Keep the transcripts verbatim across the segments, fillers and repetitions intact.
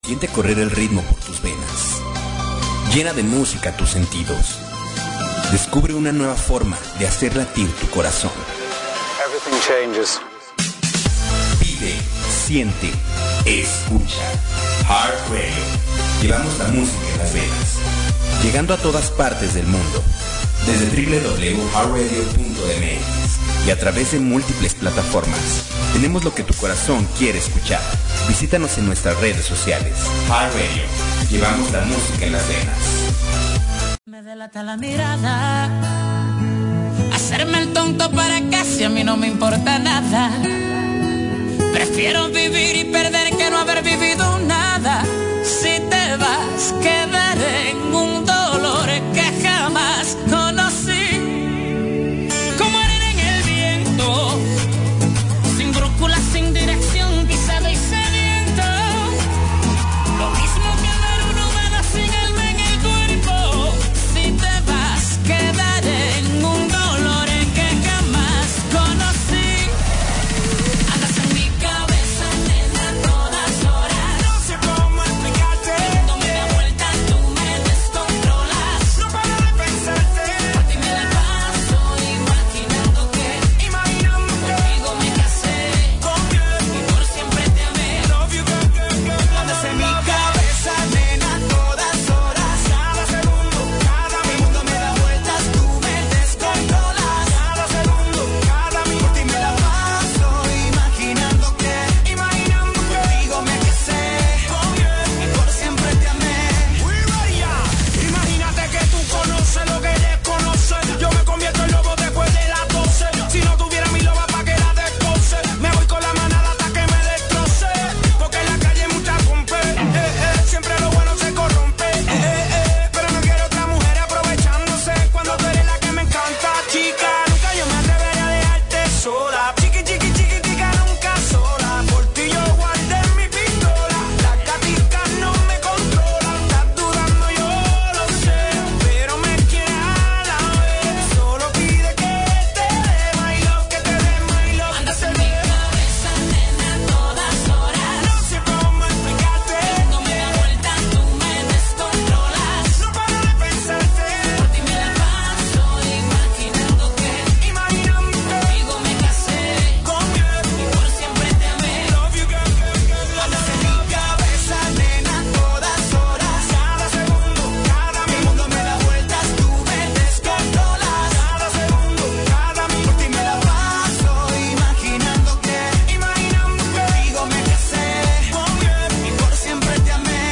Siente correr el ritmo por tus venas. Llena de música tus sentidos. Descubre una nueva forma de hacer latir tu corazón. Everything changes. Vive, siente, escucha. Heart Radio. Llevamos la música en las venas. Llegando a todas partes del mundo. Desde doble u doble u doble u punto heart radio punto m x y a través de múltiples plataformas. Tenemos lo que tu corazón quiere escuchar. Visítanos en nuestras redes sociales. Heart Radio. Llevamos la música en las venas. Me delata la mirada. Hacerme el tonto para casi a mí no me importa nada. Prefiero vivir y perder que no haber vivido nada. Si te vas, quedaré en un dolor que jamás conocí. Como arena en el viento, sin brújula, sin dirección, pisado y sediento. Lo mismo que ver un humano sin alma en el cuerpo. Si te vas, quedaré en un dolor que jamás conocí. Andas en mi cabeza, nena, a todas horas. No sé cómo explicarte. Dándome la vuelta, tú me descontrolas. No paro de pensarte. Por ti me la paso imaginando que, imaginando que contigo me casé. Conmigo y por siempre te amé. Love you, girl, girl, girl. Andas en mi cabeza, nena, a todas horas. Cada segundo, cada minuto me da vueltas, tú me descontrolas. Cada segundo, cada minuto por ti me la paso imaginando que, imaginando que contigo me casé. Conmigo y por siempre te amé. We ready, yeah. Imagínate que tú conoces lo que desconoces. Yo me convierto en lobo después de las doce. Si no tuviera mi loba pa' que la descoce. Me voy con la manada hasta que me destroce. Porque en la calle hay mucha compe. Eh, eh, siempre lo bueno se corrompe. Eh, eh, eh, pero no quiero otra mujer aprovechándose. Cuando tú eres la que me encanta, chica. Nunca yo me atrevería a dejarte sola. Chiqui, chiqui, chiqui, chica, nunca sola. Por ti yo guardé mi pistola. Las gaticas no me controlan. Estás dudando, yo lo sé. Pero me quieres a la vez. Solo pide que te dé my love, que te dé my love. Andas en mi cabeza, nena, a todas horas. No sé cómo explicarte. Dándome la vuelta, tú me descontrolas. No paro de pensarte. Por ti me la paso imaginando que, imaginando que contigo me casé. Conmigo y por siempre te amé. Love you, girl, girl, girl. Andas en mi cabeza, nena, a todas horas. Cada segundo, cada minuto me da vueltas, tú me descontrolas. Cada segundo, cada minuto por ti me la paso imaginando que, imaginando que contigo me casé. Conmigo y por siempre te amé.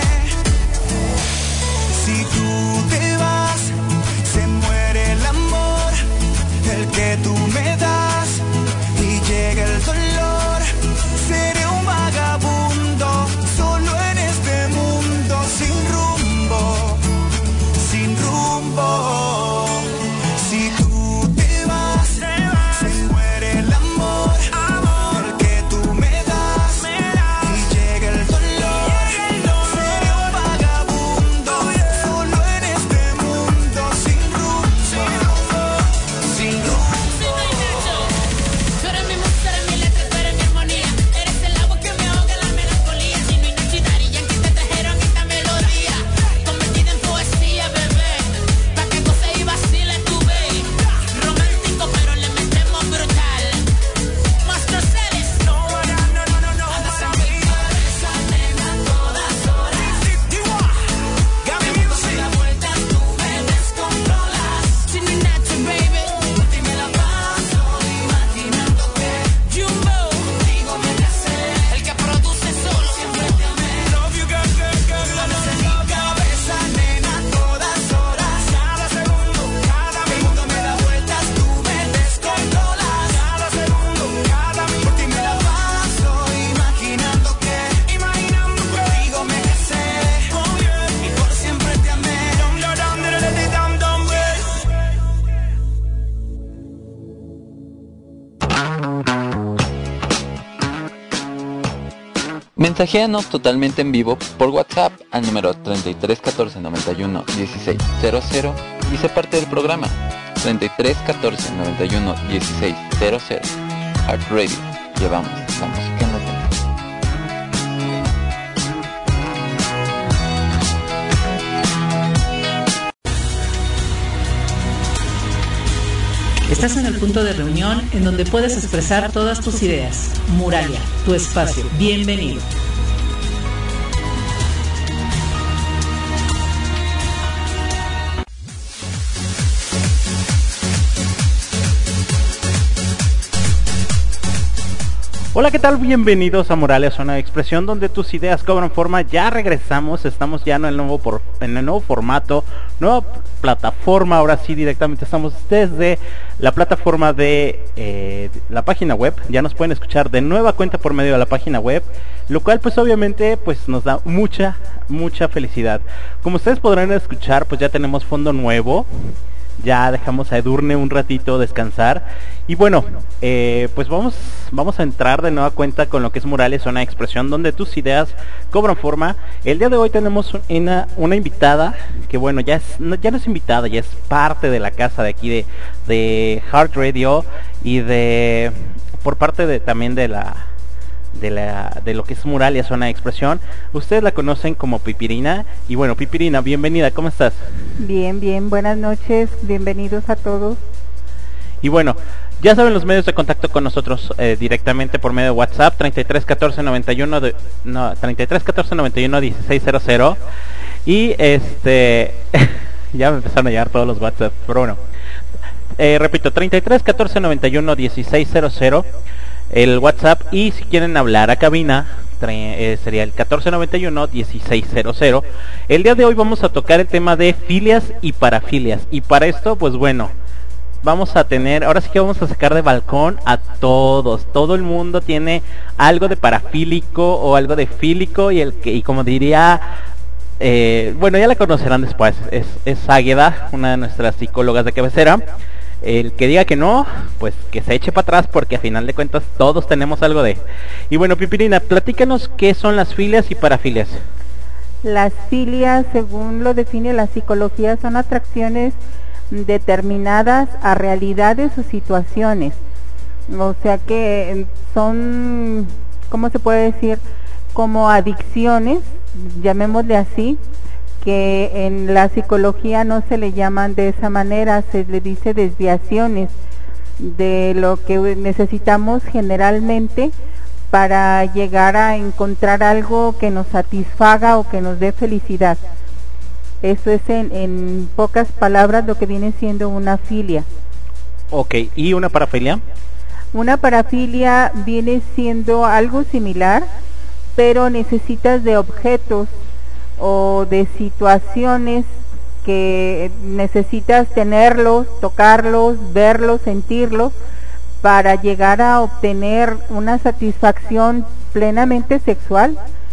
Si tú te vas, se muere el amor, el que tú me das, y llega el dolor. Seré un vagabundo, solo en este mundo, sin rumbo, sin rumbo. Si tú te vas, se muere el amor, el que tú me das, y llega el dolor. Seré un vagabundo, solo en este mundo, sin rumbo, sin rumbo. Tú eres mi música, eres mi letra, tú eres mi armonía. Eres el agua que me ahoga la melancolía. Si no hay noche y Daddy Yankee te trajeron esta melodía, convertida en poesía, bebé. Pa' que goce y vacile tu baby. Romántico, pero le metemos brutal. Monstruo Celis. No, no, no, no, no. Andas en mi cabeza, nena, a todas horas. Gaby Me Music. da vuelta, tú me descontrolas. Sin mi nacho, baby. Por ti me la paso imaginando que Jumbo. contigo me casé. El que produce solo siempre te amé. Love you, girl, girl, girl. Andas en mi cabeza, nena, a todas horas. Cada segundo, cada minuto me da vueltas, tú me descontrolas. Cada segundo, cada minuto por ti me la paso imaginando que, imaginando que contigo me casé. Conmigo y por siempre te amé. Dum, dum, dum, dum, dum, dum, dum. Mensajeanos totalmente en vivo por WhatsApp al número treinta y tres catorce noventa y uno dieciséis cero cero y sé parte del programa. treinta y tres catorce noventa y uno dieciséis cero cero. Heart Radio. Llevamos la música en la tele. Estás en el punto de reunión en donde puedes expresar todas tus ideas. Muralia, tu espacio. Bienvenido. Hola, ¿qué tal? Bienvenidos a Muralia, zona de expresión donde tus ideas cobran forma. Ya regresamos, estamos ya en el nuevo por, en el nuevo formato, nueva plataforma. Ahora sí, directamente estamos desde la plataforma de eh, la página web. Ya nos pueden escuchar de nueva cuenta por medio de la página web, lo cual pues obviamente pues nos da mucha, mucha felicidad. Como ustedes podrán escuchar, pues ya tenemos fondo nuevo. Ya dejamos a Edurne un ratito descansar. Y bueno, eh, pues vamos vamos a entrar de nueva cuenta con lo que es Muralia, zona de expresión, donde tus ideas cobran forma. El día de hoy tenemos una, una invitada, que bueno, ya, es, no, ya no es invitada, ya es parte de la casa de aquí de, de Heart Radio. Y de por parte de también de la... De, la, de lo que es Muralia, zona de expresión. Ustedes la conocen como Pipirina. Y bueno, Pipirina, bienvenida, ¿cómo estás? Bien, bien, buenas noches, bienvenidos a todos. Y bueno, ya saben los medios de contacto con nosotros eh, directamente por medio de WhatsApp, treinta y tres catorce noventa y uno de, no, treinta y tres catorce noventa y uno dieciséis cero cero. Y este ya me empezaron a llegar todos los WhatsApp, pero bueno, eh, repito, treinta y tres catorce noventa y uno dieciséis cero cero el WhatsApp. Y si quieren hablar a cabina, eh, sería el catorce noventa y uno dieciséis cero cero. El día de hoy vamos a tocar el tema de filias y parafilias. Y para esto, pues bueno, vamos a tener, ahora sí que vamos a sacar de balcón a todos. Todo el mundo tiene algo de parafílico o algo de fílico. Y el que, y como diría, eh, bueno, ya la conocerán después, es, es Águeda, una de nuestras psicólogas de cabecera. El que diga que no, pues que se eche para atrás, porque a final de cuentas todos tenemos algo de. Y bueno, Pipirina, platícanos qué son las filias y parafilias. Las filias, según lo define la psicología, son atracciones determinadas a realidades o situaciones. O sea que son, ¿cómo se puede decir? Como adicciones, llamémosle así, que en la psicología no se le llaman de esa manera, se le dice desviaciones de lo que necesitamos generalmente para llegar a encontrar algo que nos satisfaga o que nos dé felicidad. Eso es en, en pocas palabras lo que viene siendo una filia. Ok, ¿y una parafilia? Una parafilia viene siendo algo similar, pero necesitas de objetos o de situaciones que necesitas tenerlos, tocarlos, verlos, sentirlos, para llegar a obtener una satisfacción plenamente sexual,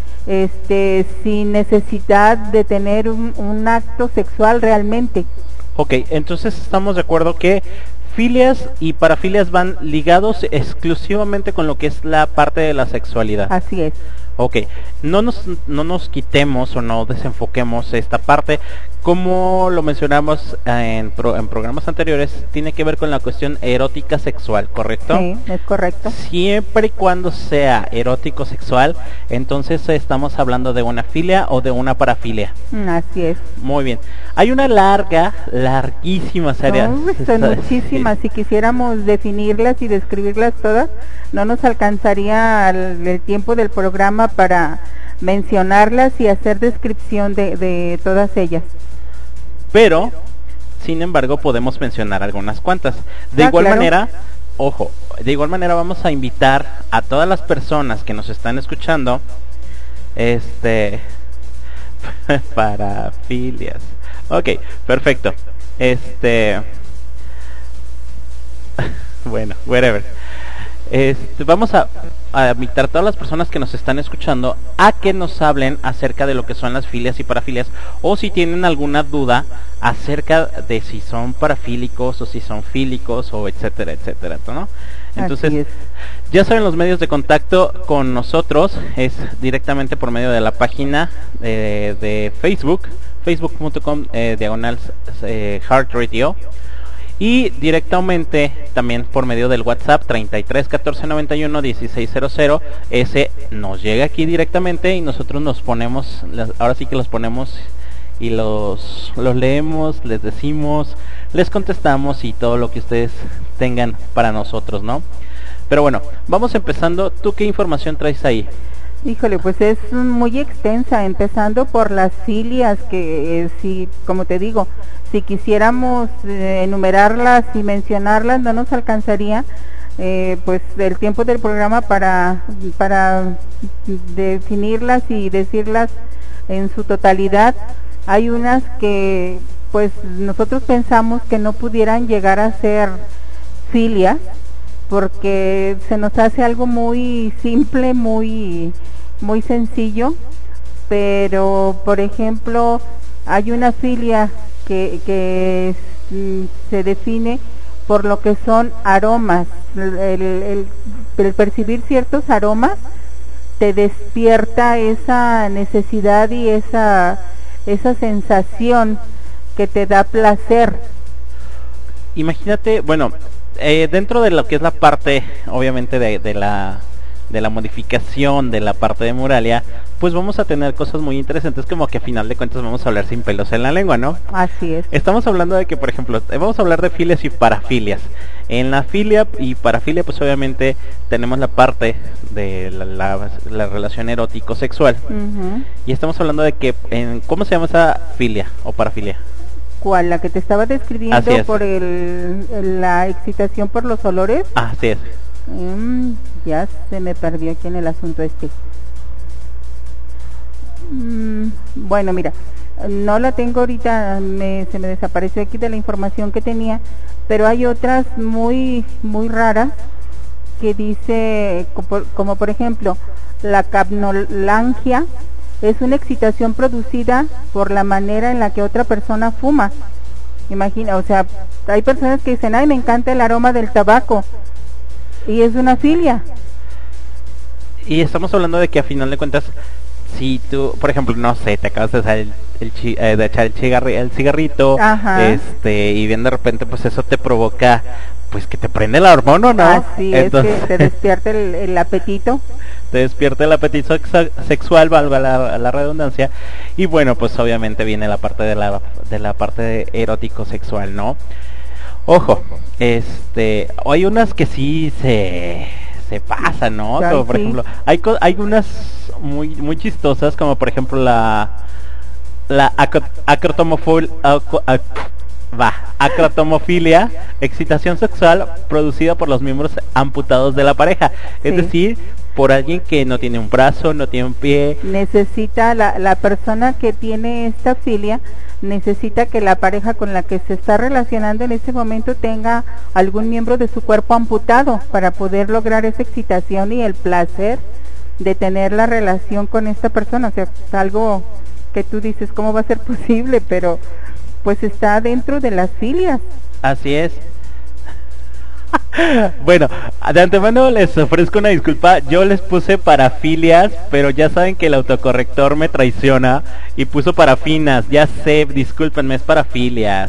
este, sin necesidad de tener un, un acto sexual realmente. Ok, entonces estamos de acuerdo que filias y parafilias van ligados exclusivamente con lo que es la parte de la sexualidad. Así es. Ok, no nos, no nos quitemos o no desenfoquemos esta parte. Como lo mencionamos en, pro, en programas anteriores, tiene que ver con la cuestión erótica sexual, ¿correcto? Sí, es correcto. Siempre y cuando sea erótico sexual, entonces estamos hablando de una filia o de una parafilia. Así es. Muy bien. Hay una larga, larguísima serie. No, son muchísimas. Si quisiéramos definirlas y describirlas todas, no nos alcanzaría el, el tiempo del programa para mencionarlas y hacer descripción de, de todas ellas. Pero, sin embargo, podemos mencionar algunas cuantas. De ah, igual claro. manera, ojo, de igual manera vamos a invitar a todas las personas que nos están escuchando, este, para filias. Ok, perfecto. Este, bueno, whatever. Este, vamos a, a invitar a todas las personas que nos están escuchando a que nos hablen acerca de lo que son las filias y parafilias, o si tienen alguna duda acerca de si son parafílicos o si son fílicos o etcétera, etcétera, ¿no? Entonces, ya saben, los medios de contacto con nosotros es directamente por medio de la página eh, de Facebook, facebook punto com eh, diagonal eh, Heart Radio, y directamente también por medio del WhatsApp treinta y tres catorce noventa y uno dieciséis cero cero. Ese nos llega aquí directamente y nosotros nos ponemos, ahora sí que los ponemos y los, los leemos, les decimos, les contestamos y todo lo que ustedes tengan para nosotros, ¿no? Pero bueno, vamos empezando. ¿Tú qué información traes ahí? Híjole, pues es muy extensa, empezando por las filias, que eh, si, como te digo, si quisiéramos eh, enumerarlas y mencionarlas, no nos alcanzaría eh, pues el tiempo del programa para, para definirlas y decirlas en su totalidad. Hay unas que pues nosotros pensamos que no pudieran llegar a ser filias, porque se nos hace algo muy simple, muy muy sencillo, pero por ejemplo hay una filia que, que mm, se define por lo que son aromas. El, el, el percibir ciertos aromas te despierta esa necesidad y esa esa sensación que te da placer. Imagínate, bueno, eh, dentro de lo que es la parte, obviamente, de, de la de la modificación de la parte de Muralia, pues vamos a tener cosas muy interesantes, como que a final de cuentas vamos a hablar sin pelos en la lengua, ¿no? Así es. Estamos hablando de que, por ejemplo, vamos a hablar de filias y parafilias. En la filia y parafilia, pues obviamente tenemos la parte de la, la, la relación erótico-sexual. Uh-huh. Y estamos hablando de que, en, ¿cómo se llama esa filia o parafilia? ¿Cuál? ¿La que te estaba describiendo por el, el, la excitación por los olores? Ah, así es. Mm, ya se me perdió aquí en el asunto este. Mm, bueno, mira, no la tengo ahorita, me, se me desapareció aquí de la información que tenía, pero hay otras muy muy raras que dice, como, como por ejemplo, la capnolangia es una excitación producida por la manera en la que otra persona fuma. Imagina, o sea, hay personas que dicen, ay, me encanta el aroma del tabaco, y es una filia. Y estamos hablando de que a final de cuentas, si tú, por ejemplo, no sé, te acabas de echar el, el, chi, eh, de echar el, cigarri, el cigarrito, Ajá. este, y bien de repente, pues eso te provoca, pues que te prende la hormona, ¿no? Así Entonces, es, que te despierta el, el apetito. Te despierta el apetito sexual, valga la, la redundancia, y bueno, pues obviamente viene la parte de la, de la parte de erótico sexual, ¿no? Ojo, este, hay unas que sí se se pasan, ¿no? Ay, como por sí. ejemplo, hay hay unas muy muy chistosas, como por ejemplo la la acrotomofil ac, va, acrotomofilia, excitación sexual producida por los miembros amputados de la pareja, sí. Es decir, por alguien que no tiene un brazo, no tiene un pie. Necesita la la persona que tiene esta filia necesita que la pareja con la que se está relacionando en ese momento tenga algún miembro de su cuerpo amputado para poder lograr esa excitación y el placer de tener la relación con esta persona. O sea, es algo que tú dices, ¿cómo va a ser posible? Pero pues está dentro de las filias. Así es. Bueno, de antemano les ofrezco una disculpa, yo les puse parafilias, pero ya saben que el autocorrector me traiciona y puso parafinas, ya sé, discúlpenme, es parafilias.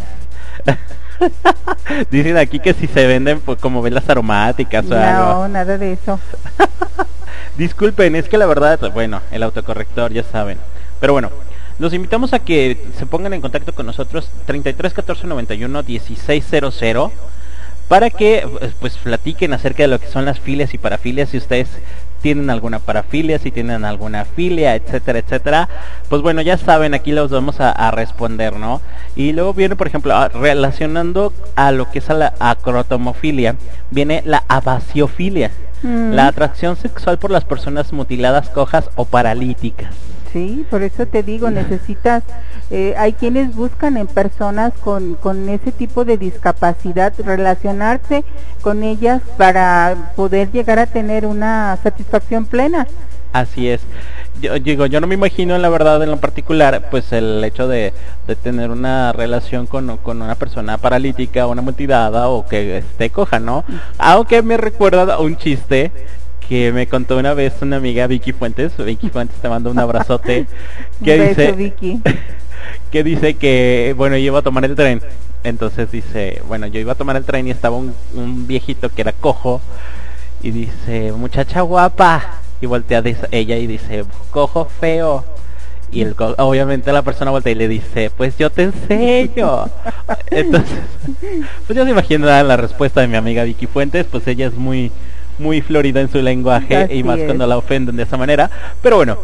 Dicen aquí que si se venden pues, como velas aromáticas o no, algo. No, nada de eso. Disculpen, es que la verdad, bueno, el autocorrector, ya saben. Pero bueno, los invitamos a que se pongan en contacto con nosotros, treinta y tres catorce noventa y uno dieciséis cero cero, para que pues platiquen acerca de lo que son las filias y parafilias. Si ustedes tienen alguna parafilia, si tienen alguna filia, etcétera, etcétera, pues bueno, ya saben, aquí los vamos a, a responder, ¿no? Y luego viene, por ejemplo, a, relacionando a lo que es a la acrotomofilia, viene la abasiofilia, mm. la atracción sexual por las personas mutiladas, cojas o paralíticas. Sí, por eso te digo, necesitas, eh, hay quienes buscan en personas con, con ese tipo de discapacidad relacionarse con ellas para poder llegar a tener una satisfacción plena. Así es. Yo digo, yo no me imagino en la verdad, en lo particular, pues el hecho de, de tener una relación con, con una persona paralítica, una mutilada o que esté coja, ¿no? Aunque me recuerda a un chiste que me contó una vez una amiga, Vicky Fuentes. Vicky Fuentes, te mando un abrazote. Que un dice, beso, Vicky. Que dice que, bueno, yo iba a tomar el tren. Entonces dice, bueno, yo iba a tomar el tren y estaba un, un viejito que era cojo. Y dice, muchacha guapa. Y voltea ella y dice, cojo feo. Y el, obviamente la persona voltea y le dice, pues yo te enseño. Entonces, pues yo se imagino la respuesta de mi amiga Vicky Fuentes, pues ella es muy muy florida en su lenguaje. Así y más es. Cuando la ofenden de esa manera. Pero bueno,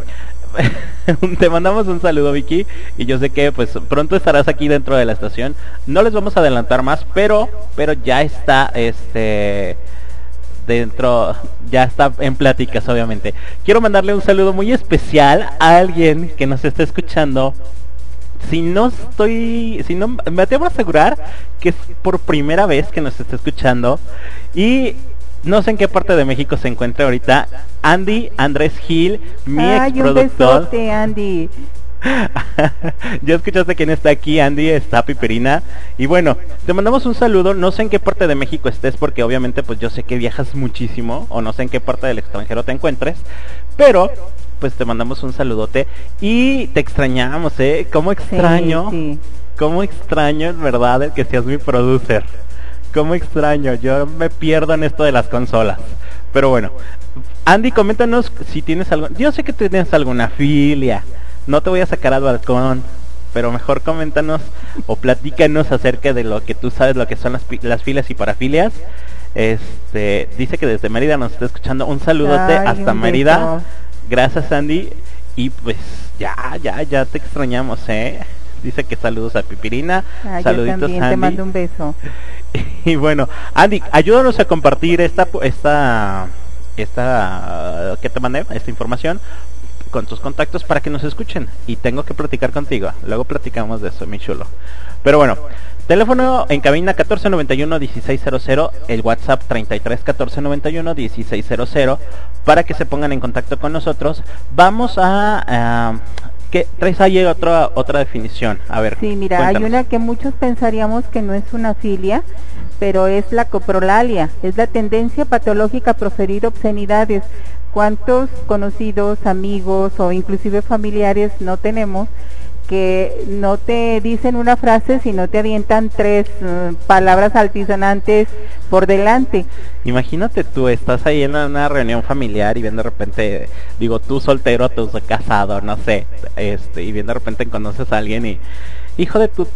te mandamos un saludo, Vicky, y yo sé que pues pronto estarás aquí dentro de la estación. No les vamos a adelantar más, pero pero ya está este dentro, ya está en pláticas, obviamente. Quiero mandarle un saludo muy especial a alguien que nos está escuchando. Si no estoy, si no me atrevo a asegurar que es por primera vez que nos está escuchando, y no sé en qué parte de México se encuentra ahorita. Andy Andrés Gil, mi Ay, ex productor. Un besote, Andy. Ya escuchaste quién está aquí, Andy, está Piperina. Y bueno, te mandamos un saludo. No sé en qué parte de México estés, porque obviamente pues yo sé que viajas muchísimo, o no sé en qué parte del extranjero te encuentres, pero pues te mandamos un saludote y te extrañamos, eh. Cómo extraño, sí, sí. Cómo extraño, es verdad, el que seas mi producer. Cómo extraño, yo me pierdo en esto de las consolas. Pero bueno, Andy, coméntanos si tienes algo. Yo sé que tienes alguna filia. No te voy a sacar al balcón, pero mejor coméntanos o platícanos acerca de lo que tú sabes, lo que son las, las filias y parafilias. Este, dice que desde Mérida nos está escuchando. Un saludote Ay, hasta un Mérida. Beso. Gracias, Andy. Y pues ya, ya, ya te extrañamos, ¿eh? Dice que saludos a Pipirina. Ay, saluditos, yo también, Andy. Te mando un beso. Y bueno, Andy, ayúdanos a compartir esta, esta, esta, que te mandé, esta información con tus contactos para que nos escuchen. Y tengo que platicar contigo. Luego platicamos de eso, mi chulo. Pero bueno, teléfono en cabina catorce noventa y uno dieciséis cero cero, el WhatsApp treinta y tres catorce noventa y uno dieciséis cero cero, para que se pongan en contacto con nosotros. Vamos a... Uh, ¿qué traes ahí otra, otra definición? A ver, sí, mira, cuéntanos. Hay una que muchos pensaríamos que no es una filia, pero es la coprolalia. Es la tendencia patológica a proferir obscenidades. ¿Cuántos conocidos, amigos o inclusive familiares no tenemos que no te dicen una frase, sino te avientan tres uh, palabras altisonantes por delante? Imagínate tú, estás ahí en una reunión familiar y bien de repente, digo, tú soltero, tú casado, no sé, este, y bien de repente conoces a alguien y, hijo de tu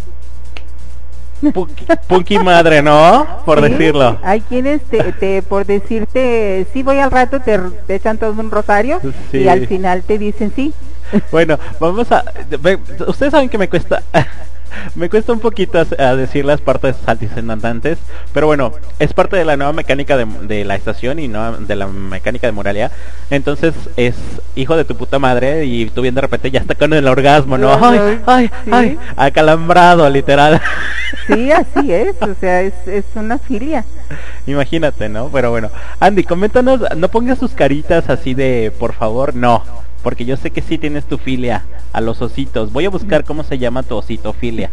punky, punky madre, ¿no? Por ¿Sí? decirlo. Hay quienes te, te, por decirte, sí voy al rato, te, te echan todo un rosario, sí. Y al final te dicen sí. Bueno, vamos a... Ustedes saben que me cuesta... Me cuesta un poquito a decir las partes altisonantes, pero bueno, es parte de la nueva mecánica de, de la estación y no de la mecánica de Moralia. Entonces es hijo de tu puta madre y tú bien de repente ya está con el orgasmo, ¿no? Ay, ay, sí. ay, acalambrado, literal. Sí, así es, o sea, es, es una filia. Imagínate, ¿no? Pero bueno, Andy, coméntanos, no pongas sus caritas así de, por favor, no. Porque yo sé que sí tienes tu filia a los ositos. Voy a buscar cómo se llama tu ositofilia.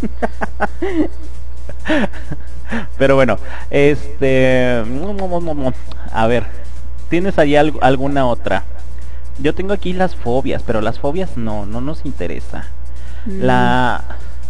Pero bueno, este... A ver, ¿tienes ahí alg- alguna otra? Yo tengo aquí las fobias, pero las fobias no, no nos interesa. Mm. La...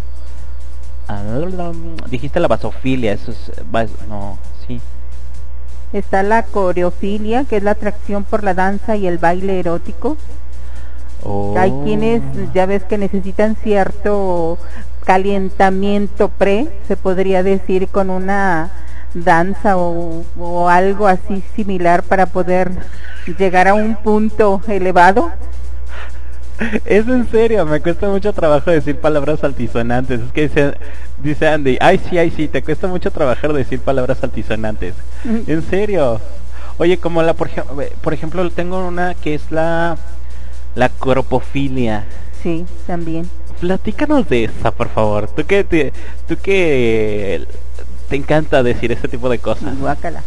Dijiste la basofilia, eso es... No, sí. Está la coreofilia, que es la atracción por la danza y el baile erótico. Oh. Hay quienes, ya ves, que necesitan cierto calentamiento pre, se podría decir, con una danza o, o algo así similar para poder llegar a un punto elevado. Es en serio, me cuesta mucho trabajo decir palabras altisonantes. Es que dice, dice Andy, ay sí, ay sí, te cuesta mucho trabajar decir palabras altisonantes. En serio. Oye, como la, por, por ejemplo, tengo una que es la... La cropofilia. Sí, también. Platícanos de esa, por favor. Tú que te, tú que te encanta decir ese tipo de cosas. Guácala.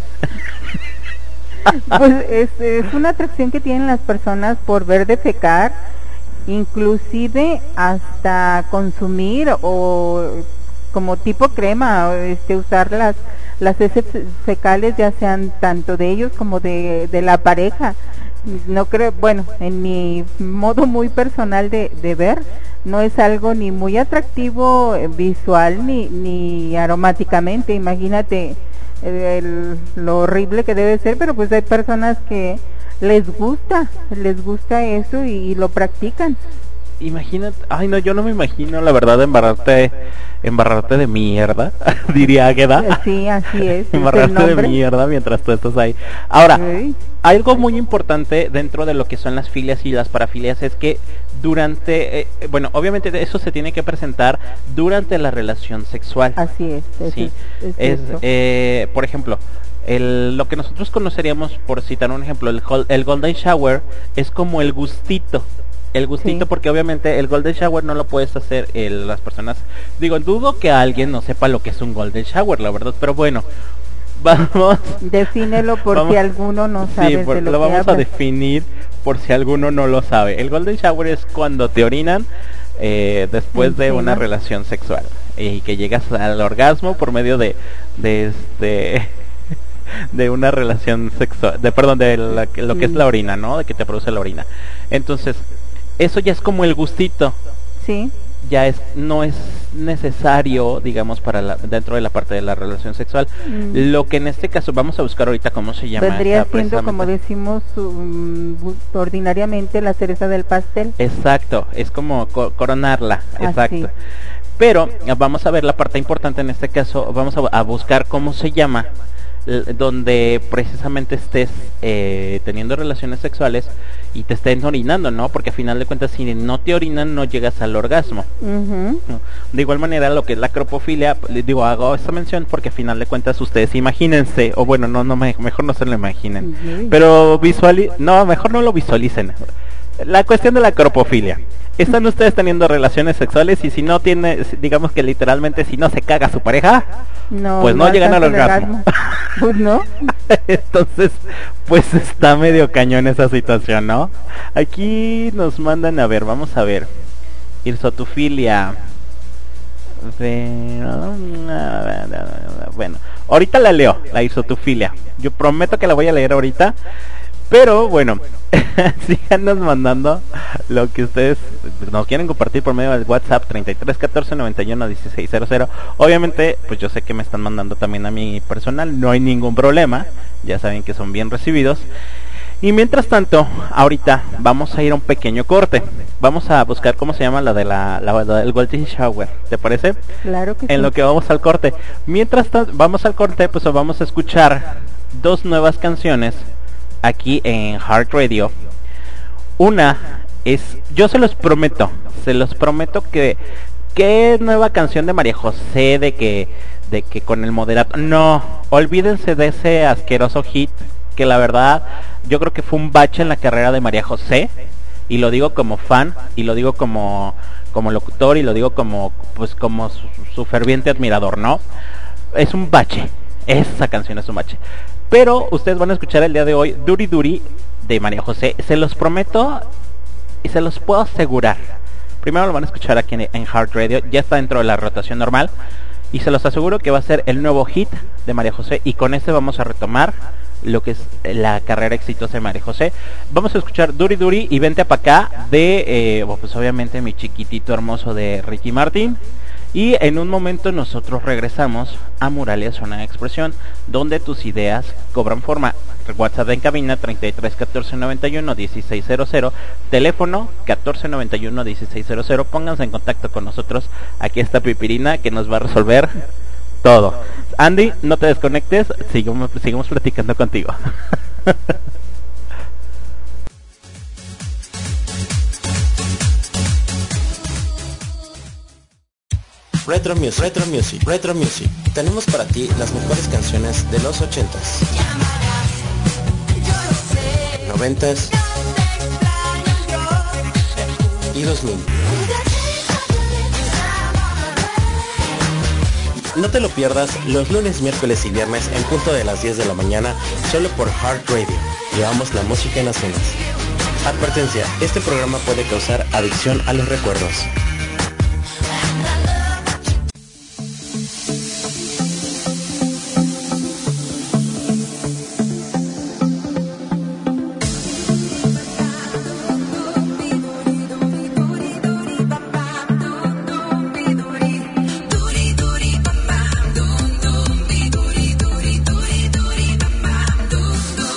Pues es, es una atracción que tienen las personas por ver defecar, inclusive hasta consumir o como tipo crema, este usar las las heces fecales, ya sean tanto de ellos como de, de la pareja. No creo, bueno, en mi modo muy personal de, de ver, no es algo ni muy atractivo visual ni, ni aromáticamente. Imagínate el, lo horrible que debe ser, pero pues hay personas que les gusta, les gusta eso y, y lo practican. imagínate, ay no, yo no me imagino la verdad embarrarte, embarrarte de mierda, diría Águeda. Sí, así es. Embarrarte de mierda mientras tú estás ahí. Ahora, sí. Algo muy importante dentro de lo que son las filias y las parafilias es que durante, eh, bueno, obviamente eso se tiene que presentar durante la relación sexual. Así es. Sí, es, es, es eh, por ejemplo, el, lo que nosotros conoceríamos, por citar un ejemplo, el, el golden shower es como el gustito. El gustito, sí. Porque obviamente el golden shower no lo puedes hacer el, las personas. Digo, dudo que alguien no sepa lo que es un golden shower, la verdad, pero bueno, vamos. Defínelo por vamos, si alguno no sabe. Sí, por, de lo, lo que vamos habla. a definir por si alguno no lo sabe. El golden shower es cuando te orinan eh, después sí, de sí, una ¿no? relación sexual y que llegas al orgasmo por medio de, de este. de una relación sexual, de perdón, de la, lo que sí. es la orina, ¿no? De que te produce la orina. Entonces, eso ya es como el gustito. Sí. Ya es, no es necesario, digamos, para la, dentro de la parte de la relación sexual. Mm. Lo que en este caso, vamos a buscar ahorita cómo se llama. Vendría siendo, como decimos um, ordinariamente, la cereza del pastel. Exacto, es como co coronarla, ah, exacto. Sí. Pero vamos a ver la parte importante en este caso, vamos a, a buscar cómo se llama, donde precisamente estés eh, teniendo relaciones sexuales y te estén orinando, ¿no? Porque a final de cuentas si no te orinan no llegas al orgasmo. Uh-huh. ¿No? De igual manera lo que es la acropofilia, les digo, hago esta mención porque a final de cuentas ustedes imagínense, o bueno, no, no me, mejor no se lo imaginen, uh-huh. pero visuali no, mejor no lo visualicen. La cuestión de la acropofilia. Están ustedes teniendo relaciones sexuales y si no tiene, digamos que literalmente si no se caga su pareja, no, pues no, no llegan al orgasmo. Pues no. Entonces, pues está medio cañón esa situación, ¿no? Aquí nos mandan, a ver, vamos a ver. Hirsotufilia. Bueno, ahorita la leo, la hirsotufilia. Yo prometo que la voy a leer ahorita. Pero bueno, síganos mandando lo que ustedes nos quieren compartir por medio del WhatsApp treinta y tres catorce noventa y uno dieciséis cero cero. Obviamente, pues yo sé que me están mandando también a mi personal, no hay ningún problema, ya saben que son bien recibidos. Y mientras tanto, ahorita vamos a ir a un pequeño corte. Vamos a buscar cómo se llama la de la, la, la del golden shower, ¿te parece? Claro que sí. En lo que vamos al corte. Mientras tanto, vamos al corte, pues vamos a escuchar dos nuevas canciones aquí en Heart Radio. Una es, yo se los prometo, se los prometo que qué nueva canción de María José de que de que con el moderato, no, olvídense de ese asqueroso hit que la verdad yo creo que fue un bache en la carrera de María José, y lo digo como fan y lo digo como como locutor y lo digo como pues como su, su ferviente admirador, ¿no? Es un bache, esa canción es un bache. Pero ustedes van a escuchar el día de hoy Duri Duri de María José. Se los prometo y se los puedo asegurar. Primero lo van a escuchar aquí en, en Heart Radio. Ya está dentro de la rotación normal. Y se los aseguro que va a ser el nuevo hit de María José. Y con este vamos a retomar lo que es la carrera exitosa de María José. Vamos a escuchar Duri Duri y Vente pa' acá de, eh, bueno, pues obviamente mi chiquitito hermoso de Ricky Martin. Y en un momento nosotros regresamos a Muralia Zona de Expresión, donde tus ideas cobran forma. WhatsApp en cabina treinta y tres catorce noventa y uno dieciséis cero cero, teléfono catorce noventa y uno dieciséis cero cero. Pónganse en contacto con nosotros. Aquí está Pipirina que nos va a resolver todo. Andy, no te desconectes, sigamos, sigamos platicando contigo. Retro Music, Retro Music, Retro Music. Tenemos para ti las mejores canciones de los ochentas, noventas y dos mil. No te lo pierdas los lunes, miércoles y viernes en punto de las diez de la mañana, solo por Heart Radio. Llevamos la música en las venas. Advertencia, este programa puede causar adicción a los recuerdos.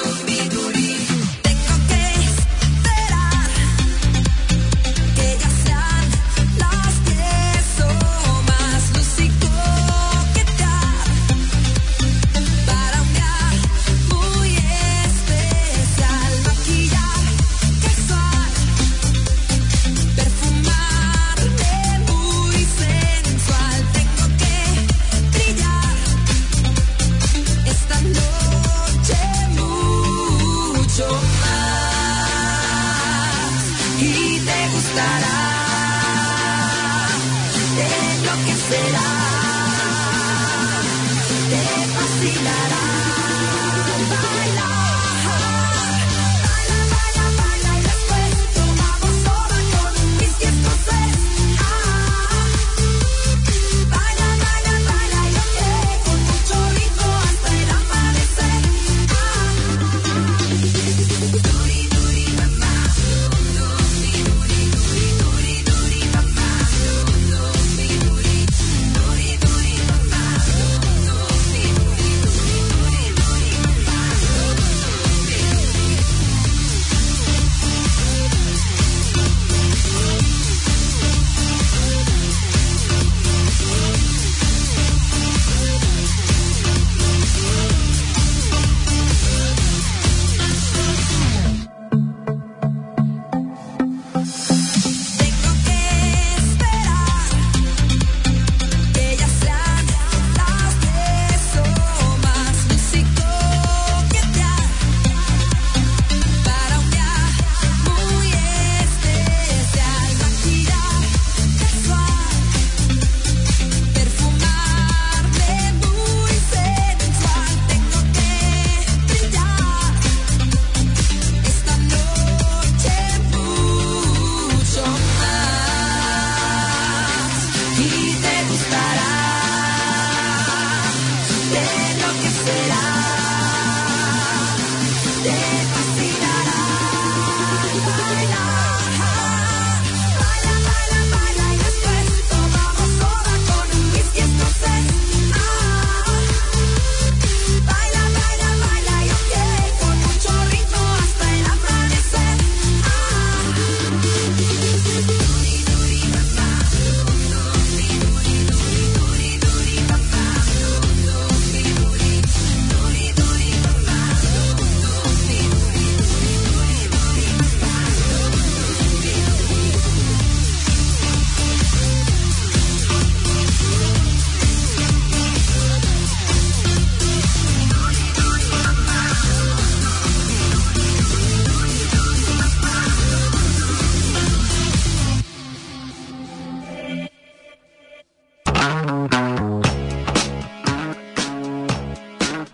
Que ya sea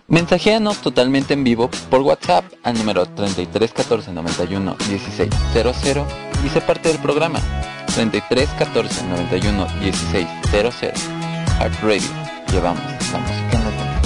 Mensajeanos totalmente en vivo por WhatsApp al número treinta y tres catorce noventa y uno dieciséis cero cero y sé parte del programa. treinta y tres catorce noventa y uno dieciséis cero cero. Heart Radio. Llevamos la música en la tele.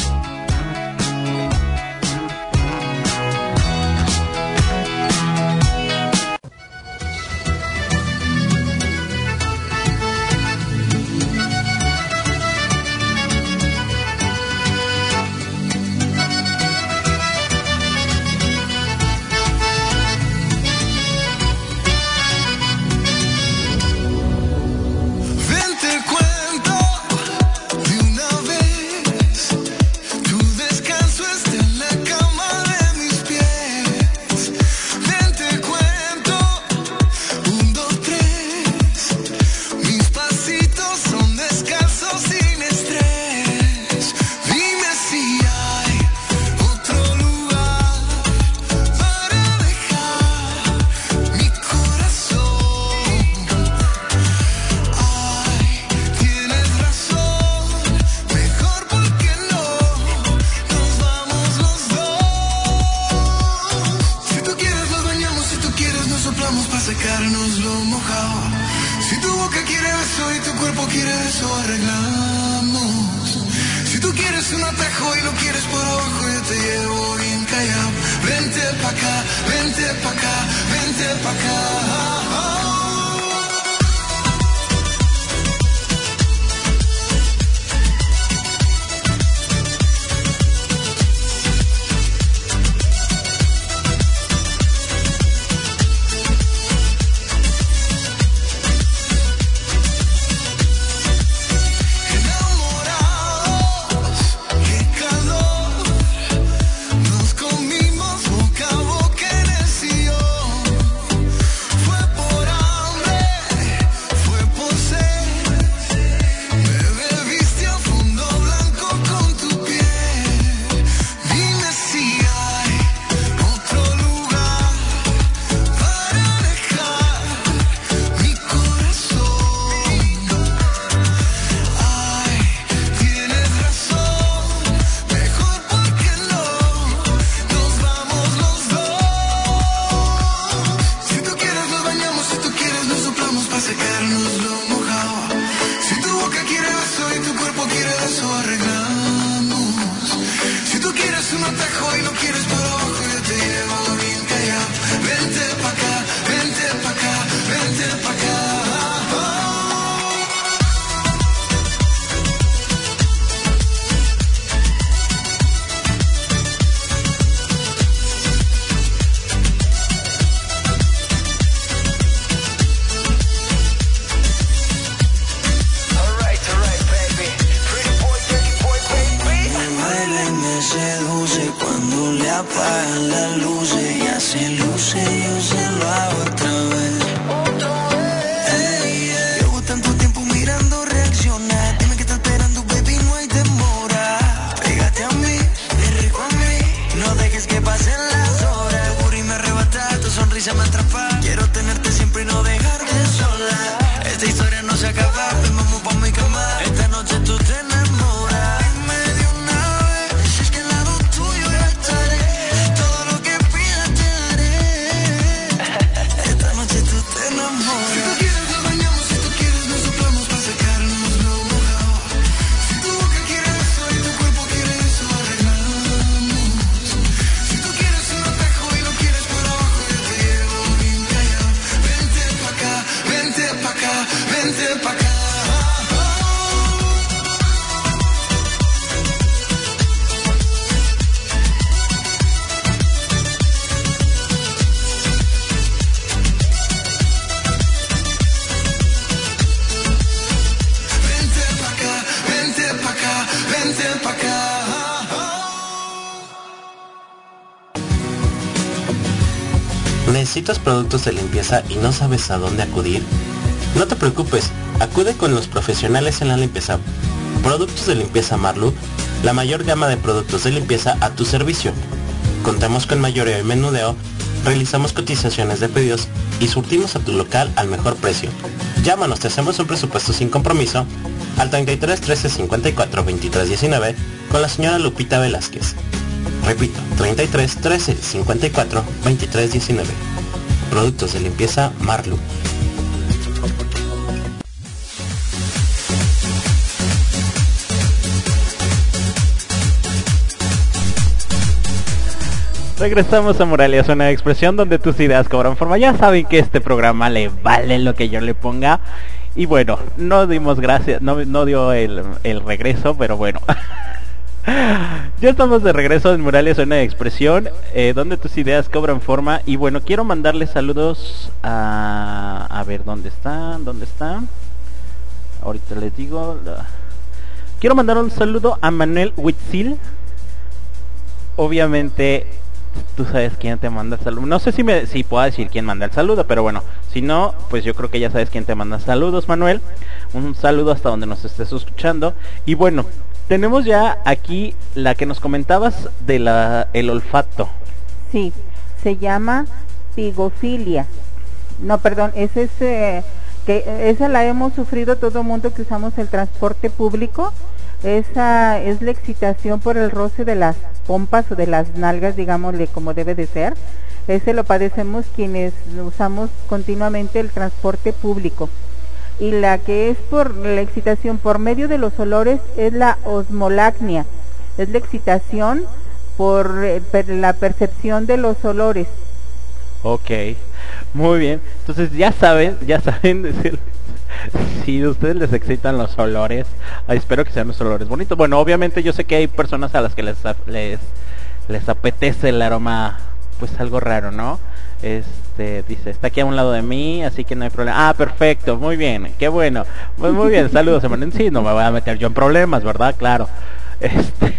¿Necesitas productos de limpieza y no sabes a dónde acudir? No te preocupes, acude con los profesionales en la limpieza. Productos de limpieza Marlu, la mayor gama de productos de limpieza a tu servicio. Contamos con mayoreo y menudeo, realizamos cotizaciones de pedidos y surtimos a tu local al mejor precio. Llámanos, te hacemos un presupuesto sin compromiso al treinta y tres trece cincuenta y cuatro veintitrés diecinueve con la señora Lupita Velázquez. Repito, treinta y tres, trece, cincuenta y cuatro, veintitrés, diecinueve. Productos de limpieza Marlu. Regresamos a Moralia, zona de expresión donde tus ideas cobran forma. Ya saben que este programa le vale lo que yo le ponga. Y bueno, no dimos gracias, no, no dio el, el regreso, pero bueno. Ya estamos de regreso en Moralia, zona de expresión, eh, donde tus ideas cobran forma. Y bueno, quiero mandarle saludos a... A ver, ¿dónde están? ¿Dónde están? Ahorita les digo. Quiero mandar un saludo a Manuel Huitzil. Obviamente... Tú sabes quién te manda el saludo. No sé si me si puedo decir quién manda el saludo, pero bueno, si no, pues yo creo que ya sabes quién te manda saludos, Manuel. Un saludo hasta donde nos estés escuchando. Y bueno, tenemos ya aquí la que nos comentabas de la el olfato. Sí, se llama pigofilia. No, perdón, ese es eh, que esa la hemos sufrido todo mundo que usamos el transporte público. Esa es la excitación por el roce de las pompas o de las nalgas, digámosle como debe de ser. Ese lo padecemos quienes usamos continuamente el transporte público. Y la que es por la excitación por medio de los olores es la osmolacnia. Es la excitación por, eh, per la percepción de los olores. Ok, muy bien. Entonces ya saben, ya saben decir... Si a ustedes les excitan los olores, ay, espero que sean los olores bonitos. Bueno, obviamente yo sé que hay personas a las que les les, les apetece el aroma, pues algo raro, ¿no? Este, dice, está aquí a un lado de mí, así que no hay problema. Ah, perfecto, muy bien, qué bueno. Pues muy bien, saludos, hermano. Sí, no me voy a meter yo en problemas, ¿verdad? Claro. Este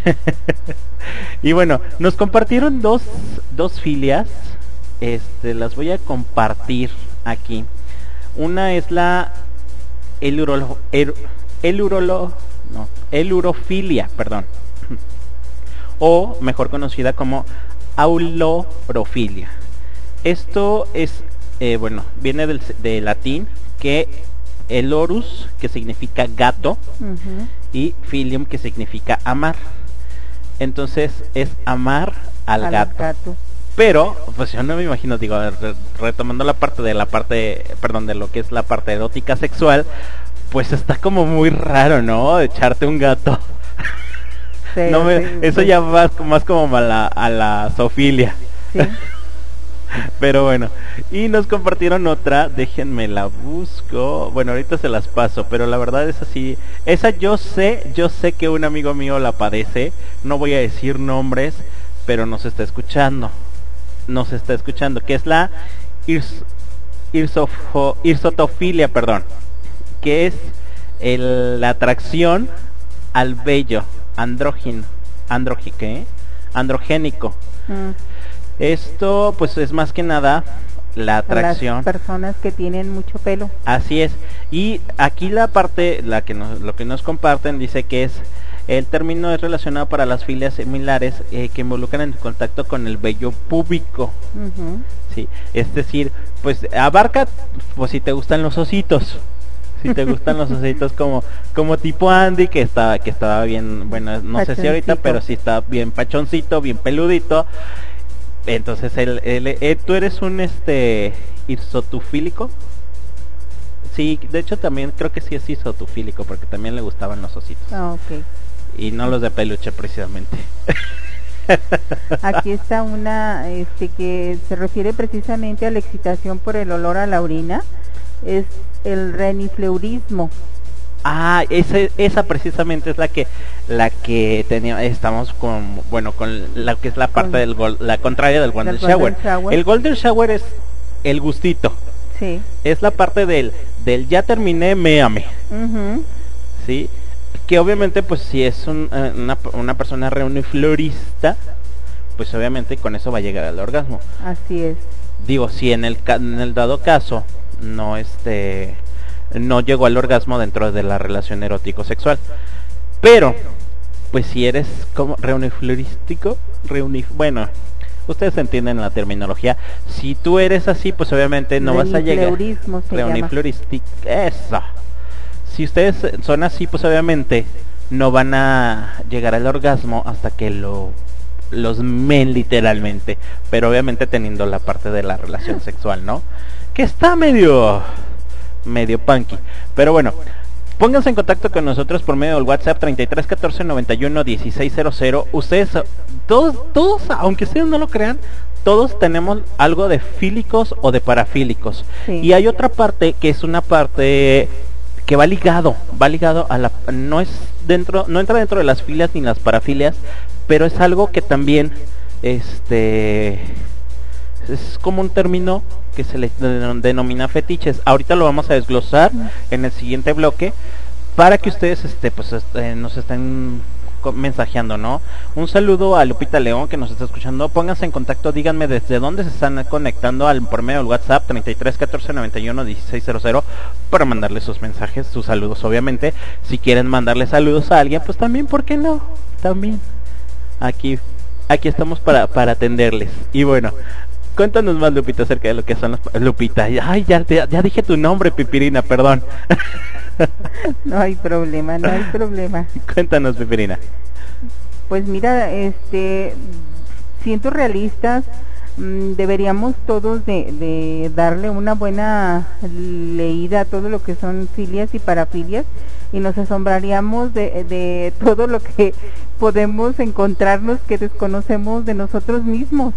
y bueno, nos compartieron dos, dos filias. Este, las voy a compartir aquí. Una es la el urolo, el, el urolo, no, el urofilia, perdón, o mejor conocida como aulorofilia. Esto es, eh, bueno, viene del de latín, que el orus, que significa gato, uh-huh, y filium, que significa amar. Entonces es amar al, al gato. gato. Pero, pues yo no me imagino, digo, re retomando la parte de la parte, perdón, de lo que es la parte erótica sexual, pues está como muy raro, ¿no? Echarte un gato. Sí, no me, sí, eso sí. Ya va más como a la, a la zoofilia. Sí. Pero bueno, y nos compartieron otra, déjenme la busco. Bueno, ahorita se las paso, pero la verdad es así. Esa yo sé, yo sé que un amigo mío la padece. No voy a decir nombres, pero nos está escuchando. Nos está escuchando, que es la irs, irsofo, irsotofilia, perdón, que es el, la atracción al vello andrógino, androgi, ¿qué? androgénico. Mm. Esto, pues, es más que nada la atracción a las personas que tienen mucho pelo. Así es. Y aquí la parte, la que nos, lo que nos comparten dice que es el término es relacionado para las filias similares eh, que involucran el contacto con el vello púbico. Uh-huh. Sí, es decir, pues abarca, pues si te gustan los ositos, si te gustan los ositos como como tipo Andy, que estaba que estaba bien, bueno, no pachoncito. Sé si ahorita, pero sí está bien pachoncito, bien peludito. Entonces el, el, el tú eres un este irsotufílico. Sí, de hecho también creo que sí es isotufílico porque también le gustaban los ositos. Ah, okay. Y no los de peluche precisamente. Aquí está una este que se refiere precisamente a la excitación por el olor a la orina. Es el renifleurismo. Ah, ese, esa precisamente es la que la que teníamos, estamos con, bueno, con la que es la parte con, del gol, la contraria del golden, del shower. golden shower. El golden shower es el gustito. Sí. Es la parte del del ya terminé, méame. Uh-huh. Sí. Que obviamente, pues si es un, uh, una, una persona reniflorista, pues obviamente con eso va a llegar al orgasmo. Así es. Digo, si en el en el dado caso no este no llegó al orgasmo dentro de la relación erótico sexual, pero pues si eres como reniflorístico, reunif bueno, ustedes entienden la terminología. Si tú eres así, pues obviamente no vas a llegar. Reniflorismo. Reniflorístico, eso. Si ustedes son así, pues obviamente no van a llegar al orgasmo hasta que lo los men literalmente, pero obviamente teniendo la parte de la relación sexual, ¿no? Que está medio medio punky, pero bueno, pónganse en contacto con nosotros por medio del WhatsApp treinta y tres catorce noventa y uno dieciséis cero cero. Ustedes todos todos aunque ustedes no lo crean, todos tenemos algo de fílicos o de parafílicos. Sí. Y hay otra parte que es una parte que va ligado, va ligado a la, no es dentro, no entra dentro de las filias ni las parafilias, pero es algo que también, este, es como un término que se le denomina fetiches. Ahorita lo vamos a desglosar en el siguiente bloque para que ustedes, este, pues, este, nos estén mensajeando, ¿no? Un saludo a Lupita León que nos está escuchando. Pónganse en contacto, díganme desde dónde se están conectando al por medio del WhatsApp treinta y tres catorce noventa y uno dieciséis cero cero para mandarles sus mensajes, sus saludos, obviamente. Si quieren mandarle saludos a alguien, pues también, ¿por qué no? También. Aquí aquí estamos para para atenderles. Y bueno, cuéntanos más, Lupita, acerca de lo que son las... Lupita, ay, ya, ya, ya dije tu nombre, Pipirina, perdón. No hay problema, no hay problema. Cuéntanos, Pipirina. Pues mira, este, siendo realistas, mmm, deberíamos todos de, de darle una buena leída a todo lo que son filias y parafilias, y nos asombraríamos de, de todo lo que podemos encontrarnos que desconocemos de nosotros mismos,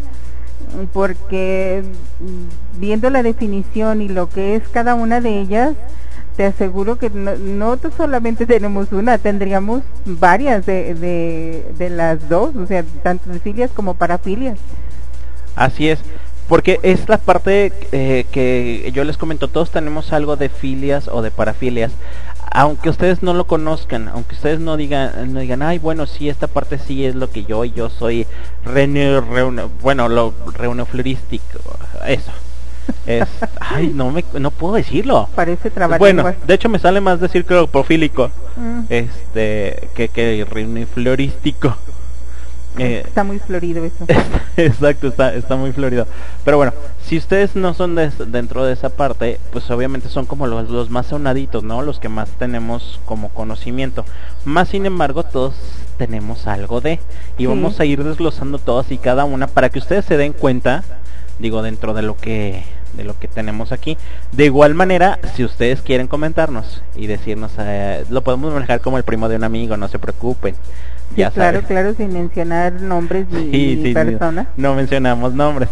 porque viendo la definición y lo que es cada una de ellas, te aseguro que no, no solamente tenemos una, tendríamos varias de, de, de las dos, o sea, tanto de filias como parafilias. Así es, porque es la parte eh, que yo les comento, todos tenemos algo de filias o de parafilias, aunque ustedes no lo conozcan, aunque ustedes no digan, no digan, ay, bueno, sí, esta parte sí es lo que yo, yo soy rene, reune, bueno, lo reuneflorístico, eso. Es, ay, no me, no puedo decirlo. Parece trabalenguas. Bueno, de hecho me sale más decir cropofílico, mm. este, que que reuniflorístico. Eh, está muy florido eso. Exacto, está está muy florido. Pero bueno, si ustedes no son de, dentro de esa parte, pues obviamente son como los, los más sonaditos, ¿no? Los que más tenemos como conocimiento. Más sin embargo, todos tenemos algo de, y sí, vamos a ir desglosando todas y cada una para que ustedes se den cuenta, digo, dentro de lo que de lo que tenemos aquí. De igual manera, si ustedes quieren comentarnos y decirnos, eh, lo podemos manejar como el primo de un amigo, no se preocupen. Sí, ya claro, saben. Claro, sin mencionar nombres ni, sí, ni sí, personas. No, no mencionamos nombres.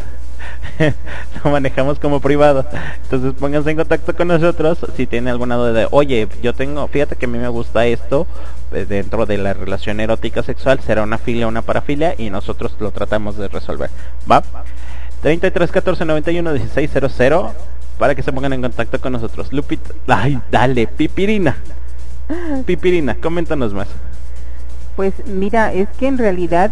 Lo manejamos como privado. Entonces pónganse en contacto con nosotros si tienen alguna duda de, oye, yo tengo, fíjate que a mí me gusta esto, eh, dentro de la relación erótica sexual, será una filia o una parafilia, y nosotros lo tratamos de resolver. ¿Va? treinta y tres catorce noventa y uno dieciséis cero cero para que se pongan en contacto con nosotros. Lupita, ay, dale, Pipirina. Pipirina, coméntanos más. Pues mira, es que en realidad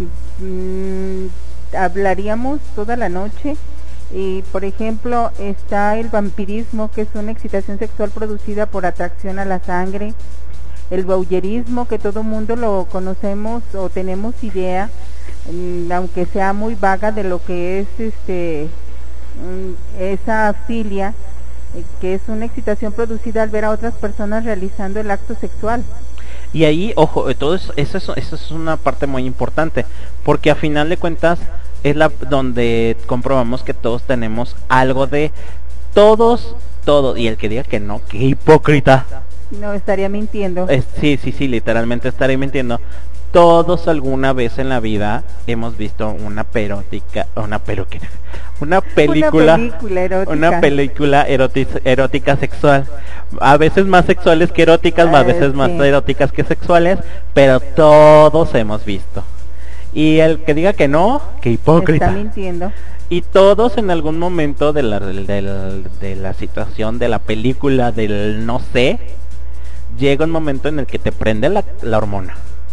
mmm, hablaríamos toda la noche. Y por ejemplo está el vampirismo, que es una excitación sexual producida por atracción a la sangre. El voyeurismo, que todo mundo lo conocemos o tenemos idea, mmm, aunque sea muy vaga, de lo que es este mmm, esa filia, eh, que es una excitación producida al ver a otras personas realizando el acto sexual. Y ahí, ojo, todo eso, eso, es, eso es una parte muy importante, porque a final de cuentas es la donde comprobamos que todos tenemos algo de, todos, todos, y el que diga que no, qué hipócrita. No, estaría mintiendo. Es, sí, sí, sí, literalmente estaría mintiendo. Todos alguna vez en la vida hemos visto una perótica, una perótica, una película, una película erótica, una película erotis, erótica sexual. A veces más sexuales que eróticas, uh, a veces sí. más eróticas que sexuales, pero todos hemos visto. Y el que diga que no, que hipócrita. Está mintiendo. Y todos en algún momento de la, de, de, de la situación, de la película, del no sé, llega un momento en el que te prende la, la hormona.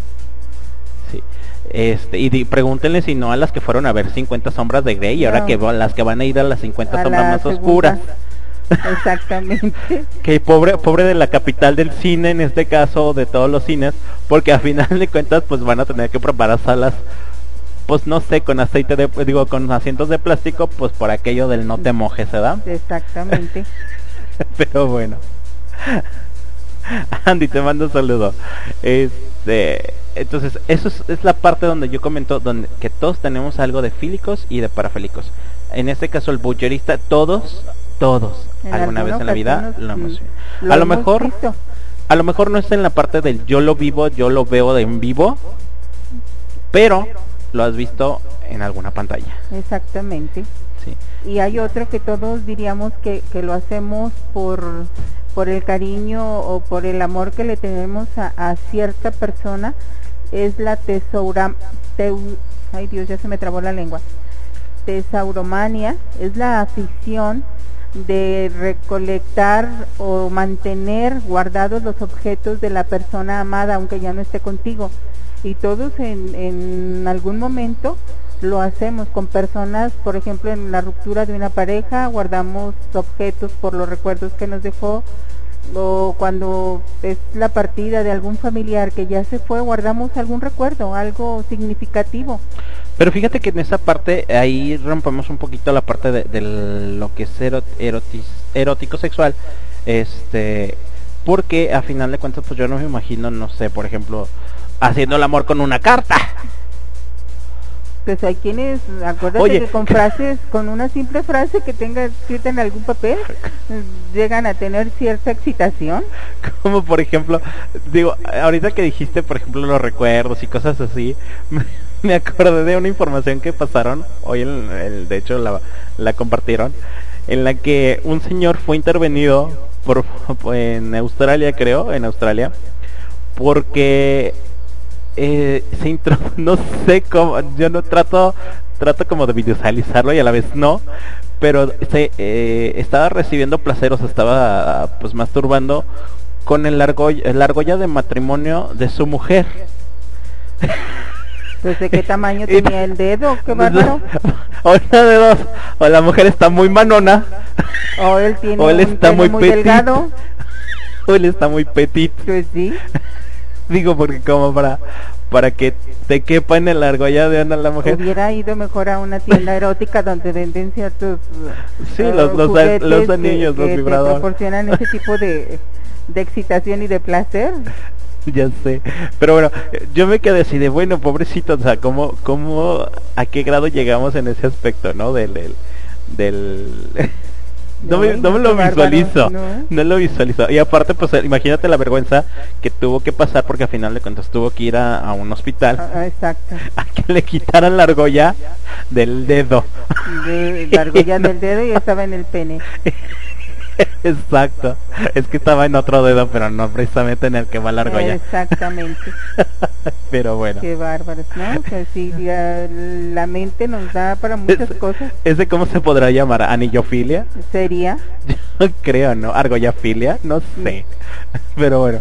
Sí. Este, y di, pregúntenle si no a las que fueron a ver cincuenta sombras de Grey, y no. ahora que las que van a ir a las cincuenta a sombras más segunda. oscuras. Exactamente. Que pobre pobre de la capital del cine, en este caso, de todos los cines, porque a final de cuentas pues van a tener que preparar salas, pues no sé, con aceite de, digo, con asientos de plástico, pues por aquello del no te mojes, ¿verdad? Exactamente. Pero bueno. Andy, te mando un saludo. Este, entonces, eso es, es la parte donde yo comento donde que todos tenemos algo de fílicos y de parafílicos. En este caso, el voyerista, todos, todos, En alguna vez en la vida nos, lo hemos lo A lo hemos mejor, visto. a lo mejor no está en la parte del yo lo vivo, yo lo veo de en vivo, pero lo has visto en alguna pantalla. Exactamente. Sí. Y hay otro que todos diríamos que, que lo hacemos por por el cariño o por el amor que le tenemos a, a cierta persona, es la tesaura, teu, ay Dios, ya se me trabó la lengua, tesauromania, es la afición de recolectar o mantener guardados los objetos de la persona amada, aunque ya no esté contigo, y todos en, en algún momento lo hacemos con personas, por ejemplo en la ruptura de una pareja, guardamos objetos por los recuerdos que nos dejó, o cuando es la partida de algún familiar que ya se fue, guardamos algún recuerdo, algo significativo. Pero fíjate que en esa parte, ahí rompemos un poquito la parte de, de lo que es erot, erotis, erótico sexual, este, porque a final de cuentas, pues yo no me imagino, no sé, por ejemplo, haciendo el amor con una carta. Pues hay quienes, acuérdate Oye, que con frases, con una simple frase que tenga escrita en algún papel, llegan a tener cierta excitación. Como por ejemplo, digo, ahorita que dijiste, por ejemplo, los recuerdos y cosas así, me, me acordé de una información que pasaron, hoy el, el, de hecho la, la compartieron, en la que un señor fue intervenido por, en Australia, creo, en Australia, porque... Eh, se intro, no sé cómo, yo no trato trato como de visualizarlo y a la vez no, pero se eh, estaba recibiendo placer, o se estaba pues masturbando con el argolla, el argolla de matrimonio de su mujer. Pues de qué tamaño tenía el dedo, qué bárbaro. O una de dos, o la mujer está muy manona, o él tiene o él está un muy, muy petit, delgado, o él está muy petit. Pues sí. Digo, porque como para para que te quepa en el argolla de una la mujer. Hubiera ido mejor a una tienda erótica donde venden ciertos sí, uh, los, los, los anillos, que, los que vibradores. te proporcionan ese tipo de, de excitación y de placer. Ya sé, pero bueno, yo me quedé así de, bueno, pobrecito, o sea, ¿cómo, cómo, a qué grado llegamos en ese aspecto, no? Del, del, del... No, no, me, no me lo visualizo, no. no lo visualizo. Y aparte, pues imagínate la vergüenza que tuvo que pasar, porque al final de cuentas tuvo que ir a, a un hospital. Ah, exacto. A que le quitaran la argolla del dedo. De, la argolla del dedo y estaba en el pene. Exacto. Es que estaba en otro dedo, pero no precisamente en el que va la argolla. Exactamente. Pero bueno. Qué bárbaros, ¿no? Pues sí, la, la mente nos da para muchas ¿Ese, cosas. ¿Ese cómo se podrá llamar? ¿Anillofilia? ¿Sería? Yo creo, ¿no? ¿Argollafilia? No sé. Pero bueno.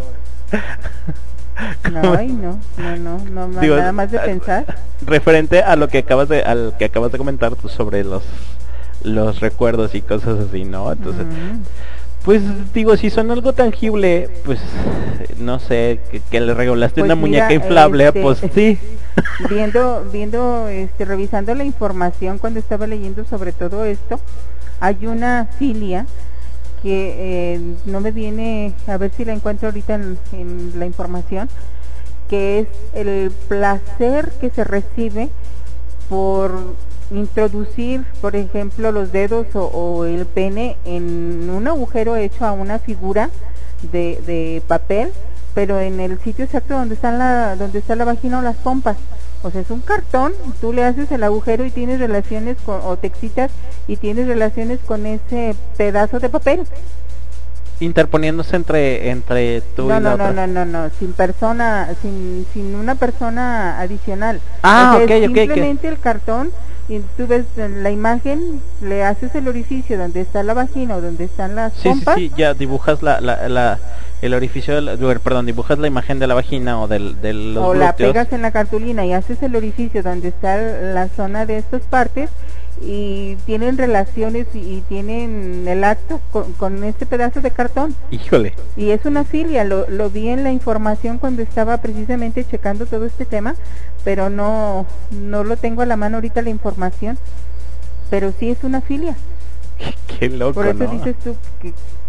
No, ay, no, no, no, no, Digo, nada más de pensar. Referente a lo que acabas de, al que acabas de comentar sobre los los recuerdos y cosas así, ¿no? Entonces, mm. pues digo, si son algo tangible, pues no sé, que, que le regalaste pues una mira, muñeca inflable, este, pues sí. Viendo, viendo, este, revisando la información cuando estaba leyendo sobre todo esto, hay una filia que eh, no me viene, a ver si la encuentro ahorita en, en la información, que es el placer que se recibe por introducir, por ejemplo, los dedos o, o el pene en un agujero hecho a una figura de, de papel, pero en el sitio exacto donde está la donde está la vagina o las pompas. O sea, es un cartón, tú le haces el agujero y tienes relaciones con, o te excitas y tienes relaciones con ese pedazo de papel. Interponiéndose entre entre tú no, y no, la no, otra. no, no, no, sin persona, sin sin una persona adicional. Ah, o sea, okay, okay, simplemente okay. el cartón, y tú ves en la imagen, le haces el orificio donde está la vagina o donde están las sí, pompas. Sí, sí, ya dibujas la, la, la el orificio, del, perdón, dibujas la imagen de la vagina o del, de los o glúteos. La pegas en la cartulina y haces el orificio donde está la zona de estas partes y tienen relaciones y, y tienen el acto con, con este pedazo de cartón. Híjole. Y es una filia, lo, lo vi en la información cuando estaba precisamente checando todo este tema, pero no no lo tengo a la mano ahorita la información, pero sí es una filia. Qué loco, Por eso ¿no? dices tú que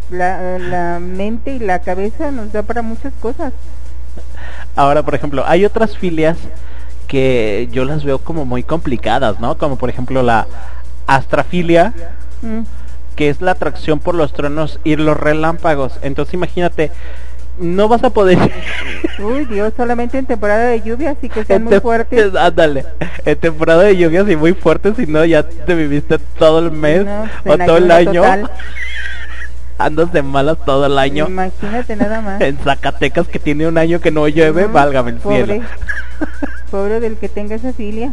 la, la mente y la cabeza nos da para muchas cosas. Ahora, por ejemplo, hay otras filias que yo las veo como muy complicadas, ¿no? Como por ejemplo la astrafilia, mm. que es la atracción por los truenos y los relámpagos. Entonces imagínate, no vas a poder... Uy, Dios, solamente en temporada de lluvias y que sean muy fuertes. Ándale, en temporada de lluvias y muy fuertes, si no ya te viviste todo el mes no, o todo el año. Total. Andas de malas todo el año. Imagínate nada más. En Zacatecas, que tiene un año que no llueve, mm, válgame el pobre, cielo. Pobre del que tenga esa filia.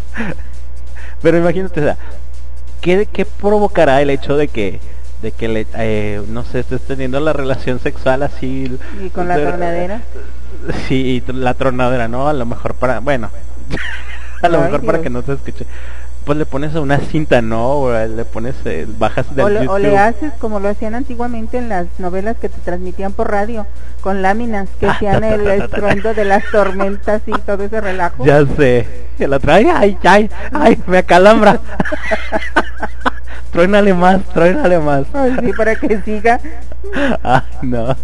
Pero imagínate, o sea, ¿qué, qué provocará el hecho de que de que le, eh, no sé, estés teniendo la relación sexual así y con la de, tronadera? Sí, la tronadera, ¿no? A lo mejor para, bueno, a lo Ay, mejor Dios. Para que no se escuche. Pues le pones una cinta, ¿no? O le pones, eh, bajas del o le, YouTube. O le haces como lo hacían antiguamente en las novelas que te transmitían por radio, con láminas que hacían ah, el estruendo de las tormentas y todo ese relajo. Ya sé. Y la trae, ay, ay, ay, me acalambra. Truénale más, truénale más. Ay, sí, para que siga. Ay, no.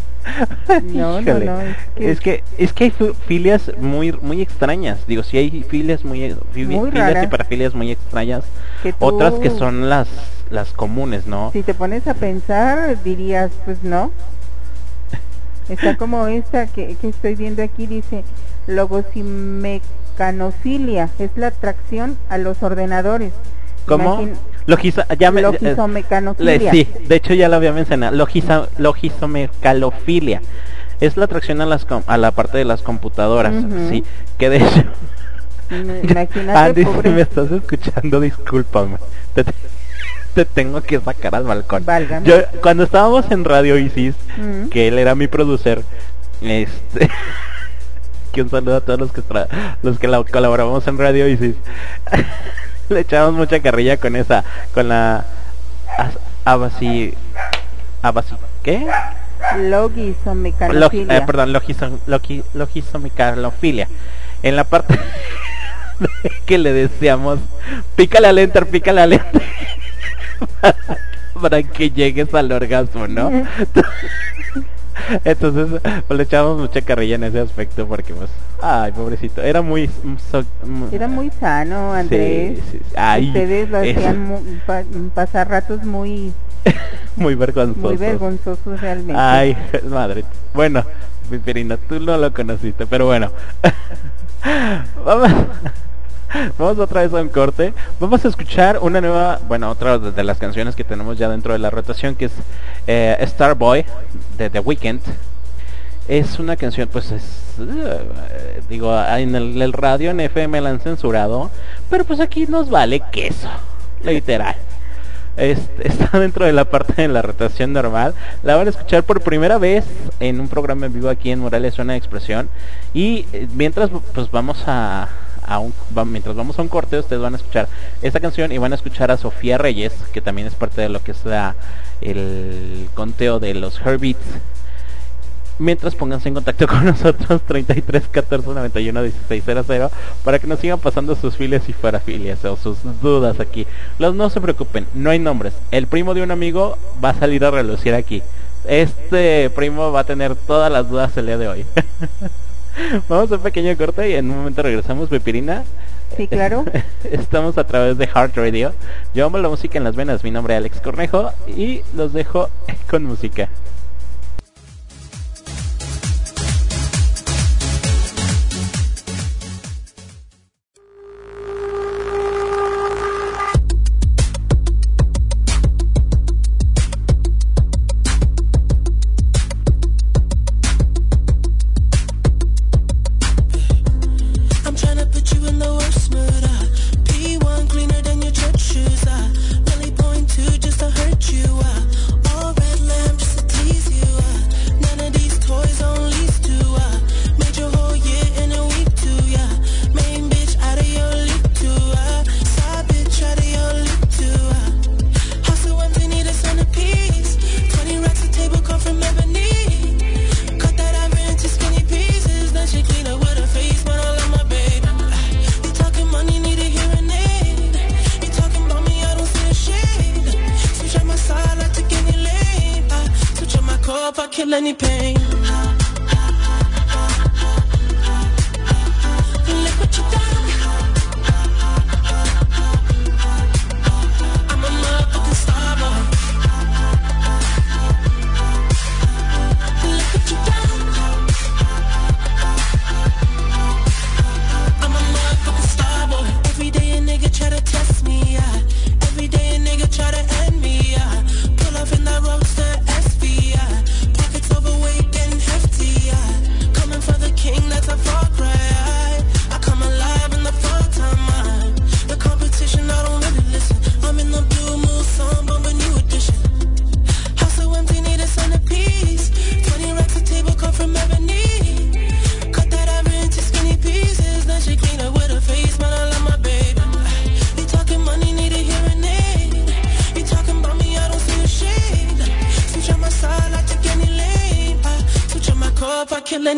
No, no, no, es que... es que es que hay filias muy muy extrañas. Digo, sí hay filias muy, filias muy y parafilias muy extrañas. Que tú... Otras que son las las comunes, ¿no? Si te pones a pensar, dirías, pues no. Está como esta que, que estoy viendo aquí, dice logosomecanofilia, es la atracción a los ordenadores. ¿Cómo? Imagin... Logisa, ya me, Logisomecanofilia. Eh, sí, de hecho ya lo había mencionado. Logisa, logisomecalofilia es la atracción a las a la parte de las computadoras, uh-huh. Sí, que de hecho. Imagínate, Andy, pobre... si me estás escuchando, discúlpame. Te, te tengo que sacar al balcón. Válgame. Yo cuando estábamos en Radio Isis, uh-huh. que él era mi producer, este que un saludo a todos los que tra... los que la... colaboramos en Radio Isis. Le echamos mucha carrilla con esa, con la abasi, abasi, ¿qué? Logisomecanofilia. Log, eh, perdón, logisom, logi, logisomecanofilia. En la parte de que le decíamos, pícale al enter, pícale al enter, para, para que llegues al orgasmo, ¿no? Entonces pues, le echábamos mucha carrilla en ese aspecto porque pues, ay, pobrecito, era muy so, era muy sano, Andrés. Sí, sí, sí. Ay, ustedes lo hacían mu, pa, pasar ratos muy muy vergonzosos. Muy vergonzosos realmente. Ay, madre. Bueno, Piperina, tú no lo conociste, pero bueno. Vamos Vamos otra vez a un corte. Vamos a escuchar una nueva, bueno, otra de las canciones que tenemos ya dentro de la rotación, que es eh, Starboy de The Weeknd. Es una canción, pues es, uh, digo, en el, el radio, en F M la han censurado, pero pues aquí nos vale queso, literal. Este, está dentro de la parte de la rotación normal. La van a escuchar por primera vez en un programa en vivo aquí en Morales Zona de Expresión. Y eh, mientras pues vamos a A un, va, mientras vamos a un corte, ustedes van a escuchar esta canción y van a escuchar a Sofía Reyes, que también es parte de lo que es la, el conteo de los Heartbeats. Mientras pónganse en contacto con nosotros, treinta y tres, catorce, noventa y uno, dieciséis cero cero, para que nos sigan pasando sus filias y parafilias o sus dudas aquí. Los, no se preocupen, no hay nombres. El primo de un amigo va a salir a relucir aquí. Este primo va a tener todas las dudas el día de hoy. Vamos a un pequeño corte y en un momento regresamos. Pepirina. Sí, claro. Estamos a través de Heart Radio. Llevamos la música en las venas. Mi nombre es Alex Cornejo y los dejo con música. Shoes, uh, really point to just to hurt you. Uh, all red lamp just to tease.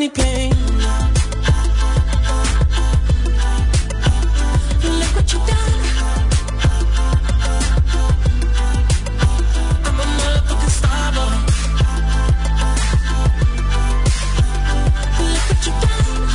any pain. Look what you done. I'm a motherfucking star boy. Look what you done.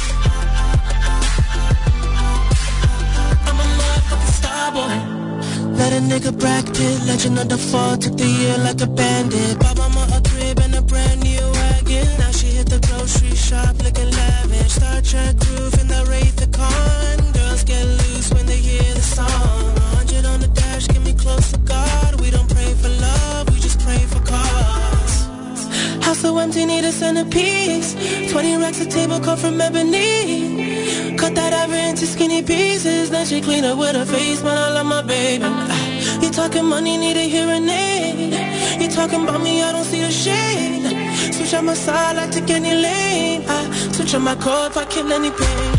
I'm a motherfucking star boy. Let a nigga Brad Pitt, legend of the fall, took the year like a bandit. Bought mama a crib and a brand new wagon. Now she hit the grocery shop looking lavish. Star Trek roof in the Wraith the Con. Girls get loose when they hear the song. A hundred on the dash, get me close to God. We don't pray for love, we just pray for cause. House so empty, need a centerpiece. Twenty racks of table cut from ebony. Cut that ever into skinny pieces. Then she clean up with her face, man, I love my baby. You talking money, need a hearing aid. You talking about me, I don't see a shade. Switch on my side, I take any lane. I switch on my core if I kill any pain.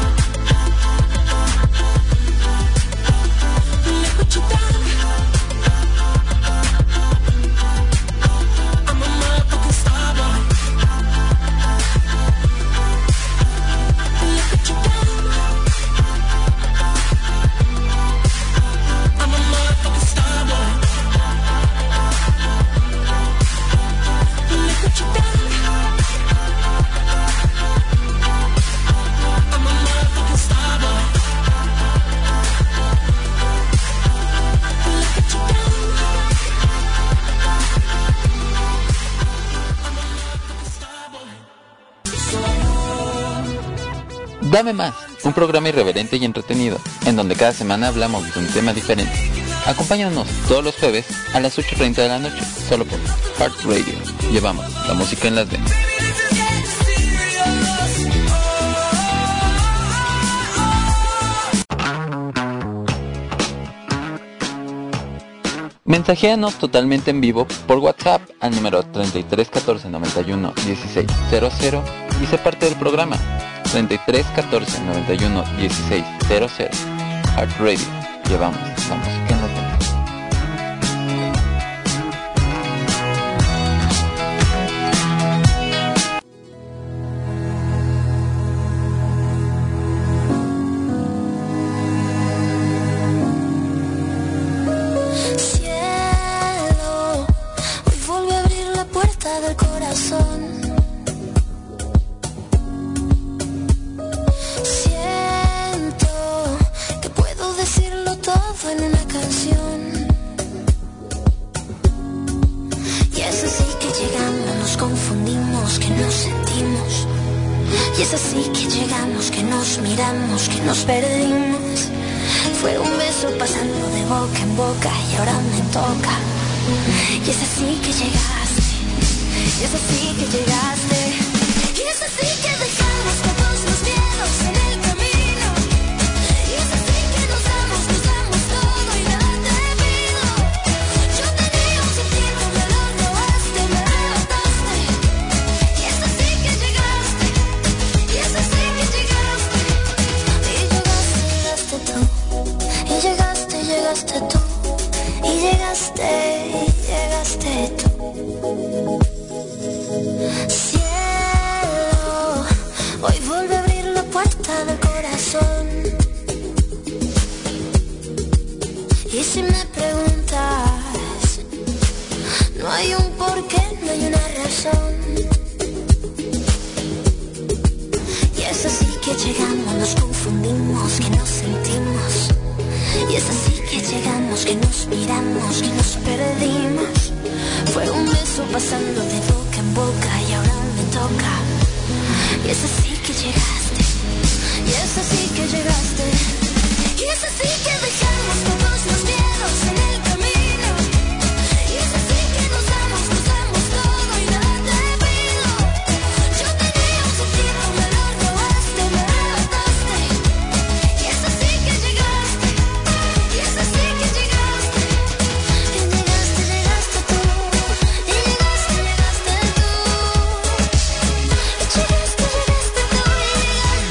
Look what you done. I'm a motherfucking star boy. Look what you done. I'm a motherfucking star boy. Look what you done. I'm a motherfucking star boy. Look what you done. I'm a motherfucking star boy. Dame Más, un programa irreverente y entretenido, en donde cada semana hablamos de un tema diferente. Acompáñanos todos los jueves a las ocho treinta de la noche, solo por Heart Radio. Llevamos la música en las venas. Mensajeanos totalmente en vivo por WhatsApp al número treinta y tres catorce noventa y uno dieciséis cero cero y sé parte del programa. treinta y tres catorce noventa y uno dieciséis cero cero. Heart Radio. Llevamos la música en las venas. Cielo, hoy vuelve a abrir la puerta del corazón. Siento que puedo decirlo todo en una canción. Y es así que llegamos, nos confundimos, que nos sentimos. Y es así que llegamos, que nos miramos, que nos perdimos. Fue un beso pasando de boca en boca y ahora me toca. Y es así que llegaste, y es así que llegaste. Y es así que dejamos todos los miedos en el camino. Y es así que nos damos, nos damos todo y nada te pido. Yo tenía un sentido, me lo robaste, me arrebataste. Y es así que llegaste, y es así que llegaste. Y llegaste, llegaste tú. Y llegaste, llegaste tú. Y llegaste, llegaste tú. Cielo, hoy vuelve a abrir la puerta del corazón. Y si me preguntas, no hay un porqué, no hay una razón. Y es así que llegamos, nos confundimos, que nos sentimos. Y es así que llegamos, que nos miramos, que nos perdimos. Fue un beso pasando de boca en boca y ahora me toca. Y es así que llegaste, y es así que llegaste. Y es así que dejamos todos los miedos en el camino. Y es así que nos damos, nos damos todo y nada te pido. Yo tenía un sentido, me lo robaste, me arrebataste. Y es así que llegaste, y es así que llegaste. Y llegaste, llegaste tú. Y llegaste, llegaste tú. Y llegaste, llegaste tú. Y llegaste, llegaste tú.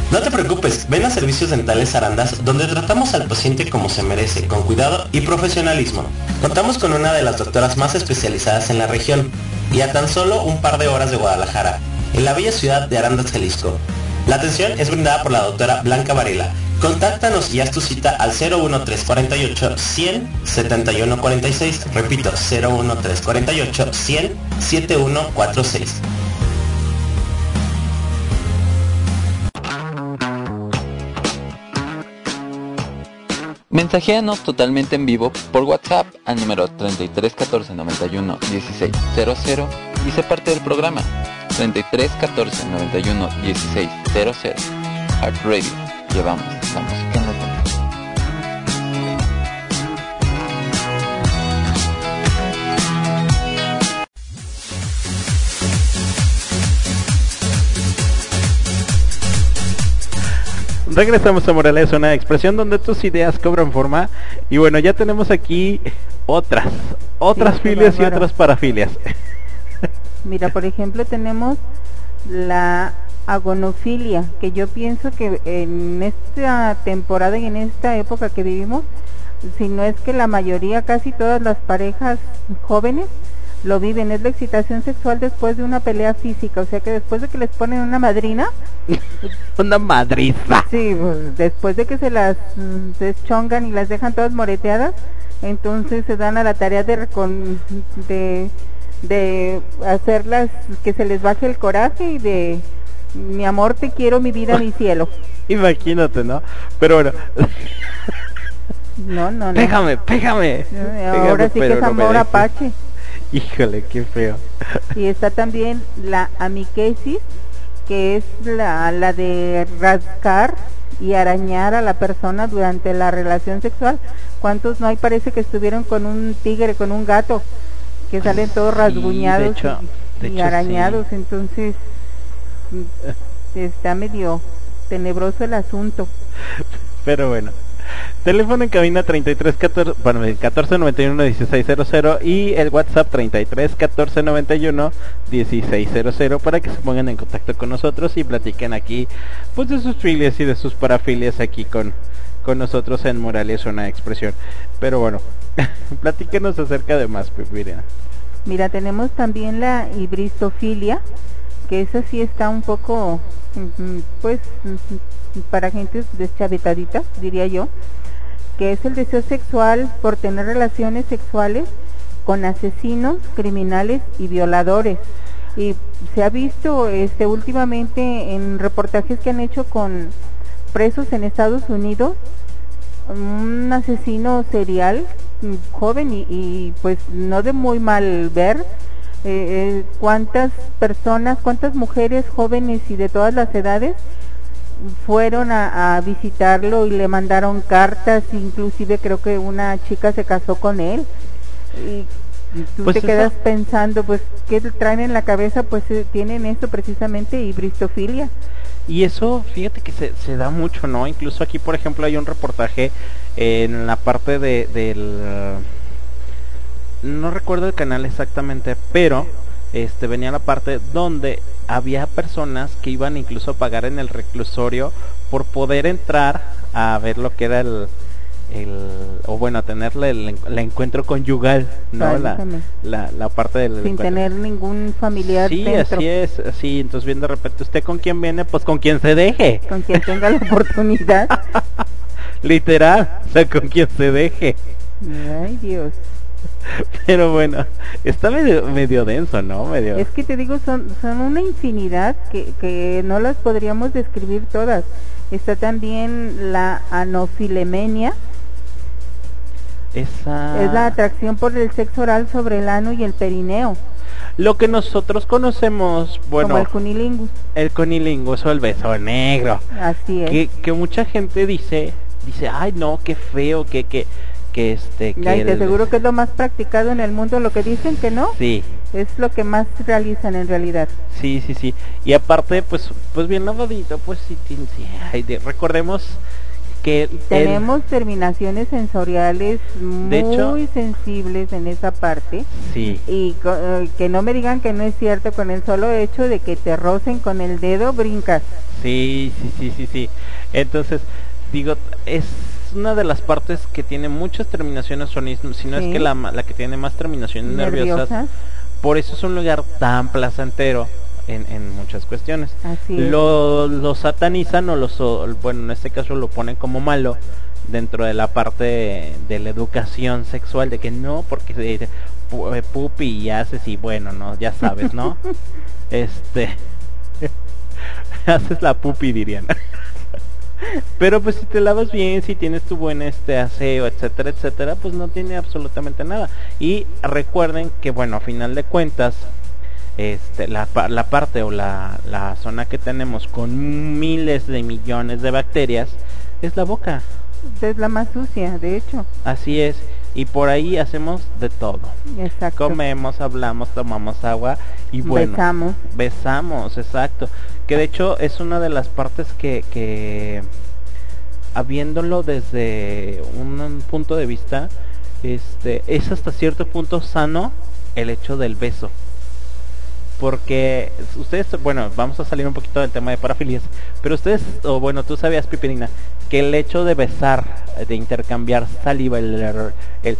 No te preocupes, ven a Servicios Dentales Arandas, donde tratamos al paciente como se merece, con cuidado y profesionalismo. Contamos con una de las doctoras más especializadas en la región, y a tan solo un par de horas de Guadalajara, en la bella ciudad de Arandas, Jalisco. La atención es brindada por la doctora Blanca Varela. Contáctanos y haz tu cita al cero uno tres cuatro ocho, cien, setenta y uno cuarenta y seis. Repito, cero uno tres cuatro ocho, cien, setenta y uno cuarenta y seis. Mensajeanos totalmente en vivo por WhatsApp al número treinta y tres catorce noventa y uno dieciséis cero cero y sé parte del programa. treinta y tres catorce noventa y uno dieciséis cero cero. Heart Radio. Llevamos la música en la tele. Regresamos a Morales, una expresión donde tus ideas cobran forma. Y bueno, ya tenemos aquí otras, otras sí, filias y otras parafilias. Mira, por ejemplo, tenemos la agonofilia, que yo pienso que en esta temporada y en esta época que vivimos, si no es que la mayoría, casi todas las parejas jóvenes lo viven, es la excitación sexual después de una pelea física, o sea que después de que les ponen una madrina, una madriza, sí, pues, después de que se las mm, deschongan y las dejan todas moreteadas, entonces se dan a la tarea de recon, de, de hacerlas que se les baje el coraje y de mi amor, te quiero, mi vida, mi cielo. Imagínate, ¿no? Pero bueno. No, no, no. Pégame, pégame. Ahora pégame, sí que es amor no apache. Híjole, qué feo. Y está también la amiquesis, que es la, la de rascar y arañar a la persona durante la relación sexual. ¿Cuántos no hay? Parece que estuvieron con un tigre, con un gato, que salen todos rasguñados, sí, de hecho, y, de y hecho, arañados, sí. Entonces está medio tenebroso el asunto. Pero bueno. Teléfono en cabina treinta y tres catorce, bueno, catorce noventa y uno dieciséis cero cero y el WhatsApp treinta y tres catorce noventa y uno dieciséis cero cero para que se pongan en contacto con nosotros y platiquen aquí pues de sus filias y de sus parafilias aquí con, con nosotros en Morales, una expresión. Pero bueno, platíquenos acerca de más, Pipirina. Mira, tenemos también la hibristofilia, que esa sí está un poco, pues, para gente deschavetadita, diría yo, que es el deseo sexual por tener relaciones sexuales con asesinos, criminales y violadores. Y se ha visto este últimamente en reportajes que han hecho con presos en Estados Unidos, un asesino serial, joven y, y pues no de muy mal ver, eh, eh, cuántas personas, cuántas mujeres jóvenes y de todas las edades fueron a, a visitarlo y le mandaron cartas, inclusive creo que una chica se casó con él y, y tú pues te quedas eso... pensando, pues, ¿qué traen en la cabeza? Pues eh, tienen esto precisamente, hibristofilia. Y eso, fíjate que se, se da mucho, ¿no? Incluso aquí, por ejemplo, hay un reportaje en la parte de del... no recuerdo el canal exactamente, pero este venía la parte donde había personas que iban incluso a pagar en el reclusorio por poder entrar a ver lo que era el, el o bueno, a tener el, el encuentro conyugal, ¿no? La, la, la parte del sin encuentro. Tener ningún familiar sí, dentro. Así es, así, entonces bien de repente, ¿usted con quién viene? Pues con quien se deje. Con quien tenga la oportunidad. Literal, o sea, con quien se deje. Ay, Dios. Pero bueno, está medio, medio denso, ¿no? Medio... Es que te digo, son, son una infinidad que, que no las podríamos describir todas. Está también la anofilemenia. Esa... es la atracción por el sexo oral sobre el ano y el perineo. Lo que nosotros conocemos, bueno, como el cunilingus. El cunilingus o el beso negro. Así es. Que, que mucha gente dice, dice, ay no, qué feo, que... que que este que Ay, te el... aseguro que es lo más practicado en el mundo, lo que dicen que no, sí, es lo que más realizan en realidad. Sí, sí, sí, y aparte, pues pues bien lavadito, pues sí, sí, sí. Ay, de, recordemos que tenemos el... terminaciones sensoriales muy hecho, sensibles en esa parte. Sí. Y uh, que no me digan que no es cierto, con el solo hecho de que te rocen con el dedo, brincas. Sí, sí, sí, sí, sí. Entonces, digo, es una de las partes que tiene muchas terminaciones sonistas, si no sí. es que la, la que tiene más terminaciones nerviosas. nerviosas. Por eso es un lugar tan placentero. En, en muchas cuestiones. Así lo, lo satanizan o los, bueno, en este caso lo ponen como malo dentro de la parte de, de la educación sexual, de que no, porque se pu, pupi y haces y bueno, no, ya sabes, ¿no? este haces la pupi, dirían. Pero pues si te lavas bien, si tienes tu buen este aseo, etcétera, etcétera, pues no tiene absolutamente nada. Y recuerden que bueno, a final de cuentas, Este, la, la parte o la, la zona que tenemos con miles de millones de bacterias es la boca. Es la más sucia, de hecho. Así es, y por ahí hacemos de todo. Exacto. Comemos, hablamos, tomamos agua y bueno. Besamos. Besamos, exacto. Que de hecho es una de las partes que, que habiéndolo desde un punto de vista, este, es hasta cierto punto sano el hecho del beso. Porque ustedes, bueno, vamos a salir un poquito del tema de parafilias, pero ustedes, o bueno, tú sabías, Pipirina, que el hecho de besar, de intercambiar saliva, el el,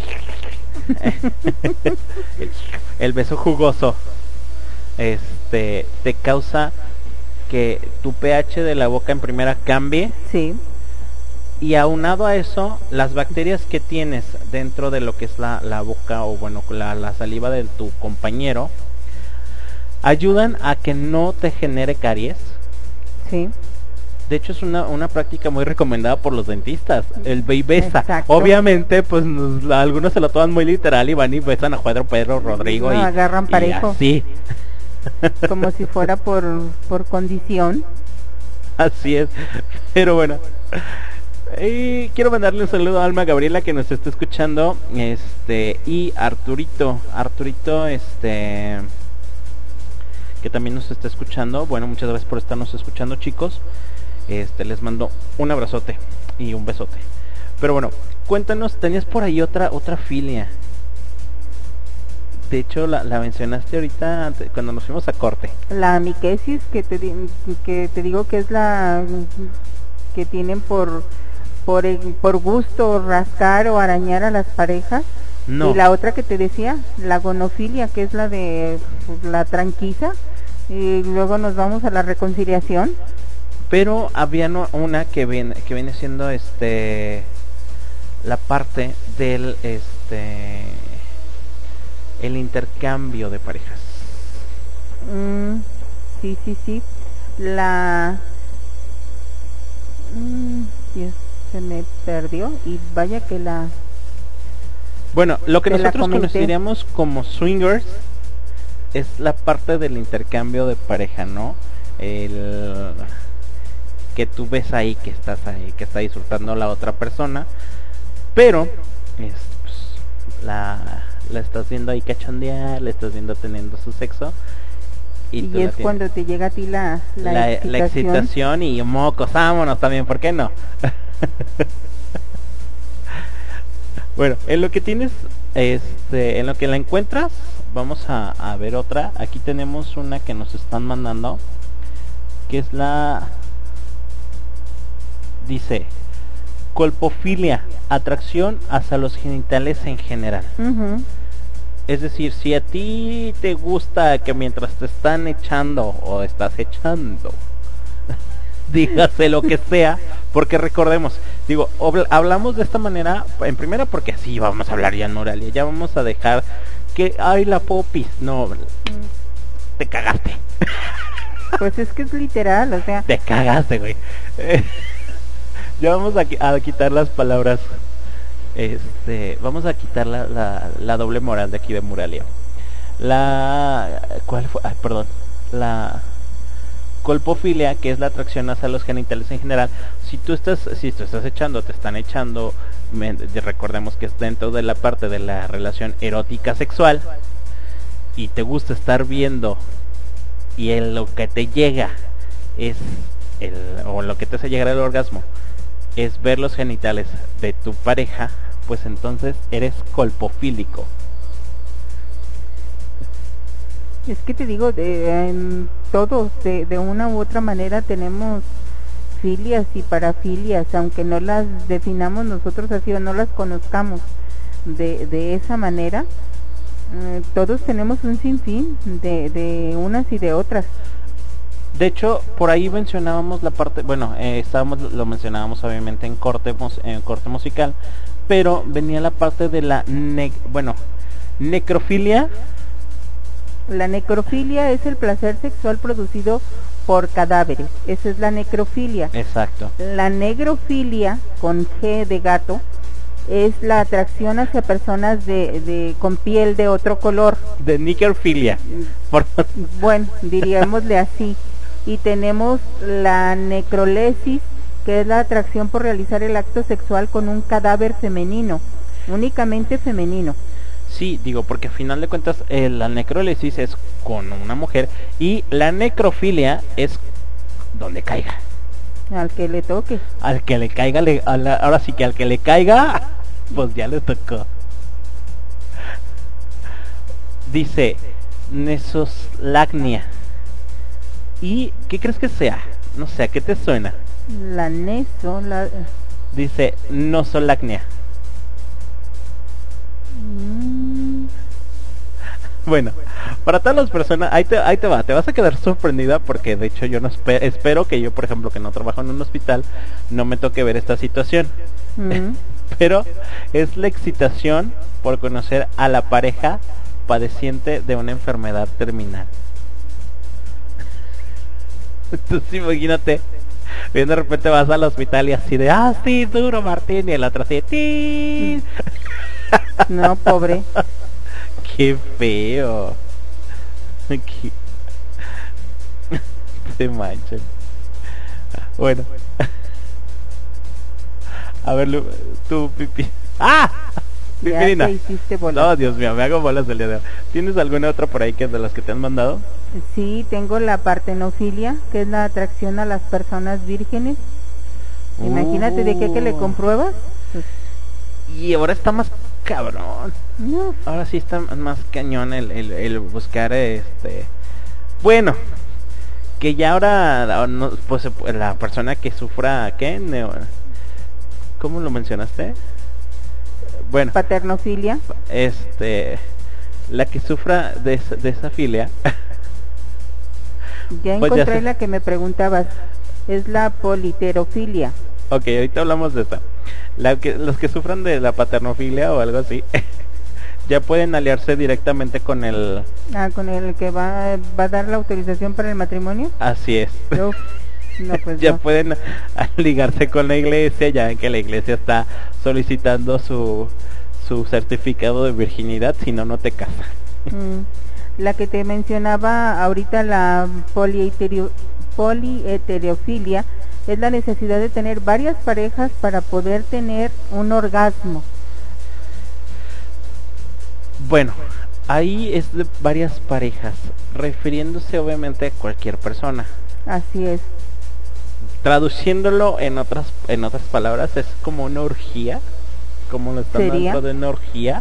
el, el beso jugoso, este, te causa que tu pH de la boca en primera cambie. Sí. Y aunado a eso, las bacterias que tienes dentro de lo que es la, la boca, o bueno, la, la saliva de tu compañero, ayudan a que no te genere caries. Sí. De hecho es una, una práctica muy recomendada por los dentistas, el ve y besa. Exacto. Obviamente pues nos, algunos se lo toman muy literal y van y besan a Pedro, Pedro, Rodrigo no, y agarran parejo. Y así. Como si fuera por, por condición. Así es. Pero bueno. Y quiero mandarle un saludo a Alma Gabriela que nos está escuchando, este, y Arturito, Arturito, este, que también nos está escuchando. Bueno, muchas gracias por estarnos escuchando, chicos. Este, les mando un abrazote y un besote. Pero bueno, cuéntanos, tenías por ahí otra otra filia. De hecho, la, la mencionaste ahorita antes, cuando nos fuimos a corte. La miquesis, que te que te digo que es la que tienen por por por gusto rascar o arañar a las parejas. No. Y la otra que te decía, la gonofilia, que es la de pues, la tranquiza, y luego nos vamos a la reconciliación. Pero había no, una que viene que viene siendo este la parte del este el intercambio de parejas. Mm, sí, sí, sí. La mm, Dios, se me perdió y vaya que la Bueno, lo que nosotros conoceríamos como swingers es la parte del intercambio de pareja, ¿no? El que tú ves ahí que estás ahí, que está disfrutando la otra persona, pero es, pues, la, la estás viendo ahí cachondear, le estás viendo teniendo su sexo. Y, y es cuando te llega a ti la, la, la, excitación. la excitación y mocos, vámonos también, ¿por qué no? Bueno, en lo que tienes, este, en lo que la encuentras, vamos a, a ver otra. Aquí tenemos una que nos están mandando, que es la, dice, colpofilia, atracción hacia los genitales en general. Uh-huh. Es decir, si a ti te gusta que mientras te están echando o estás echando, dígase lo que sea, porque recordemos, digo, obl- hablamos de esta manera en primera porque así vamos a hablar ya en Moralia, ya vamos a dejar que, ay, la popis, no, mm. te cagaste. Pues es que es literal, o sea. Te cagaste, güey. Ya vamos a, a quitar las palabras, este, vamos a quitar la, la, la doble moral de aquí de Moralia. La, ¿cuál fue? Ay, perdón, la colpofilia, que es la atracción hacia los genitales en general. Si tú estás, si tú estás echando, te están echando, me, recordemos que es dentro de la parte de la relación erótica sexual, y te gusta estar viendo, y en lo que te llega es el, o lo que te hace llegar al orgasmo es ver los genitales de tu pareja, pues entonces eres colpofílico. Es que te digo, de, en todos de, de una u otra manera tenemos filias y parafilias, aunque no las definamos nosotros así o no las conozcamos de, de esa manera, eh, todos tenemos un sinfín de, de unas y de otras. De hecho, por ahí mencionábamos la parte, bueno, eh, estábamos, lo mencionábamos obviamente en corte, en corte musical, pero venía la parte de la, ne bueno, necrofilia. La necrofilia es el placer sexual producido por cadáveres, esa es la necrofilia. Exacto. La negrofilia, con G de gato, es la atracción hacia personas de, de con piel de otro color. De necrofilia. Por... Bueno, diríamosle así. Y tenemos la necrolesis, que es la atracción por realizar el acto sexual con un cadáver femenino, únicamente femenino. Sí, digo, porque a final de cuentas eh, la necrolesis es con una mujer y la necrofilia es donde caiga. Al que le toque. Al que le caiga, le, a la, ahora sí que al que le caiga, pues ya le tocó. Dice, nesoslagnia. ¿Y qué crees que sea? No sé, ¿a qué te suena? La neso, la... Dice, nosolagnia. Mm. Bueno, para todas las personas, ahí te, ahí te va, te vas a quedar sorprendida porque de hecho yo no esper, espero que yo, por ejemplo, que no trabajo en un hospital, no me toque ver esta situación. Mm. Pero es la excitación por conocer a la pareja padeciente de una enfermedad terminal. Entonces imagínate, bien de repente vas al hospital y así de, ah, sí, duro, Martín, y el otro así, ¡tín! No, pobre. Qué feo. Qué... Se manchan. Bueno. A ver, tú, Pipi. ¡Ah! Ya te hiciste bolas. No, Dios mío, me hago bolas el día de hoy. ¿Tienes alguna otra por ahí que es de las que te han mandado? Sí, tengo la partenofilia, que es la atracción a las personas vírgenes. Uh. Imagínate de qué que le compruebas. Pues... Y ahora está más cabrón. No. Ahora sí está más cañón el, el, el buscar este. Bueno, que ya ahora no, pues la persona que sufra, ¿qué? ¿Cómo lo mencionaste? Bueno, paternofilia. Este, la que sufra de, de esa filia. Ya pues encontré ya la que me preguntabas. Es la politerofilia. Ok, ahorita hablamos de esta. La que, los que sufran de la paternofilia o algo así, ya pueden aliarse directamente con el... Ah, con el que va, va a dar la autorización para el matrimonio. Así es. Uf, no, pues ya no. pueden ligarse con la iglesia, ya ven que la iglesia está solicitando su, su certificado de virginidad, si no, no te casan. Mm, la que te mencionaba ahorita, la polietereo, polieterofilia, es la necesidad de tener varias parejas para poder tener un orgasmo. Bueno, ahí es de varias parejas, refiriéndose obviamente a cualquier persona. Así es. Traduciéndolo en otras en otras palabras, es como una orgía, como lo están dando de una orgía.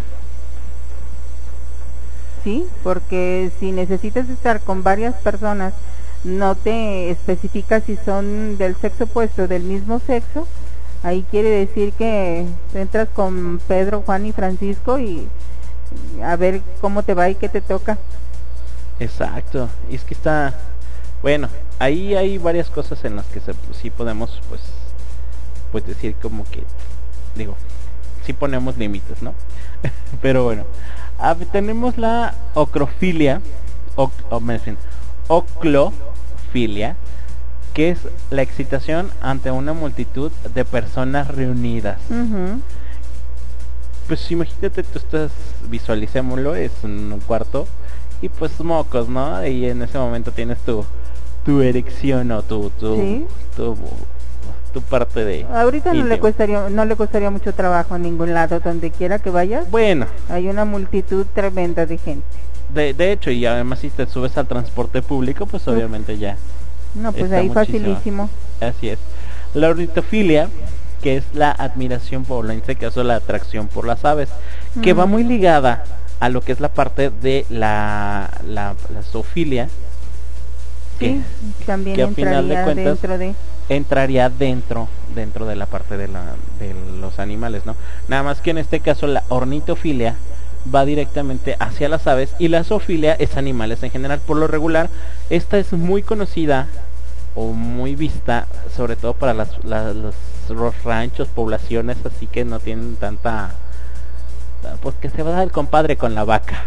Sí, porque si necesitas estar con varias personas, no te especifica si son del sexo opuesto, del mismo sexo, ahí quiere decir que entras con Pedro, Juan y Francisco y a ver cómo te va y qué te toca. Exacto, y es que está, bueno, ahí hay varias cosas en las que se, sí podemos, pues, pues decir como que, digo, sí ponemos límites, ¿no? Pero bueno, a, tenemos la ocrofilia, o, o, me dicen, oclofilia, que es la excitación ante una multitud de personas reunidas. Uh-huh. Pues imagínate, tú estás, visualicémoslo, es un cuarto y pues mocos, ¿no? Y en ese momento tienes tu tu erección o tu tu, ¿sí? tu, tu parte de ahorita íntimo. no le costaría no le costaría mucho trabajo en ningún lado, donde quiera que vayas. Bueno, hay una multitud tremenda de gente. De, de hecho, y además si te subes al transporte público, pues obviamente ya. No, pues ahí muchísimo. Facilísimo. Así es. La ornitofilia que es la admiración por, en este caso la atracción por las aves, mm. que va muy ligada a lo que es la parte de la la, la zoofilia, que, sí, también que a entraría final de cuentas dentro de entraría dentro dentro de la parte de la de los animales, ¿no? Nada más que en este caso la ornitofilia va directamente hacia las aves y la zoofilia es animales en general. Por lo regular, esta es muy conocida o muy vista, sobre todo para las, las, los, los ranchos, poblaciones así que no tienen tanta, pues que se va a dar el compadre con la vaca.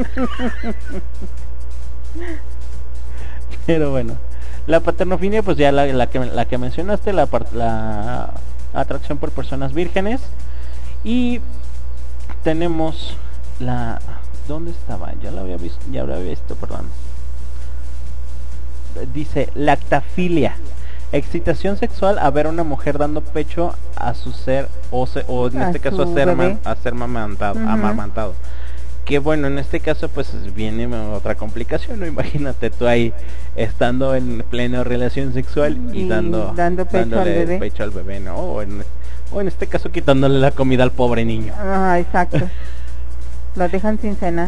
Pero bueno, la paternofilia, pues ya la, la que la que mencionaste, la, la atracción por personas vírgenes, y tenemos la, ¿dónde estaba? Ya la había visto, ya la había visto, perdón. Dice lactafilia, excitación sexual a ver a una mujer dando pecho a su ser o, se, o en a este caso a ser, ma, a ser mamantado, uh-huh. amamantado. Que bueno, en este caso pues viene otra complicación, ¿no? Imagínate tú ahí estando en plena relación sexual y, y dando, dando pecho dándole al bebé. pecho al bebé, ¿no? O en, o en este caso quitándole la comida al pobre niño. Ah, exacto. Lo dejan sin cenar.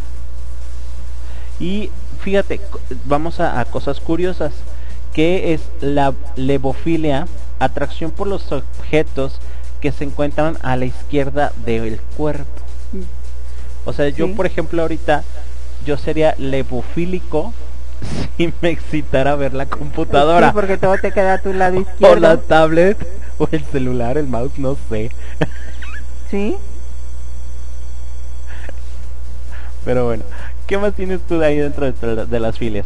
Y fíjate, vamos a, a cosas curiosas, que es la lebofilia, atracción por los objetos que se encuentran a la izquierda del cuerpo. O sea, yo sí. por ejemplo ahorita, yo sería lebofílico si me excitara ver la computadora. Sí, porque todo te queda a tu lado izquierdo. O la tablet, o el celular, el mouse, no sé. ¿Sí? Pero bueno, ¿qué más tienes tú de ahí dentro de, de las filias?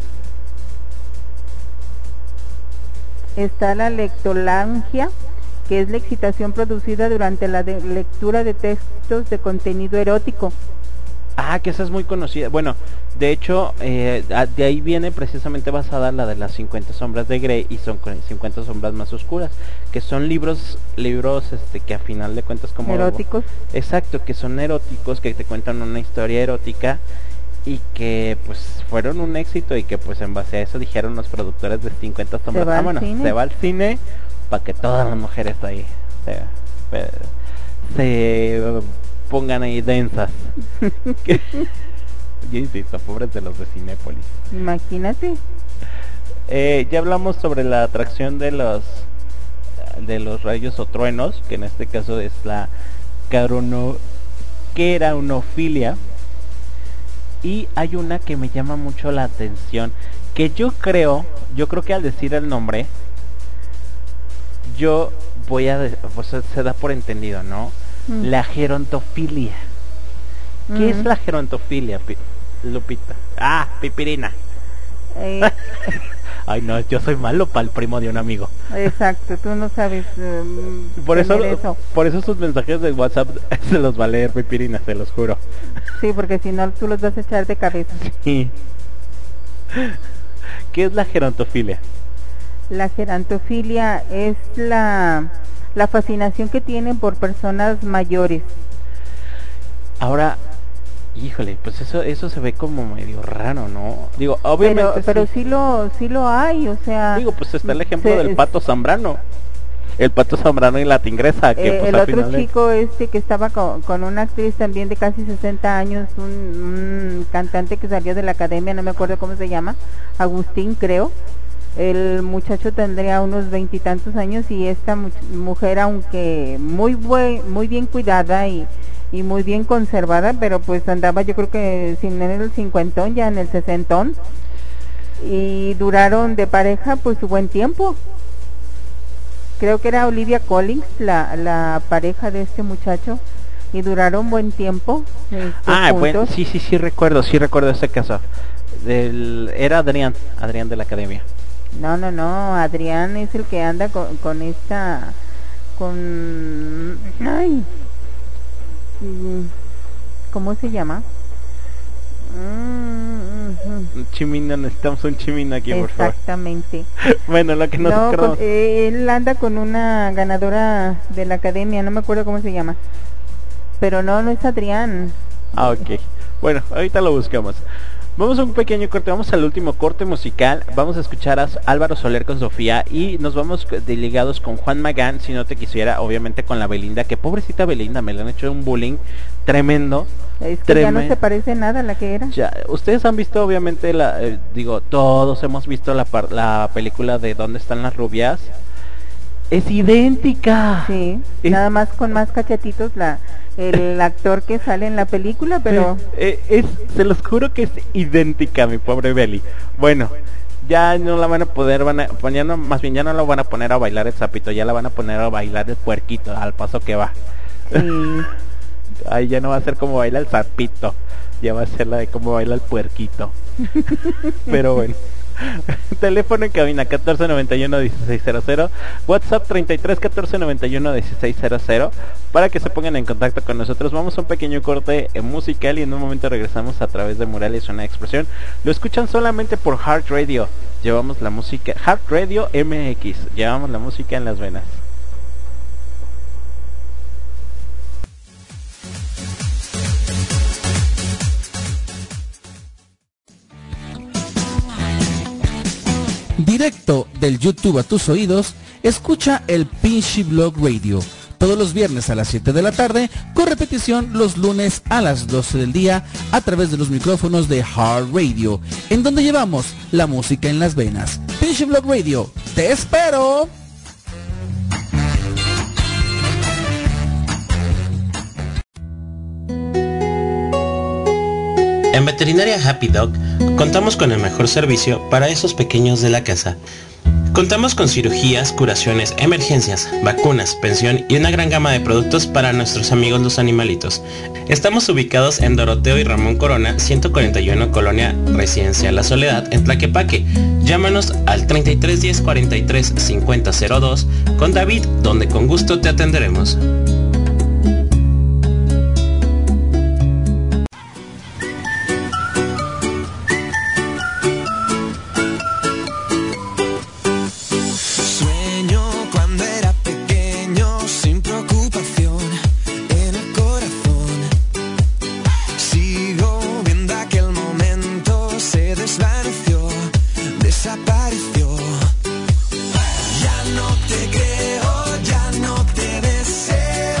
Está la lectolangia, que es la excitación producida durante la de lectura de textos de contenido erótico. Ah, que esa es muy conocida. Bueno, de hecho, eh, de ahí viene precisamente basada la de las cincuenta sombras de Grey, y son cincuenta sombras más oscuras, que son libros, libros este que a final de cuentas como eróticos. Exacto, que son eróticos, que te cuentan una historia erótica y que pues fueron un éxito, y que pues en base a eso dijeron los productores de cincuenta sombras, ah, bueno, cine? se va al cine para que todas las mujeres ahí se, se pongan ahí densas. Yo insisto, pobres de los de Cinépolis. Imagínate. Eh, ya hablamos sobre la atracción de los de los rayos o truenos, que en este caso es la carono, queraunofilia. Y hay una que me llama mucho la atención, que yo creo, yo creo que al decir el nombre, yo voy a, pues se da por entendido, ¿no? Mm. La gerontofilia. ¿Qué mm. es la gerontofilia, Lupita? Ah, pipirina. Eh. Ay, no, yo soy malo para el primo de un amigo. Exacto, tú no sabes um, por eso, eso. Por eso sus mensajes de WhatsApp se los va a leer Pipirina, se los juro. Sí, porque si no tú los vas a echar de cabeza. Sí. ¿Qué es la gerontofilia? La gerontofilia es la, la fascinación que tienen por personas mayores. Ahora, híjole, pues eso eso se ve como medio raro, ¿no? Digo, obviamente pero, pero sí. sí lo sí lo hay, o sea, digo, pues está el ejemplo se, del Pato Zambrano. El Pato Zambrano y la Tigresa, que eh, pues el otro final chico de... este que estaba con, con una actriz también de casi sesenta años, un, un cantante que salió de la academia, no me acuerdo cómo se llama, Agustín creo. El muchacho tendría unos veintitantos años, y esta mu mujer, aunque muy buen, muy bien cuidada y y muy bien conservada, pero pues andaba yo creo que sin en el cincuentón, ya en el sesentón, y duraron de pareja pues su buen tiempo. Creo que era Olivia Collins la, la pareja de este muchacho, y duraron buen tiempo. Este, ah, bueno, sí, sí, sí recuerdo, sí recuerdo ese caso. Del, era Adrián, Adrián de la academia. No, no, no, Adrián es el que anda con, con esta, con, ay, ¿cómo se llama? Un chimino, necesitamos un chimino aquí, por favor. Exactamente. Bueno, lo que nos no, con, eh, él anda con una ganadora de la academia, no me acuerdo cómo se llama. Pero no, no es Adrián. Ah, ok. Bueno, ahorita lo buscamos. Vamos a un pequeño corte, vamos al último corte musical. Vamos a escuchar a Álvaro Soler con Sofía y nos vamos de ligados con Juan Magán, si no te quisiera, obviamente con la Belinda, que pobrecita Belinda, me le han hecho un bullying tremendo. Es que tremendo. Ya no se parece nada a la que era. Ya, ustedes han visto obviamente la, eh, digo, todos hemos visto la, la película de ¿Dónde están las rubias? Es idéntica. Sí, es... nada más con más cachetitos la el actor que sale en la película, pero es, es, se los juro que es idéntica, mi pobre Beli. Bueno, ya no la van a poder, van a, ya no, más bien ya no la van a poner a bailar el sapito, ya la van a poner a bailar el puerquito, al paso que va. Sí. Ahí ya no va a ser como baila el sapito, ya va a ser la de como baila el puerquito. Pero bueno. Teléfono en cabina catorce noventa y uno dieciséis cero cero, WhatsApp treinta y tres catorce noventa y uno dieciséis cero cero para que se pongan en contacto con nosotros. Vamos a un pequeño corte musical y en un momento regresamos a través de Murales Una Expresión. Lo escuchan solamente por Heart Radio. Llevamos la música, Heart Radio M X, llevamos la música en las venas. Directo del YouTube a tus oídos, escucha el Pinchy Blog Radio todos los viernes a las siete de la tarde, con repetición los lunes a las doce del día a través de los micrófonos de Heart Radio, en donde llevamos la música en las venas. Pinchy Blog Radio, ¡te espero! En Veterinaria Happy Dog contamos con el mejor servicio para esos pequeños de la casa. Contamos con cirugías, curaciones, emergencias, vacunas, pensión y una gran gama de productos para nuestros amigos los animalitos. Estamos ubicados en Doroteo y Ramón Corona, ciento cuarenta y uno, Colonia Residencial La Soledad, en Tlaquepaque. Llámanos al treinta y tres diez cuarenta y tres cincuenta cero dos con David, donde con gusto te atenderemos. Ya no te creo, ya no te deseo.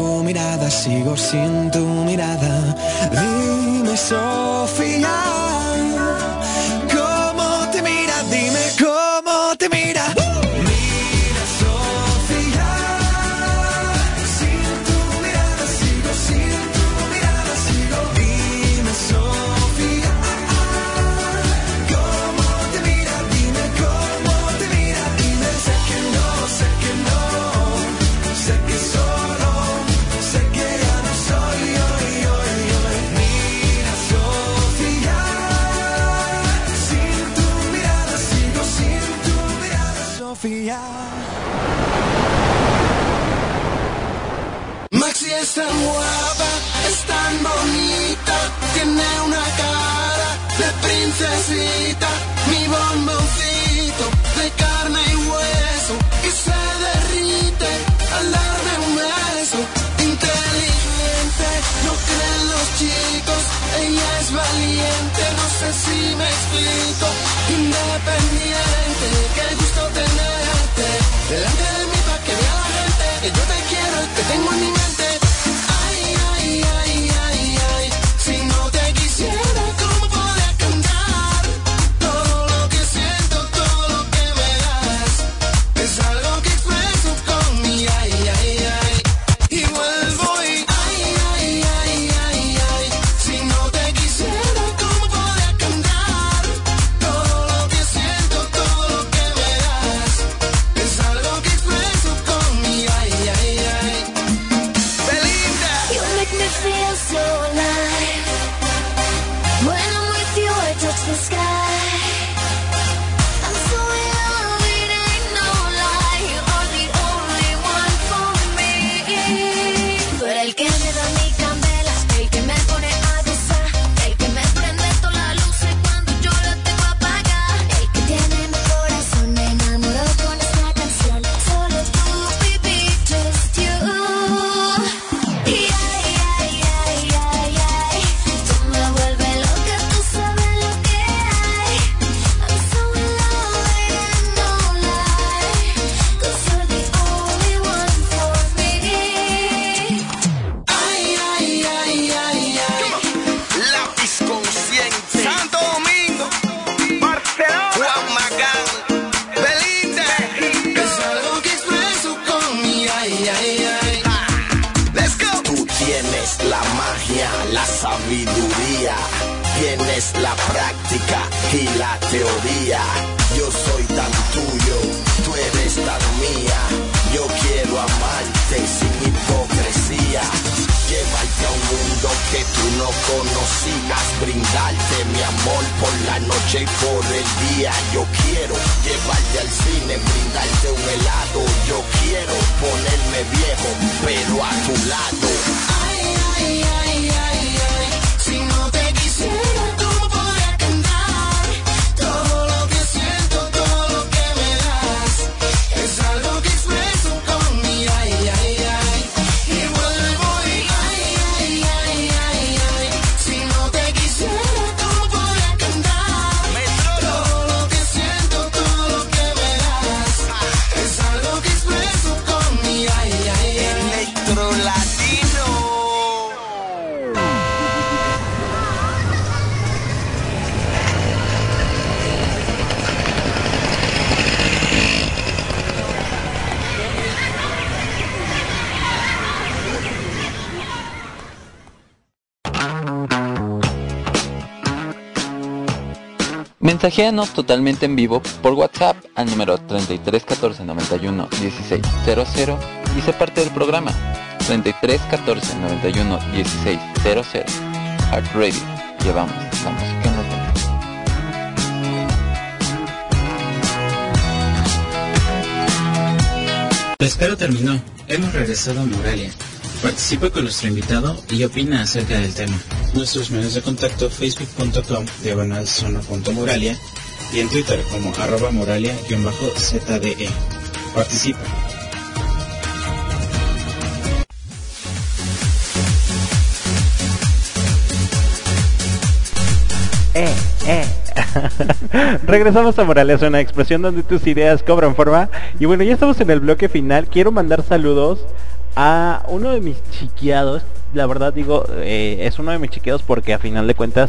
tu mirada, sigo sin tu mirada. Dime, Sofía, ¿cómo te mira? Dime, ¿cómo te mira? Mira, Sofía, sin tu mirada, sigo sin tu mirada, sigo. Dime, Sofía, ¿cómo te mira? Dime, ¿cómo te mira? Dime, sé que no, sé que no, sé que solo, sé que ya no soy hoy, hoy, hoy. Mira, Sofía, sin tu mirada, sigo sin tu mirada, Sofía. Maxi es tan guapa, es tan bonita, tiene una cara de princesita, mi bomboncito de carne y hueso que se derrite al darme un beso. Inteligente, no creen los chicos, ella es valiente, no sé si me explico. Independiente, qué gusto tenerte delante de mí pa' que vea la gente que yo te quiero y te tengo en mi mente. Ay, ay, ay, ay, ay, si no te quisiera, ¿cómo podría cantar? Todo lo que siento, todo lo que me das, es algo que expreso con mi ay, ay, ay. Y vuelvo y ay, ay, ay, ay, ay, si no te quisiera, ¿cómo podría cantar? Todo lo que siento, todo lo que me das, es algo que expreso con mi ay, ay, ay. Belinda. You make me feel so alive. When I'm with you, I touch the sky. I'm so in love, it ain't no lie. You are the only one for me. Tú eres el que me da mi candela, el que me pone a gozar, el que me prende todas las luces cuando yo la tengo apagada, el que tiene mi corazón enamorado con esta canción. Solo tú, baby, just you. Y ay, ay, ay, ay, ay, tú me vuelves loca, tú sabes lo que hay. I'm so in love, it ain't no lie, 'cause you're the only one for me. Ay, ay, ay, ay, ay. Lápiz consciente. Santo Domingo, Barcelona, Juan Magán, Belinda. Es algo que expreso con mi ay, ay, ay. Let's go. Tú tienes la magia, la sabiduría, tienes la práctica y la teoría. Yo soy tan tuyo, tú eres tan mía. Yo quiero amarte sin hipocresía. Llevarte a un mundo que tú no conocías, brindarte mi amor por la noche y por el día. Yo quiero llevarte al cine, brindarte un helado. Yo quiero ponerme viejo, pero a tu lado. Ay, ay, ay, ay, ay, si no te quisiera, ¿cómo podría cantar? Todo lo que siento, todo lo que me das, es algo que expreso con mi ay, ay, ay. Y vuelvo y ay, ay, ay, ay, ay, si no te quisiera, ¿cómo podría cantar? Todo lo que siento, todo lo que me das, es algo que expreso con mi ay, ay, ay. Electro Latino. Mensajéanos totalmente en vivo por WhatsApp al número treinta y tres catorce noventa y uno dieciséis cero cero y sé parte del programa. treinta y tres catorce noventa y uno dieciséis cero cero. Heart Radio. Llevamos la música en las venas. La espera terminó. Hemos regresado a Moralia. Participa con nuestro invitado y opina acerca del tema. Nuestros medios de contacto: facebook punto com diagonal zona.moralia y en Twitter como arroba moralia-zde. Participa. Eh, eh. Regresamos a Moralia, una expresión donde tus ideas cobran forma. Y bueno, ya estamos en el bloque final. Quiero mandar saludos a uno de mis chiqueados, la verdad digo, eh, es uno de mis chiqueados porque a final de cuentas,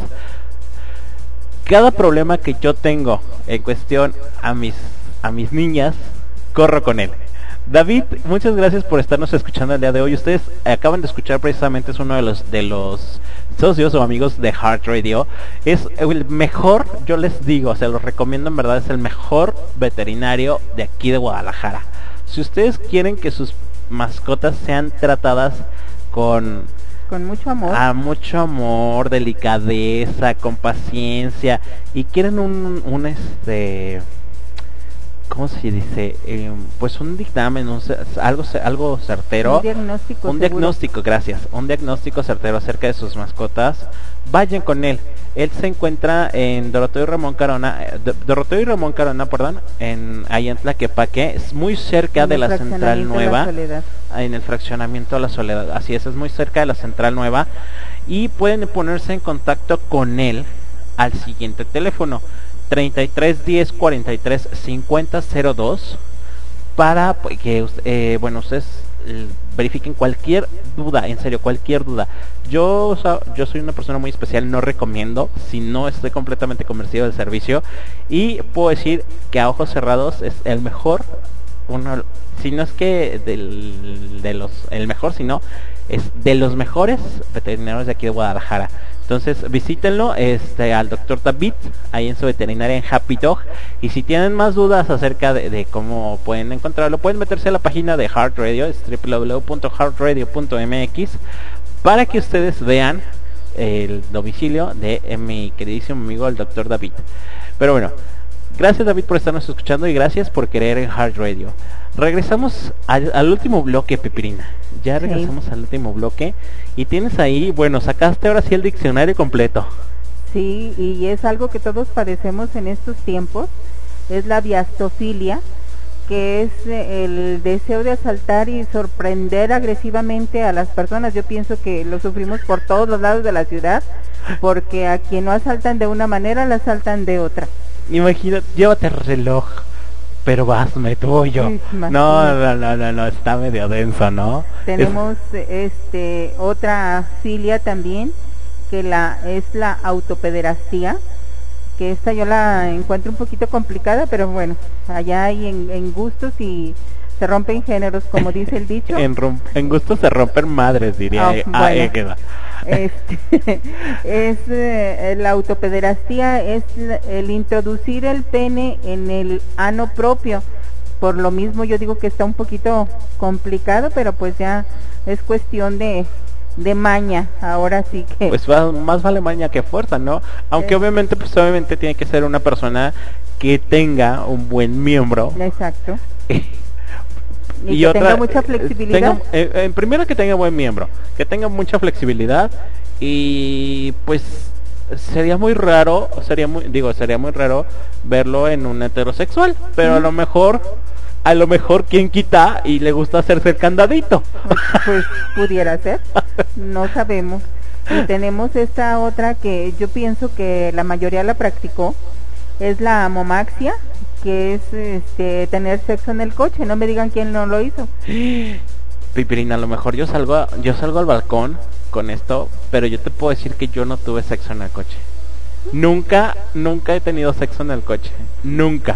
cada problema que yo tengo en cuestión a mis, a mis niñas, corro con él. David, muchas gracias por estarnos escuchando el día de hoy. Ustedes acaban de escuchar precisamente, es uno de los de los socios o amigos de Heart Radio. Es el mejor, yo les digo, se los recomiendo en verdad, es el mejor veterinario de aquí de Guadalajara. Si ustedes quieren que sus mascotas sean tratadas con con mucho amor, a mucho amor, delicadeza, con paciencia, y quieren un, un este ¿cómo se dice? Eh, pues un dictamen, un, algo algo certero. Un diagnóstico. Un seguro. diagnóstico, gracias. Un diagnóstico certero acerca de sus mascotas. Vayan con él. Él se encuentra en Doroteo y Ramón Carona, eh, Doroteo y Ramón Carona, perdón, en ahí en Tlaquepaque, es muy cerca de la Central Nueva, en el fraccionamiento de la Soledad. Así es, es muy cerca de la Central Nueva, y pueden ponerse en contacto con él al siguiente teléfono: treinta y tres diez cuarenta y tres cincuenta cero dos, para que eh, bueno, ustedes eh, verifiquen cualquier duda, en serio, cualquier duda. Yo, o sea, yo soy una persona muy especial, no recomiendo si no estoy completamente convencido del servicio, y puedo decir que a ojos cerrados es el mejor, uno, si no es que del, de los, el mejor, sino es de los mejores veterinarios de aquí de Guadalajara. Entonces visítenlo, este, al doctor David, ahí en su veterinaria en Happy Dog. Y si tienen más dudas acerca de, de cómo pueden encontrarlo, pueden meterse a la página de Heart Radio, es doble u doble u doble u punto heart radio punto m x, para que ustedes vean el domicilio de eh, mi queridísimo amigo el doctor David. Pero bueno, gracias David por estarnos escuchando y gracias por querer en Heart Radio. Regresamos al, al último bloque, Pepirina. Ya regresamos sí. al último bloque. Y tienes ahí, bueno, sacaste ahora sí el diccionario completo. Sí, y es algo que todos padecemos en estos tiempos. Es la biastofilia, que es el deseo de asaltar y sorprender agresivamente a las personas. Yo pienso que lo sufrimos por todos los lados de la ciudad, porque a quien no asaltan de una manera, la asaltan de otra. Imagínate, llévate el reloj, pero hazme tuyo. Sí, no, no, no, no, no, está medio denso, ¿no? Tenemos es... este otra filia también, que la es la autopederastía, que esta yo la encuentro un poquito complicada, pero bueno, allá hay en, en gustos y se rompen géneros, como dice el dicho. en, en gustos se rompen madres, diría. Oh, ah, bueno. eh, este, es eh, la autopederastía es el introducir el pene en el ano propio. Por lo mismo yo digo que está un poquito complicado, pero pues ya es cuestión de de maña, ahora sí que pues va, más vale maña que fuerza, ¿no? Aunque es... obviamente pues obviamente tiene que ser una persona que tenga un buen miembro. Exacto. y, y que otra, tenga mucha flexibilidad. Tenga, eh, eh, primero que tenga buen miembro, que tenga mucha flexibilidad, y pues sería muy raro, sería muy, digo, sería muy raro verlo en un heterosexual, pero mm. a lo mejor A lo mejor quien quita y le gusta hacerse el candadito. Pues pudiera ser, no sabemos. Y tenemos esta otra que yo pienso que la mayoría la practicó, es la momaxia, que es este tener sexo en el coche. No me digan quién no lo hizo. Pipirina, a lo mejor yo salgo a, yo salgo al balcón con esto, pero yo te puedo decir que yo no tuve sexo en el coche. Nunca, nunca he tenido sexo en el coche. Nunca.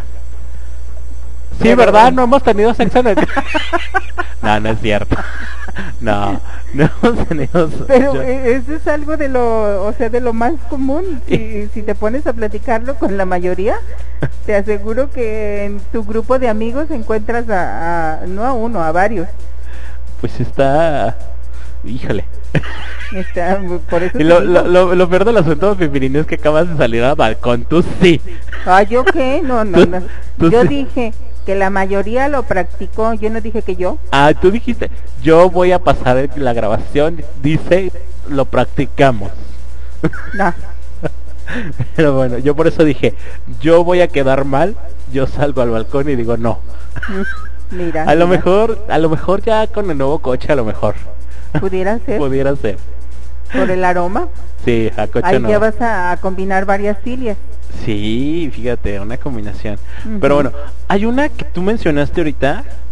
Sí, pero, ¿verdad? No hemos tenido sexo en el coche. No, no es cierto. No, no hemos tenido. Pero yo... eso es algo de lo, o sea, de lo más común. Si, si te pones a platicarlo con la mayoría, te aseguro que en tu grupo de amigos encuentras a, a no a uno, a varios. Pues está, híjole. Está, por eso y lo, lo, lo, lo peor del asunto, Pipirina, es que acabas de salir al balcón. Tú sí. Ah, ¿yo qué? No, no, ¿Tú, no. Tú yo sí. dije que la mayoría lo practicó. Yo no dije que yo. Ah, tú dijiste, yo voy a pasar la grabación. Dice, lo practicamos. No. Pero bueno, yo por eso dije, yo voy a quedar mal. Yo salgo al balcón y digo no. Mira, a mira. lo mejor, a lo mejor ya con el nuevo coche, a lo mejor. Pudiera ser. Pudiera ser. Por el aroma. Sí, a coche ahí no. ya vas a, a combinar varias filias. Sí, fíjate, una combinación. Uh-huh. Pero bueno, hay una que tú mencionaste ahorita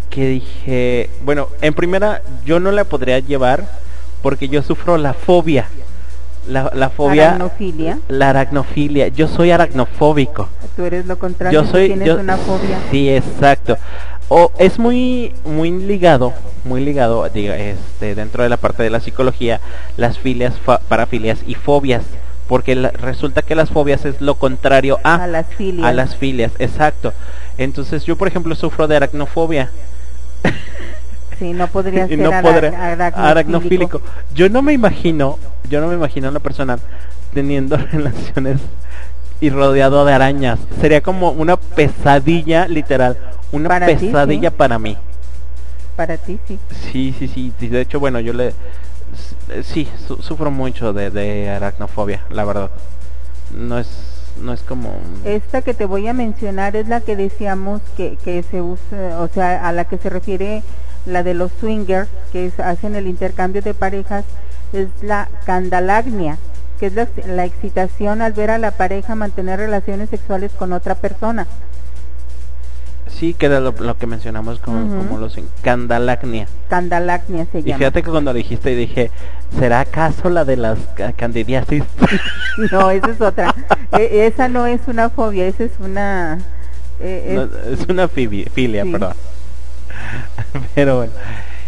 que dije, bueno, en primera yo no la podría llevar porque yo sufro la fobia. La, la fobia, aracnofilia. La aracnofilia. Yo soy aracnofóbico. Tú eres lo contrario. Yo soy, tienes yo, una fobia. Sí, exacto. O es muy, muy ligado, muy ligado, diga, este, dentro de la parte de la psicología, las filias, fa, parafilias y fobias, porque la, resulta que las fobias es lo contrario a, a las filias. A las filias, exacto. Entonces yo, por ejemplo, sufro de aracnofobia. Sí, no podría ser no ara podré, aracnofílico. aracnofílico. Yo no me imagino, yo no me imagino a una persona teniendo relaciones y rodeado de arañas. Sería como una pesadilla, literal, una para pesadilla ti, ¿sí? para mí. Para ti, sí. Sí, sí, sí, sí. De hecho, bueno, yo le, sí, su sufro mucho de, de aracnofobia, la verdad. No es, no es como. Esta que te voy a mencionar es la que decíamos que que se usa, o sea, a la que se refiere la de los swingers, que es, hacen el intercambio de parejas, es la candalagnia, que es la, la excitación al ver a la pareja mantener relaciones sexuales con otra persona. Sí, que era lo, lo que mencionamos como, uh-huh. como los candalagnia. Candalagnia se llama. Y fíjate que cuando dijiste dije, ¿será acaso la de las candidiasis? No, esa es otra. e esa no es una fobia, esa es una... Eh, es... No, es una filia, filia sí. Perdón. Pero bueno.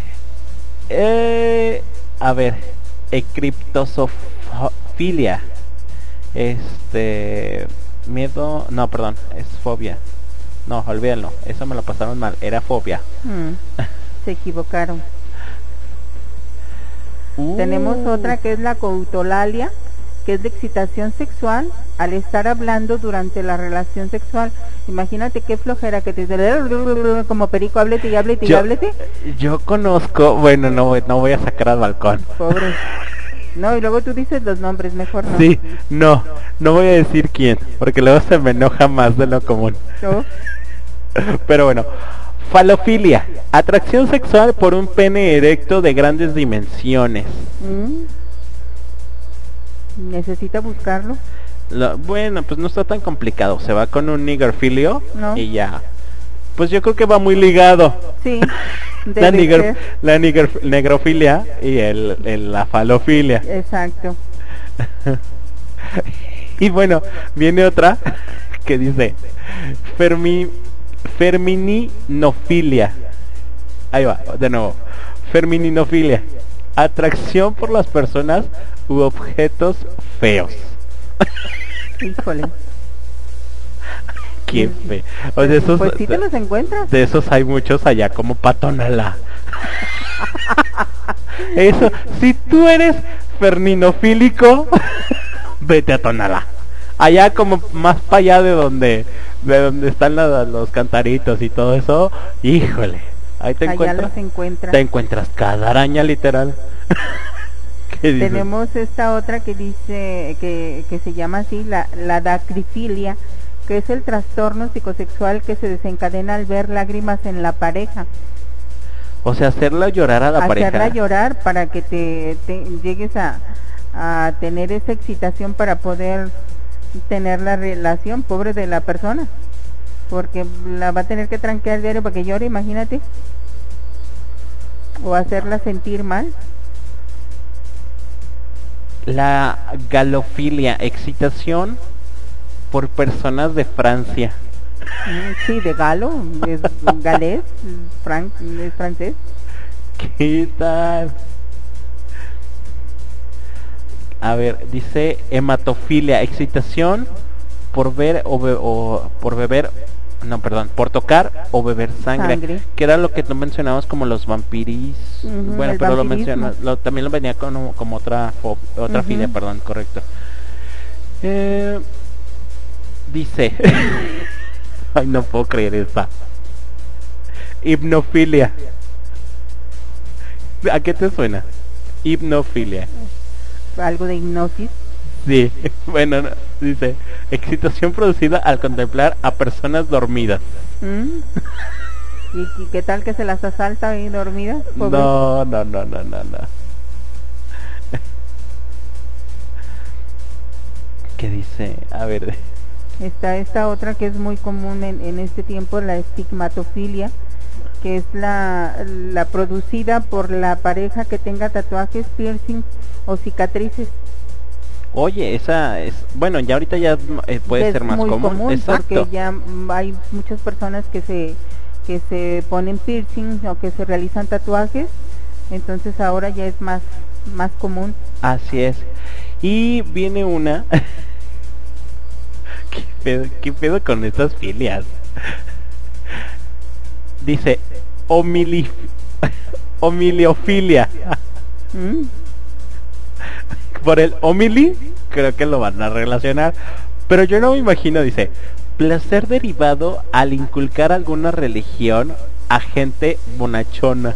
Eh, a ver, criptozofilia. Este... Miedo... No, perdón, es fobia. No, olvídalo, eso me lo pasaron mal, era fobia. Mm, se equivocaron. Uh. Tenemos otra que es la coutolalia, que es de excitación sexual al estar hablando durante la relación sexual. Imagínate qué flojera que te como perico, háblete y háblete y yo, háblete. Yo conozco, bueno, no, no voy a sacar al balcón. Pobre. No, y luego tú dices los nombres, mejor no. Sí, no, no voy a decir quién, porque luego se me enoja más de lo común. ¿No? Pero bueno, falofilia, atracción sexual por un pene erecto de grandes dimensiones. ¿Mm? ¿Necesita buscarlo? Lo, bueno, pues no está tan complicado, se va con un nigerfilio ¿No? y ya. Pues yo creo que va muy ligado. Sí. la niger, la niger, negrofilia y el, el, la falofilia. Exacto. Y bueno, viene otra que dice Fermi, Fermininofilia. Ahí va, de nuevo. Fermininofilia, atracción por las personas u objetos feos. Híjole. Qué fe. O sea, esos, pues sí te los encuentras. De esos hay muchos allá, como Patonala. Eso, si tú eres ferninofílico, vete a Tonalá. Allá como más para allá de donde de donde están la, los cantaritos y todo eso, híjole. Ahí te allá encuentras. Los encuentras. Te encuentras cada araña literal. Tenemos esta otra que dice que, que se llama así la, la dacrifilia, que es el trastorno psicosexual que se desencadena al ver lágrimas en la pareja. O sea, hacerla llorar a la hacerla pareja. Hacerla llorar para que te, te llegues a, a tener esa excitación para poder tener la relación, pobre de la persona, porque la va a tener que tranquear diario para que llore, imagínate, o hacerla sentir mal. La galofilia, excitación por personas de Francia. Sí, de galo, es galés, fran es francés. ¿Qué tal? A ver, dice hematofilia, excitación por ver o, be o por beber, no, perdón, por tocar o beber sangre, sangre. Que era lo que tú mencionabas como los vampiris. Uh-huh, bueno, pero lo menciona, lo, también lo venía como, como otra otra uh-huh. filia, perdón, correcto. Eh, dice, ay, no puedo creer esa. Hipnofilia. ¿A qué te suena? Hipnofilia. Algo de hipnosis. Sí, bueno, no, dice excitación producida al contemplar a personas dormidas. ¿Mm? ¿Y, ¿Y qué tal que se las asalta ahí dormidas? No, no, no, no, no, no. ¿Qué dice? A ver. Está esta otra que es muy común en, en este tiempo, la estigmatofilia, que es la, la producida por la pareja que tenga tatuajes, piercing o cicatrices. Oye, esa es, bueno, ya ahorita ya eh, puede es ser más muy común, común exacto. Porque ya hay muchas personas que se que se ponen piercing o que se realizan tatuajes, entonces ahora ya es más más común. Así es. Y viene una ¿Qué pedo, qué pedo con estas filias? Dice homili... homiliofilia. ¿Mm? Por el homili creo que lo van a relacionar, pero yo no me imagino. Dice placer derivado al inculcar alguna religión a gente bonachona.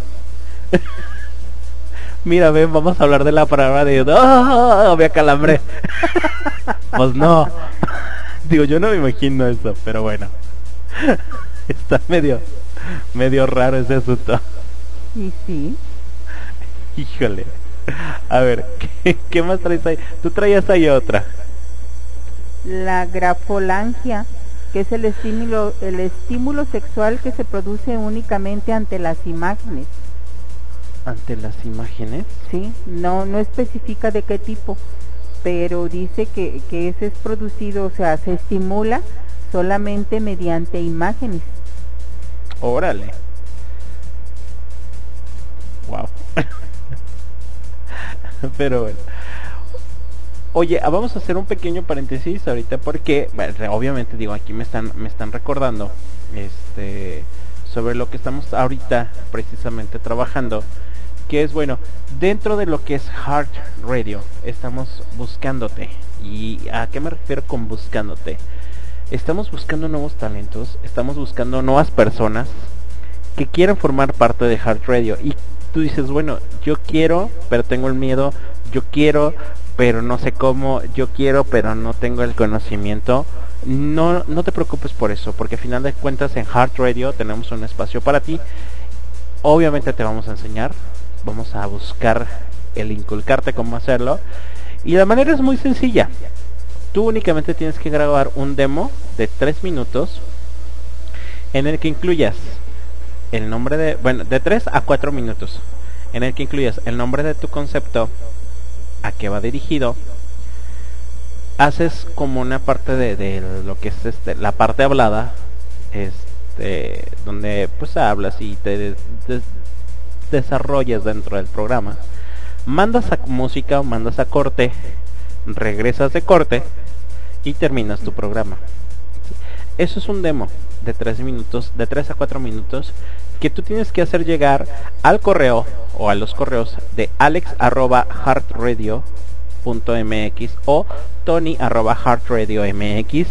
Mira, ven, vamos a hablar de la palabra de ¡oh! Me acalambré. Pues no. Digo, yo no me imagino eso, pero bueno. Está medio medio raro ese asunto. Y sí. Híjole. A ver, ¿qué, qué más traes ahí? Tú traías ahí otra. La grafolangia, que es el estímulo el estímulo sexual que se produce únicamente ante las imágenes. ¿Ante las imágenes? Sí, no no especifica de qué tipo, pero dice que, que ese es producido, o sea, se estimula solamente mediante imágenes. Órale. Wow. Pero bueno. Oye, vamos a hacer un pequeño paréntesis ahorita porque, bueno, obviamente digo, aquí me están me están recordando este sobre lo que estamos ahorita precisamente trabajando, que es, bueno, dentro de lo que es Heart Radio, estamos buscándote. ¿Y a qué me refiero con buscándote? Estamos buscando nuevos talentos, estamos buscando nuevas personas que quieran formar parte de Heart Radio. Y tú dices, bueno, yo quiero, pero tengo el miedo, yo quiero, pero no sé cómo, yo quiero, pero no tengo el conocimiento. No, no te preocupes por eso, porque al final de cuentas en Heart Radio tenemos un espacio para ti. Obviamente te vamos a enseñar, vamos a buscar el inculcarte cómo hacerlo. Y la manera es muy sencilla. Tú únicamente tienes que grabar un demo de tres minutos en el que incluyas el nombre de, bueno, de tres a cuatro minutos, en el que incluyas el nombre de tu concepto, a qué va dirigido, haces como una parte de, de lo que es este, la parte hablada, este, donde pues hablas y te de, de, desarrollas dentro del programa, mandas a música o mandas a corte, regresas de corte y terminas tu programa. Eso es un demo de tres minutos, de tres a cuatro minutos, que tú tienes que hacer llegar al correo o a los correos de alex arroba heartradio punto mx o tony arroba heartradio mx,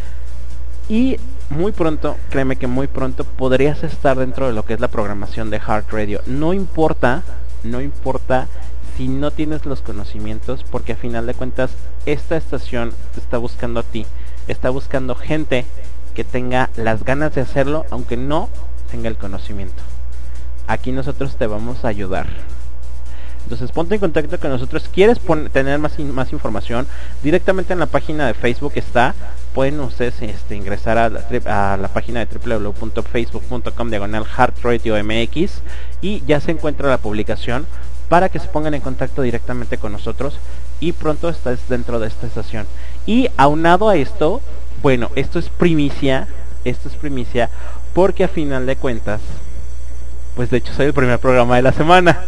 y muy pronto, créeme que muy pronto podrías estar dentro de lo que es la programación de Heart Radio. No importa, no importa si no tienes los conocimientos, porque a final de cuentas esta estación te está buscando a ti, está buscando gente que tenga las ganas de hacerlo, aunque no tenga el conocimiento. Aquí nosotros te vamos a ayudar. Entonces ponte en contacto con nosotros. ¿Quieres tener más, in más información? Directamente en la página de Facebook está. Pueden ustedes este, ingresar a la, a la página de w w w punto facebook punto com diagonal heartradio mx y ya se encuentra la publicación para que se pongan en contacto directamente con nosotros y pronto estás dentro de esta estación. Y aunado a esto, bueno, esto es primicia, esto es primicia porque a final de cuentas, pues de hecho soy el primer programa de la semana.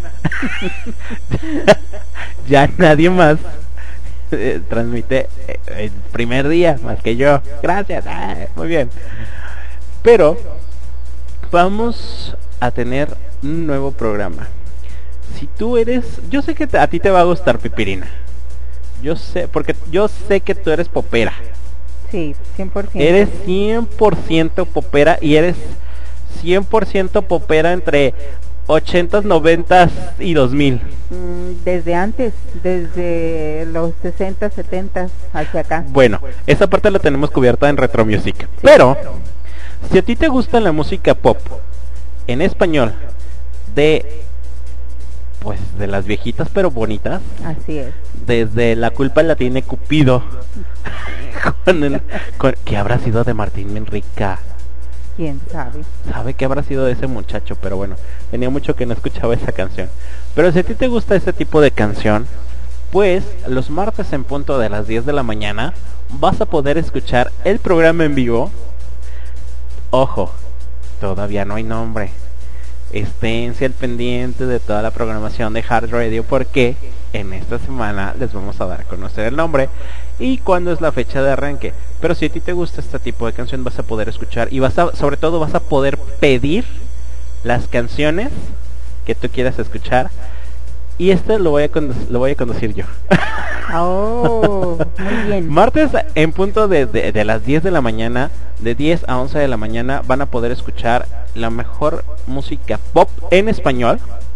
Ya nadie más eh, transmite eh, el primer día más que yo. Gracias, ah, muy bien. Pero vamos a tener un nuevo programa. Si tú eres, yo sé que te, a ti te va a gustar, Pipirina. Yo sé, porque yo sé que tú eres popera. Sí, cien por ciento. Eres cien por ciento popera y eres cien por ciento popera entre ochentas, noventas y dos mil. Desde antes, desde los sesenta, setenta hacia acá. Bueno, esa parte la tenemos cubierta en Retro Music. Sí. Pero si a ti te gusta la música pop en español de, pues, de las viejitas pero bonitas. Así es. Desde La culpa la tiene Cupido. con el, con, ¿qué habrá sido de Martín Manrica? quién sabe. Sabe qué habrá sido de ese muchacho, pero bueno, tenía mucho que no escuchaba esa canción. Pero si a ti te gusta ese tipo de canción, pues los martes en punto de las diez de la mañana vas a poder escuchar el programa en vivo. Ojo, todavía no hay nombre. Esténse al pendiente de toda la programación de Hard Radio, porque en esta semana les vamos a dar a conocer el nombre y cuándo es la fecha de arranque. Pero si a ti te gusta este tipo de canción, vas a poder escuchar y vas a, sobre todo vas a poder pedir las canciones que tú quieras escuchar. Y este lo voy a condu- lo voy a conducir yo. Oh, muy bien. Martes en punto de, de, de las diez de la mañana, de diez a once de la mañana, van a poder escuchar la mejor música pop en español.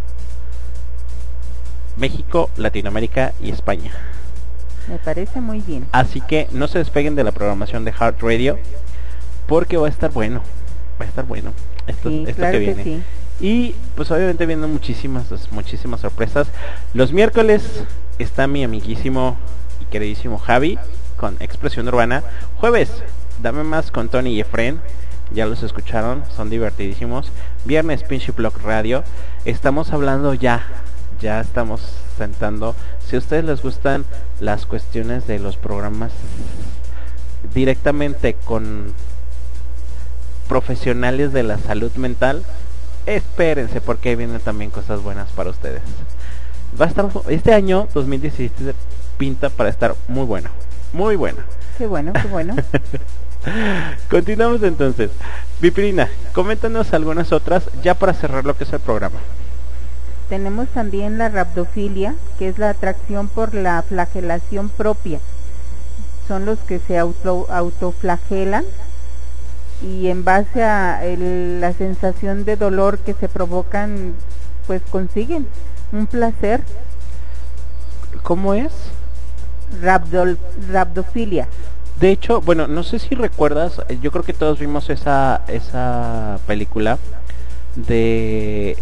México, Latinoamérica y España. Me parece muy bien. Así que no se despeguen de la programación de Heart Radio, porque va a estar bueno. Va a estar bueno. Esto, Sí, esto claro que que viene. sí. Y pues obviamente viendo muchísimas, muchísimas sorpresas. Los miércoles está mi amiguísimo y queridísimo Javi con Expresión Urbana. Jueves, Dame Más con Tony y Efren. Ya los escucharon, son divertidísimos. Viernes, Pinship Block Radio. Estamos hablando ya, ya estamos sentando. Si a ustedes les gustan las cuestiones de los programas directamente con profesionales de la salud mental, espérense, porque ahí vienen también cosas buenas para ustedes. Va a estar este año dos mil diecisiete, pinta para estar muy bueno, muy bueno. Qué bueno, qué bueno. Continuamos entonces. Vipirina, coméntanos algunas otras ya para cerrar lo que es el programa. Tenemos también la rhabdofilia, que es la atracción por la flagelación propia. Son los que se auto, autoflagelan y en base a el, la sensación de dolor que se provocan, pues consiguen un placer. ¿Cómo es? Rhabdol, rhabdofilia. De hecho, bueno, no sé si recuerdas, yo creo que todos vimos esa esa película de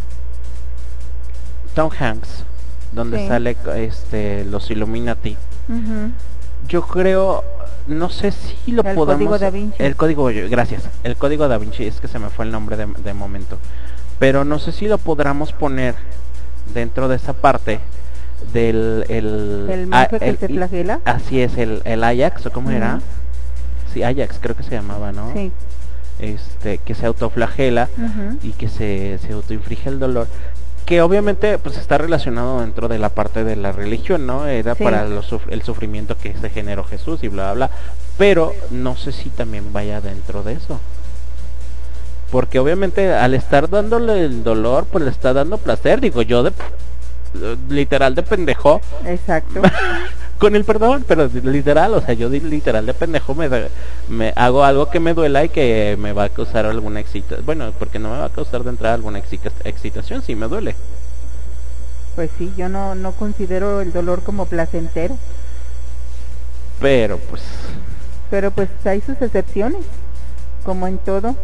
Tom Hanks, donde Sí. sale este los Illuminati. Uh-huh. Yo creo, no sé si lo El podamos... Código Da Vinci. El código, gracias. El código Da Vinci, es que se me fue el nombre de, de momento. Pero no sé si lo podamos poner dentro de esa parte del... El, ¿El monje que el- se flagela? Así es, el, el Ajax, ¿o cómo Ujú. era? Sí, Ajax creo que se llamaba, ¿no? Sí. Este, que se autoflagela Ujú. y que se, se autoinflige el dolor, que obviamente pues está relacionado dentro de la parte de la religión, ¿no? Era Sí. para los suf- el sufrimiento que se generó Jesús y bla bla bla, pero no sé si también vaya dentro de eso, porque obviamente al estar dándole el dolor pues le está dando placer, digo yo, de literal de pendejo. Exacto. Con el perdón, pero literal, o sea, yo di- literal de pendejo me, da- me hago algo que me duela y que me va a causar alguna excitación. Bueno, porque no me va a causar de entrada alguna excita- excitación, sí me duele. Pues sí, yo no, no considero el dolor como placentero, Pero pues, pero pues hay sus excepciones, como en todo.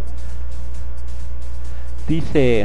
dice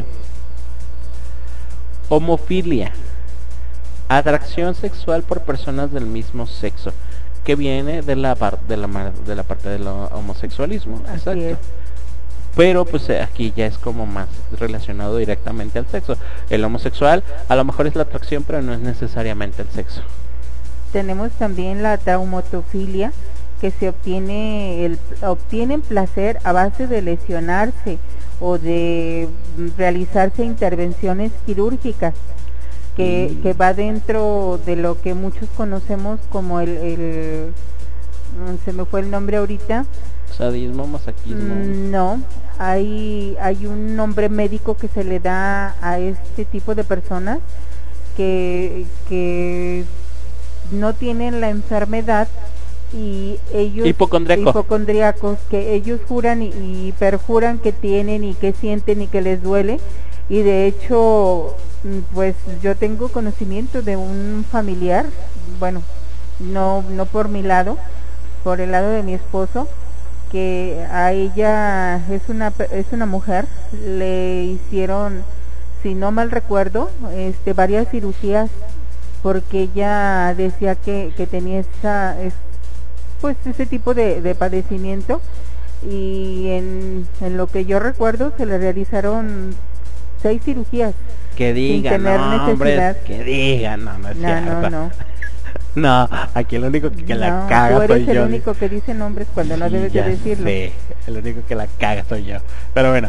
homofilia, atracción sexual por personas del mismo sexo, que viene de la parte de la mar- de la parte del ho- homosexualismo. Así Exacto. es. Pero pues eh, aquí ya es como más relacionado directamente al sexo. El homosexual a lo mejor es la atracción, pero no es necesariamente el sexo. Tenemos también la traumotofilia, que se obtiene el obtienen placer a base de lesionarse o de mm, realizarse intervenciones quirúrgicas, que, Mm. que va dentro de lo que muchos conocemos como el, el mm, se me fue el nombre ahorita. Sadismo, masoquismo. Mm, No, hay hay un nombre médico que se le da a este tipo de personas que que no tienen la enfermedad y ellos Hipocondriaco. hipocondriacos, que ellos juran y, y perjuran que tienen y que sienten y que les duele, y de hecho mm, pues yo tengo conocimiento de un familiar, bueno, no no por mi lado, por el lado de mi esposo, que a ella es una pe- es una mujer, le hicieron, si no mal recuerdo, este varias cirugías, porque ella decía que, que tenía esa es, pues ese tipo de, de padecimiento, y en, en lo que yo recuerdo se le realizaron seis cirugías. Que digan, no, hombre, que digan, no, no es no, cierto. No, no. No, aquí el único que, que no, la caga soy yo. Tú eres el único que dice nombres cuando no sí, debes de decirlo. Sí, el único que la caga soy yo. Pero bueno.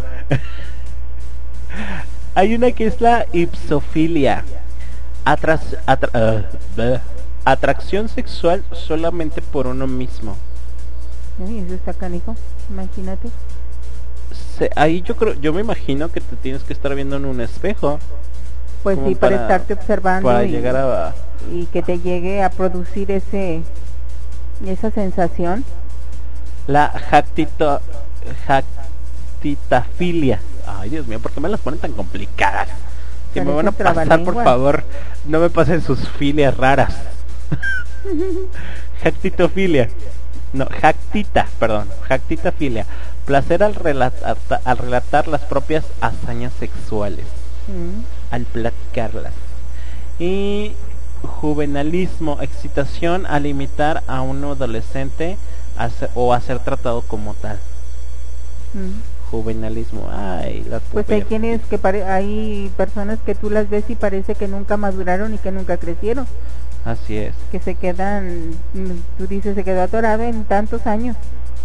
Hay una que es la ipsofilia. Atras, atra, uh, atracción sexual solamente por uno mismo. Uy, eso está canijo, imagínate. Se, ahí yo creo, yo me imagino que te tienes que estar viendo en un espejo. Pues sí, para, para estarte observando para y, llegar a, y que te llegue a producir ese esa sensación. La jactito, jactitafilia. Ay, Dios mío, ¿por qué me las ponen tan complicadas? Si me van a pasar, por favor, no me pasen sus filias raras. Jactitofilia. No, jactita, perdón, jactitafilia. Placer al relatar, al relatar las propias hazañas sexuales. Mm. Al platicarlas. Y juvenalismo, excitación al imitar a un adolescente a ser, o a ser tratado como tal. Mm. Juvenalismo, ay, las pues hay quienes que pare hay personas que tú las ves y parece que nunca maduraron y que nunca crecieron. Así es. Que se quedan, tú dices, se quedó atorado en tantos años.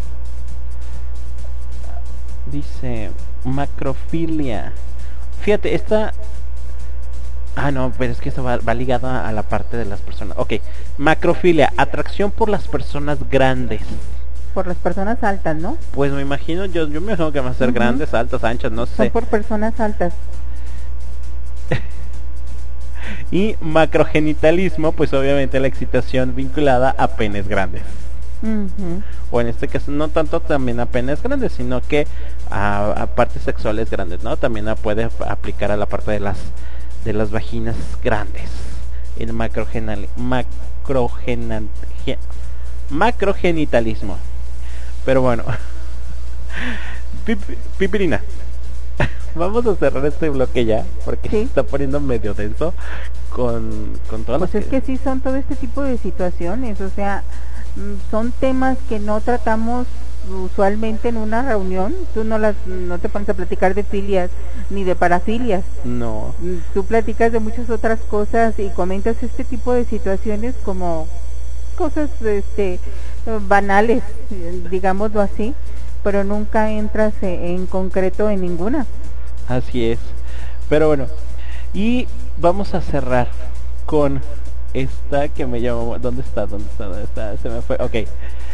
Dice macrofilia. Fíjate, esta Ah, no, pero es que esto va, va ligada a la parte de las personas. Ok, macrofilia, atracción por las personas grandes. Por las personas altas, ¿no? Pues me imagino, yo, yo me imagino que van a ser uh-huh. grandes, altas, anchas, no sé. Son por personas altas. Y macrogenitalismo, pues obviamente la excitación vinculada a penes grandes. Uh-huh. O en este caso no tanto también a penes grandes, sino que a, a partes sexuales grandes, ¿no? También a puede aplicar a la parte de las de las vaginas grandes. El macrogenal macrogenal macrogenitalismo. Pero bueno, Pip, Pipirina, vamos a cerrar este bloque ya, porque ¿sí? se está poniendo medio denso con, con todas pues las... es que sí son todo este tipo de situaciones, o sea, son temas que no tratamos usualmente en una reunión. Tú no las no te pones a platicar de filias ni de parafilias. No. Tú platicas de muchas otras cosas y comentas este tipo de situaciones como cosas este banales, digámoslo así, pero nunca entras en concreto en ninguna. Así es. Pero bueno, y vamos a cerrar con esta que me llamó. ¿Dónde está? ¿Dónde está? ¿Dónde está? Se me fue. Ok.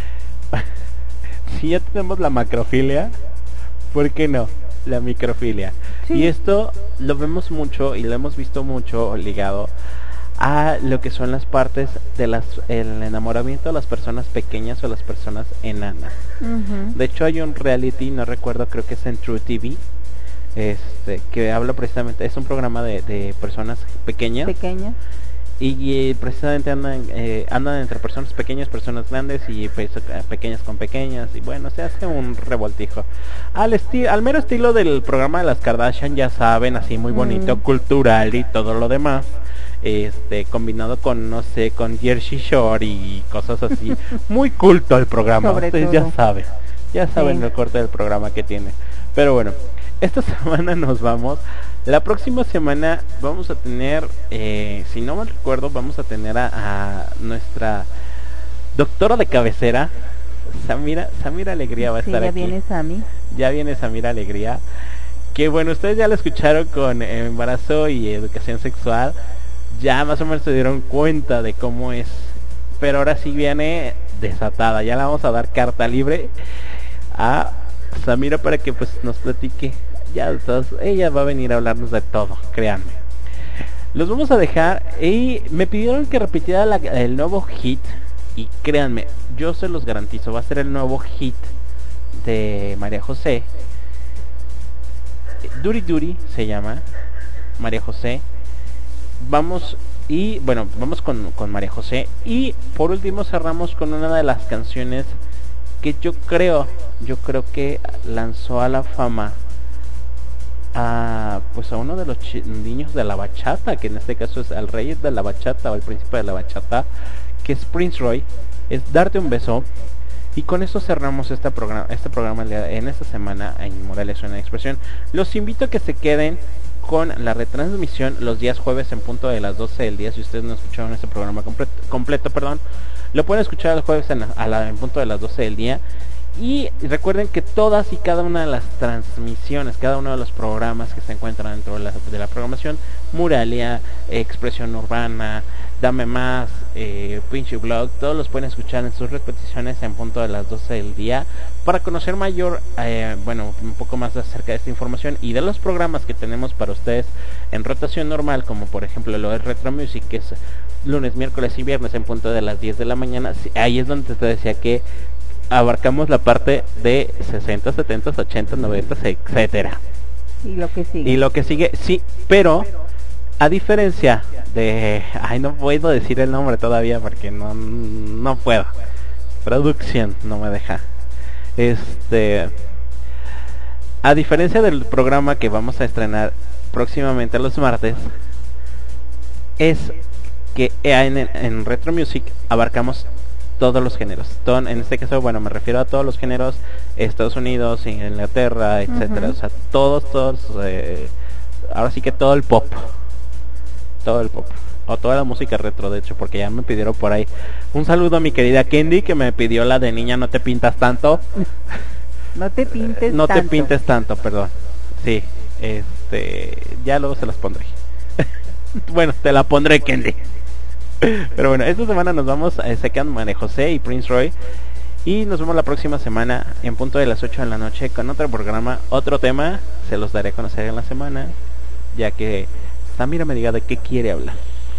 Si ya tenemos la macrofilia, ¿por qué no? La microfilia. Sí. Y esto lo vemos mucho y lo hemos visto mucho ligado a lo que son las partes de las el enamoramiento de las personas pequeñas o las personas enanas. Uh-huh. De hecho hay un reality, no recuerdo, creo que es en True T V, este que habla precisamente, es un programa de, de personas pequeñas. Pequeñas. Y, y precisamente andan eh, andan entre personas pequeñas, personas grandes y pues, pequeñas con pequeñas, y bueno, se hace un revoltijo al estilo, al mero estilo del programa de las Kardashian, ya saben, así muy bonito, mm. cultural y todo lo demás, este combinado con, no sé, con Jersey Shore y cosas así. Muy culto el programa. Sobre ustedes todo. ya saben ya saben sí. el corte del programa que tiene. Pero bueno, esta semana nos vamos. La próxima semana vamos a tener, eh, si no mal recuerdo, vamos a tener a, a nuestra doctora de cabecera, Samira, Samira Alegría va a sí, estar ya aquí. Ya viene Sami. Ya viene Samira Alegría. Que bueno, ustedes ya la escucharon con embarazo y educación sexual. Ya más o menos se dieron cuenta de cómo es. Pero ahora sí viene desatada. Ya la vamos a dar carta libre a Samira para que pues nos platique. Ya todos, ella va a venir a hablarnos de todo, créanme. Los vamos a dejar y me pidieron que repitiera la, el nuevo hit. Y créanme, yo se los garantizo, va a ser el nuevo hit de María José. Duri Duri se llama María José. Vamos y bueno, vamos con, con María José. Y por último cerramos con una de las canciones que yo creo, yo creo que lanzó a la fama a pues a uno de los niños de la bachata, que en este caso es el rey de la bachata o el príncipe de la bachata, que es Prince Roy. Es Darte un beso. Y con eso cerramos este programa, este programa en esta semana en Morales Suena Expresión. Los invito a que se queden con la retransmisión los días jueves en punto de las doce del día. Si ustedes no escucharon este programa completo, completo perdón, lo pueden escuchar el jueves en, a la, en punto de las doce del día. Y recuerden que todas y cada una de las transmisiones, cada uno de los programas que se encuentran dentro de la, de la programación, Muralia, Expresión Urbana, Dame Más, eh, Pinche Blog, todos los pueden escuchar en sus repeticiones en punto de las doce del día para conocer mayor, eh, bueno, un poco más acerca de esta información y de los programas que tenemos para ustedes en rotación normal, como por ejemplo lo de Retro Music, que es lunes, miércoles y viernes en punto de las diez de la mañana. Ahí es donde te decía que abarcamos la parte de sesenta, setenta, ochenta, noventa, etcétera. Y lo que sigue. Y lo que sigue, sí, pero a diferencia de... Ay, no puedo decir el nombre todavía porque no, no puedo. Producción no me deja. Este... A diferencia del programa que vamos a estrenar próximamente los martes, es que en, en Retro Music abarcamos todos los géneros. Todo, en este caso, bueno, me refiero a todos los géneros, Estados Unidos, Inglaterra, etcétera. Uh-huh. O sea, todos, todos, eh, ahora sí que todo el pop, todo el pop, o toda la música retro, de hecho, porque ya me pidieron por ahí. Un saludo a mi querida Candy, que me pidió la de Niña no te pintas tanto. No te pintes no tanto. te pintes tanto, perdón. Sí, este, ya luego se las pondré. Bueno, te la pondré, Candy. Pero bueno, esta semana nos vamos, eh, se quedan María José y Prince Roy. Y nos vemos la próxima semana en punto de las ocho de la noche con otro programa, otro tema. Se los daré a conocer en la semana, ya que Samira me diga de qué quiere hablar.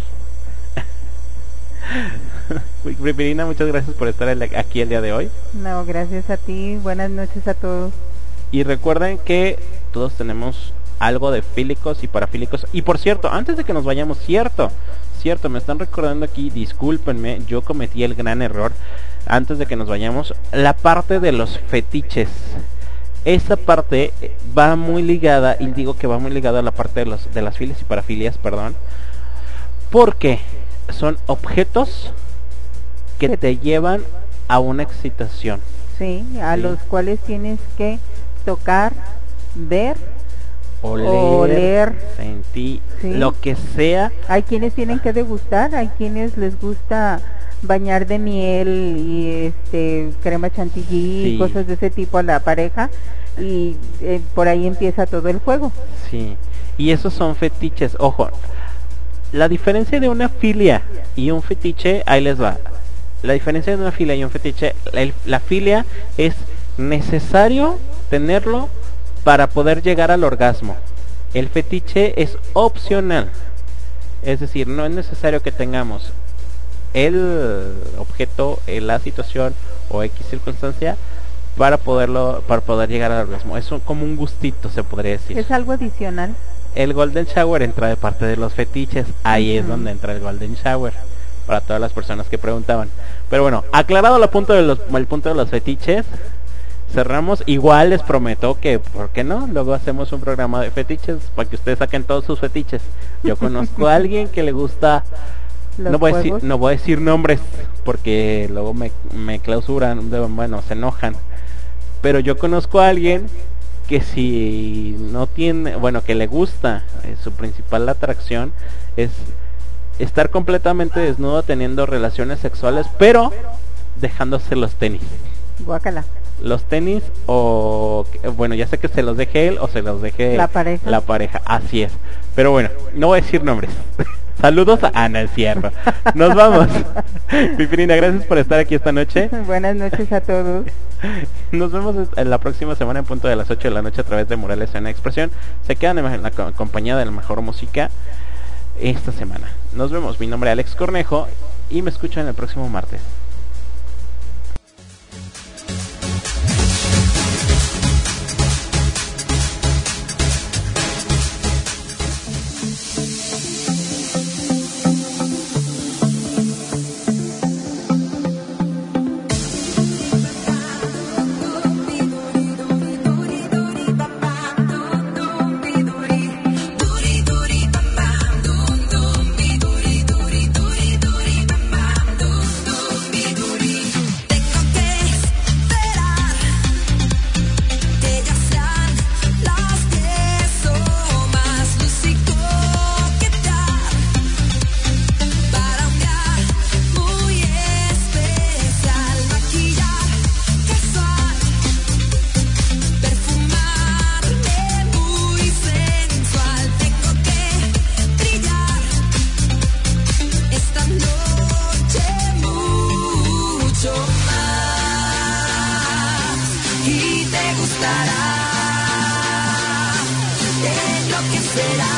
Pirina, muchas gracias por estar aquí el día de hoy. No, gracias a ti, buenas noches a todos. Y recuerden que todos tenemos algo de fílicos y parafílicos. Y por cierto, antes de que nos vayamos, cierto, cierto, me están recordando aquí, discúlpenme, yo cometí el gran error antes de que nos vayamos, la parte de los fetiches. Esa parte va muy ligada, y digo que va muy ligada a la parte de los de las filias y parafilias, perdón, porque son objetos que te llevan a una excitación. Sí, a sí. los cuales tienes que tocar, ver, oler, oler sentir, sí. lo que sea. Hay quienes tienen que degustar, hay quienes les gusta bañar de miel y este crema chantilly, sí. cosas de ese tipo a la pareja, y eh, por ahí empieza todo el juego. Sí, y esos son fetiches. Ojo, la diferencia de una filia y un fetiche, ahí les va. La diferencia de una filia y un fetiche, el, la filia es necesario tenerlo para poder llegar al orgasmo. El fetiche es opcional, es decir, no es necesario que tengamos el objeto, la situación o X circunstancia para poderlo, para poder llegar al orgasmo. Es un, como un gustito, se podría decir. Es algo adicional. El Golden Shower entra de parte de los fetiches. Ahí uh-huh. es donde entra el Golden Shower, para todas las personas que preguntaban. Pero bueno, aclarado el punto de los, el punto de los fetiches, cerramos. Igual les prometo que, ¿por qué no? Luego hacemos un programa de fetiches para que ustedes saquen todos sus fetiches. Yo conozco a alguien que le gusta... No voy, a decir, no voy a decir nombres porque luego me, me clausuran, bueno, se enojan. Pero yo conozco a alguien que si no tiene, bueno, que le gusta, eh, su principal atracción es estar completamente desnudo teniendo relaciones sexuales, pero dejándose los tenis. Guácala. Los tenis o, bueno, ya sé que se los deje él o se los deje la pareja. La pareja, así es. Pero bueno, no voy a decir nombres. Saludos a Ana, el cierro. Nos vamos. Pipirina, gracias por estar aquí esta noche. Buenas noches a todos. Nos vemos en la próxima semana en punto de las ocho de la noche a través de Morales Suena Expresión. Se quedan en la compañía de la mejor música esta semana. Nos vemos. Mi nombre es Alex Cornejo y me escuchan el próximo martes. Be gustará, te enloquecerá,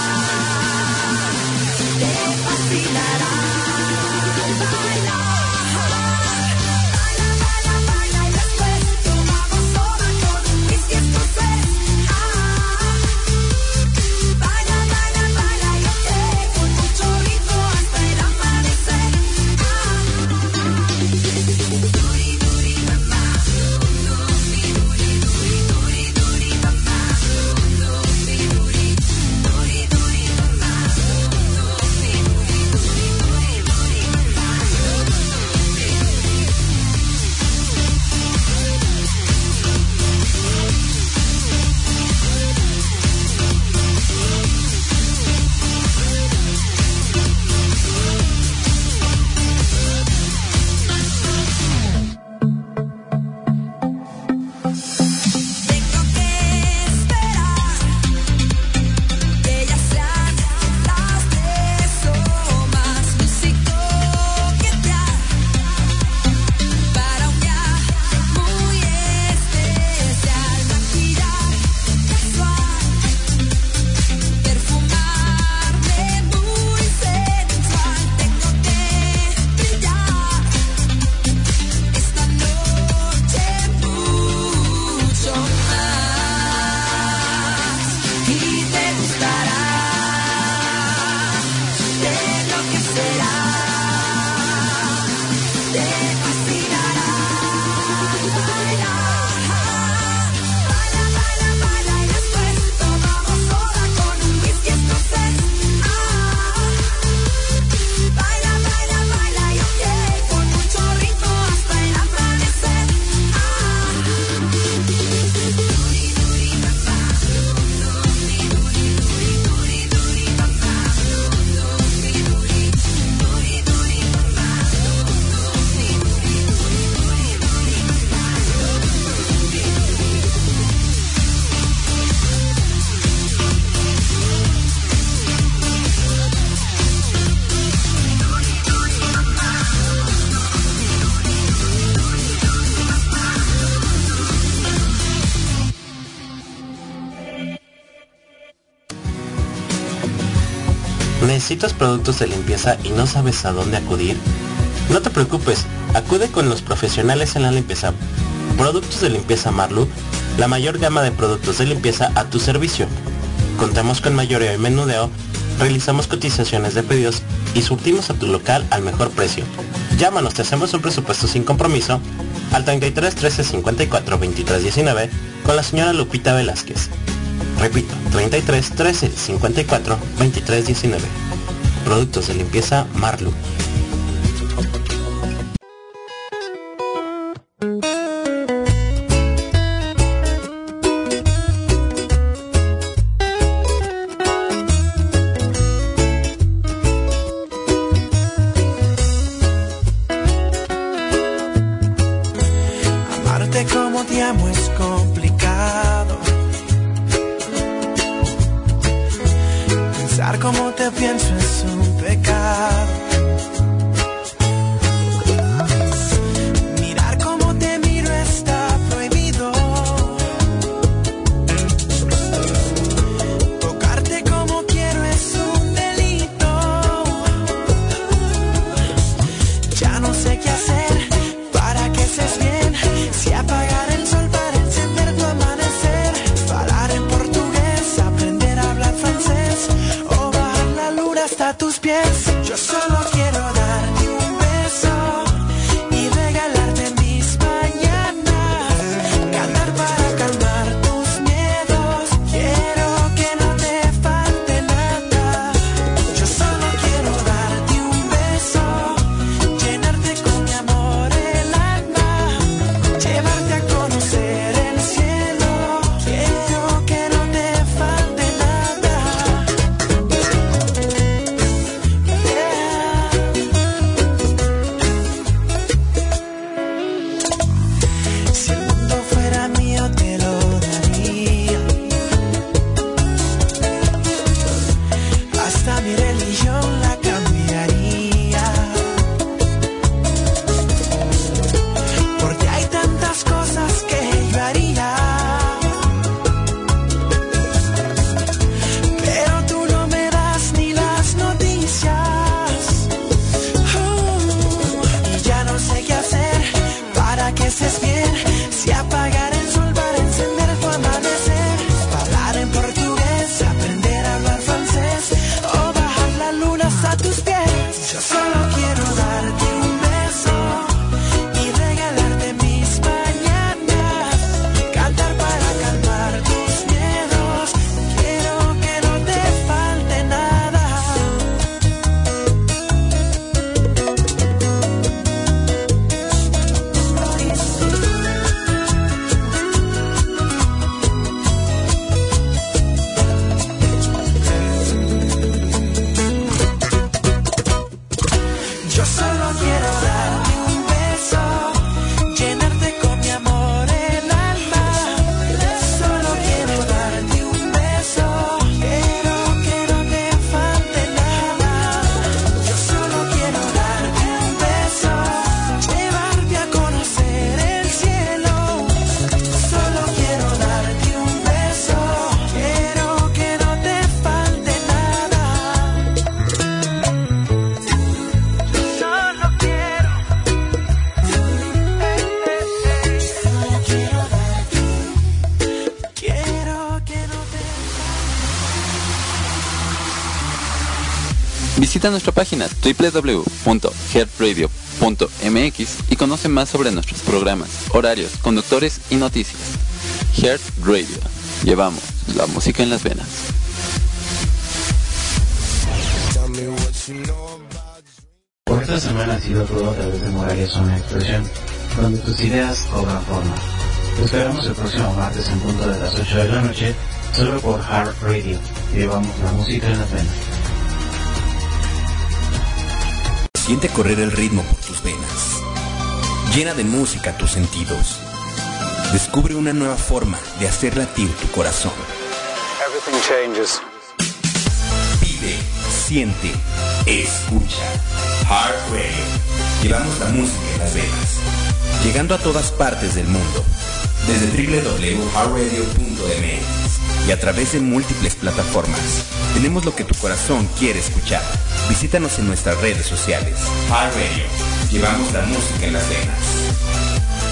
te fascinará. Baila, baila, baila, baila y después tomamos soda con un whisky escocés. Ah, baila, baila, baila y ok, con mucho ritmo hasta el amanecer. Ah, duri, duri, mamá, duri, duri, duri, duri, duri, mamá, duri, duri, duri, duri, mamá, duri, duri, duri, duri, duri, mamá, tengo que esperar que ya sean las diez o más, músico que te para un viaje muy especial, maquillaje casual, perfumarme muy sensual. Tengo que brillar esta noche mucho más y te gustará, te enloquecerá, te fascinará. Baila, baila, baila, baila y después tomamos soda con un whisky escocés. Ah, baila, baila, baila y ok, con mucho ritmo hasta el amanecer. Ah, duri, duri, mamá, duri, duri, duri, duri, duri, mamá, duri, duri, duri, duri, mamá, duri, duri, duri, duri, duri, mamá, ¿Necesitas productos de limpieza y no sabes a dónde acudir? No te preocupes, acude con los profesionales en la limpieza. Productos de limpieza Marlu, la mayor gama de productos de limpieza a tu servicio. Contamos con mayoreo y menudeo, realizamos cotizaciones de pedidos y surtimos a tu local al mejor precio. Llámanos, te hacemos un presupuesto sin compromiso al treinta y tres trece cincuenta y cuatro veintitrés diecinueve con la señora Lupita Velázquez. Repito, treinta y tres trece cincuenta y cuatro veintitrés diecinueve. Productos de limpieza Marlu. Amarte como te amo es complicado. Pensar como te pienso es un pecado. Mirar como te miro está prohibido. Tocarte como quiero es un delito. Ya no sé qué hacer para que estés bien. Si apagar el sol para encender tu amanecer. Falar en portugués, aprender a hablar francés. O bajar la luna hasta tus pies. Yo solo quiero darte un beso y regalarte mis mañanas. Cantar para calmar tus miedos. Quiero que no te falte nada. Yo solo quiero darte un beso, llenarte con mi amor el alma, llevarte a conocer el cielo. Quiero que no te falte nada. haces bien. Si apagar el sol para encender tu amanecer, hablar en portugués, aprender a hablar francés o bajar la luna hasta tus pies. Yo solo quiero darte un beso y regalarte mis mañanas, cantar para calmar tus miedos. Quiero que no te falte nada. Yo solo quiero darte un beso, llenarte con mi amor el alma. Solo quiero darte un beso, quiero que no te falte nada. Yo solo quiero darte un beso, llevarte a conocer el cielo. Solo quiero darte un beso, quiero que no te falte nada. Solo quiero, solo quiero darte, quiero que no te Visita nuestra página doble u doble u doble u punto heart radio punto m x y conoce más sobre nuestros programas, horarios, conductores y noticias. Heart Radio. Llevamos la música en las venas. Por esta semana ha sido todo a través de Moralia Zona Expresión, donde tus ideas cobran forma. Te esperamos el próximo martes en punto de las ocho de la noche, solo por Heart Radio. Llevamos la música en las venas. Siente correr el ritmo por tus venas. Llena de música tus sentidos. Descubre una nueva forma de hacer latir tu corazón. Everything changes. Vive, siente, escucha. Heart Radio. Llevamos la música en las venas. Llegando a todas partes del mundo. Desde doble u doble u doble u punto heart radio punto m x y a través de múltiples plataformas. Tenemos lo que tu corazón quiere escuchar. Visítanos en nuestras redes sociales. Heart Radio. Llevamos la música en las venas.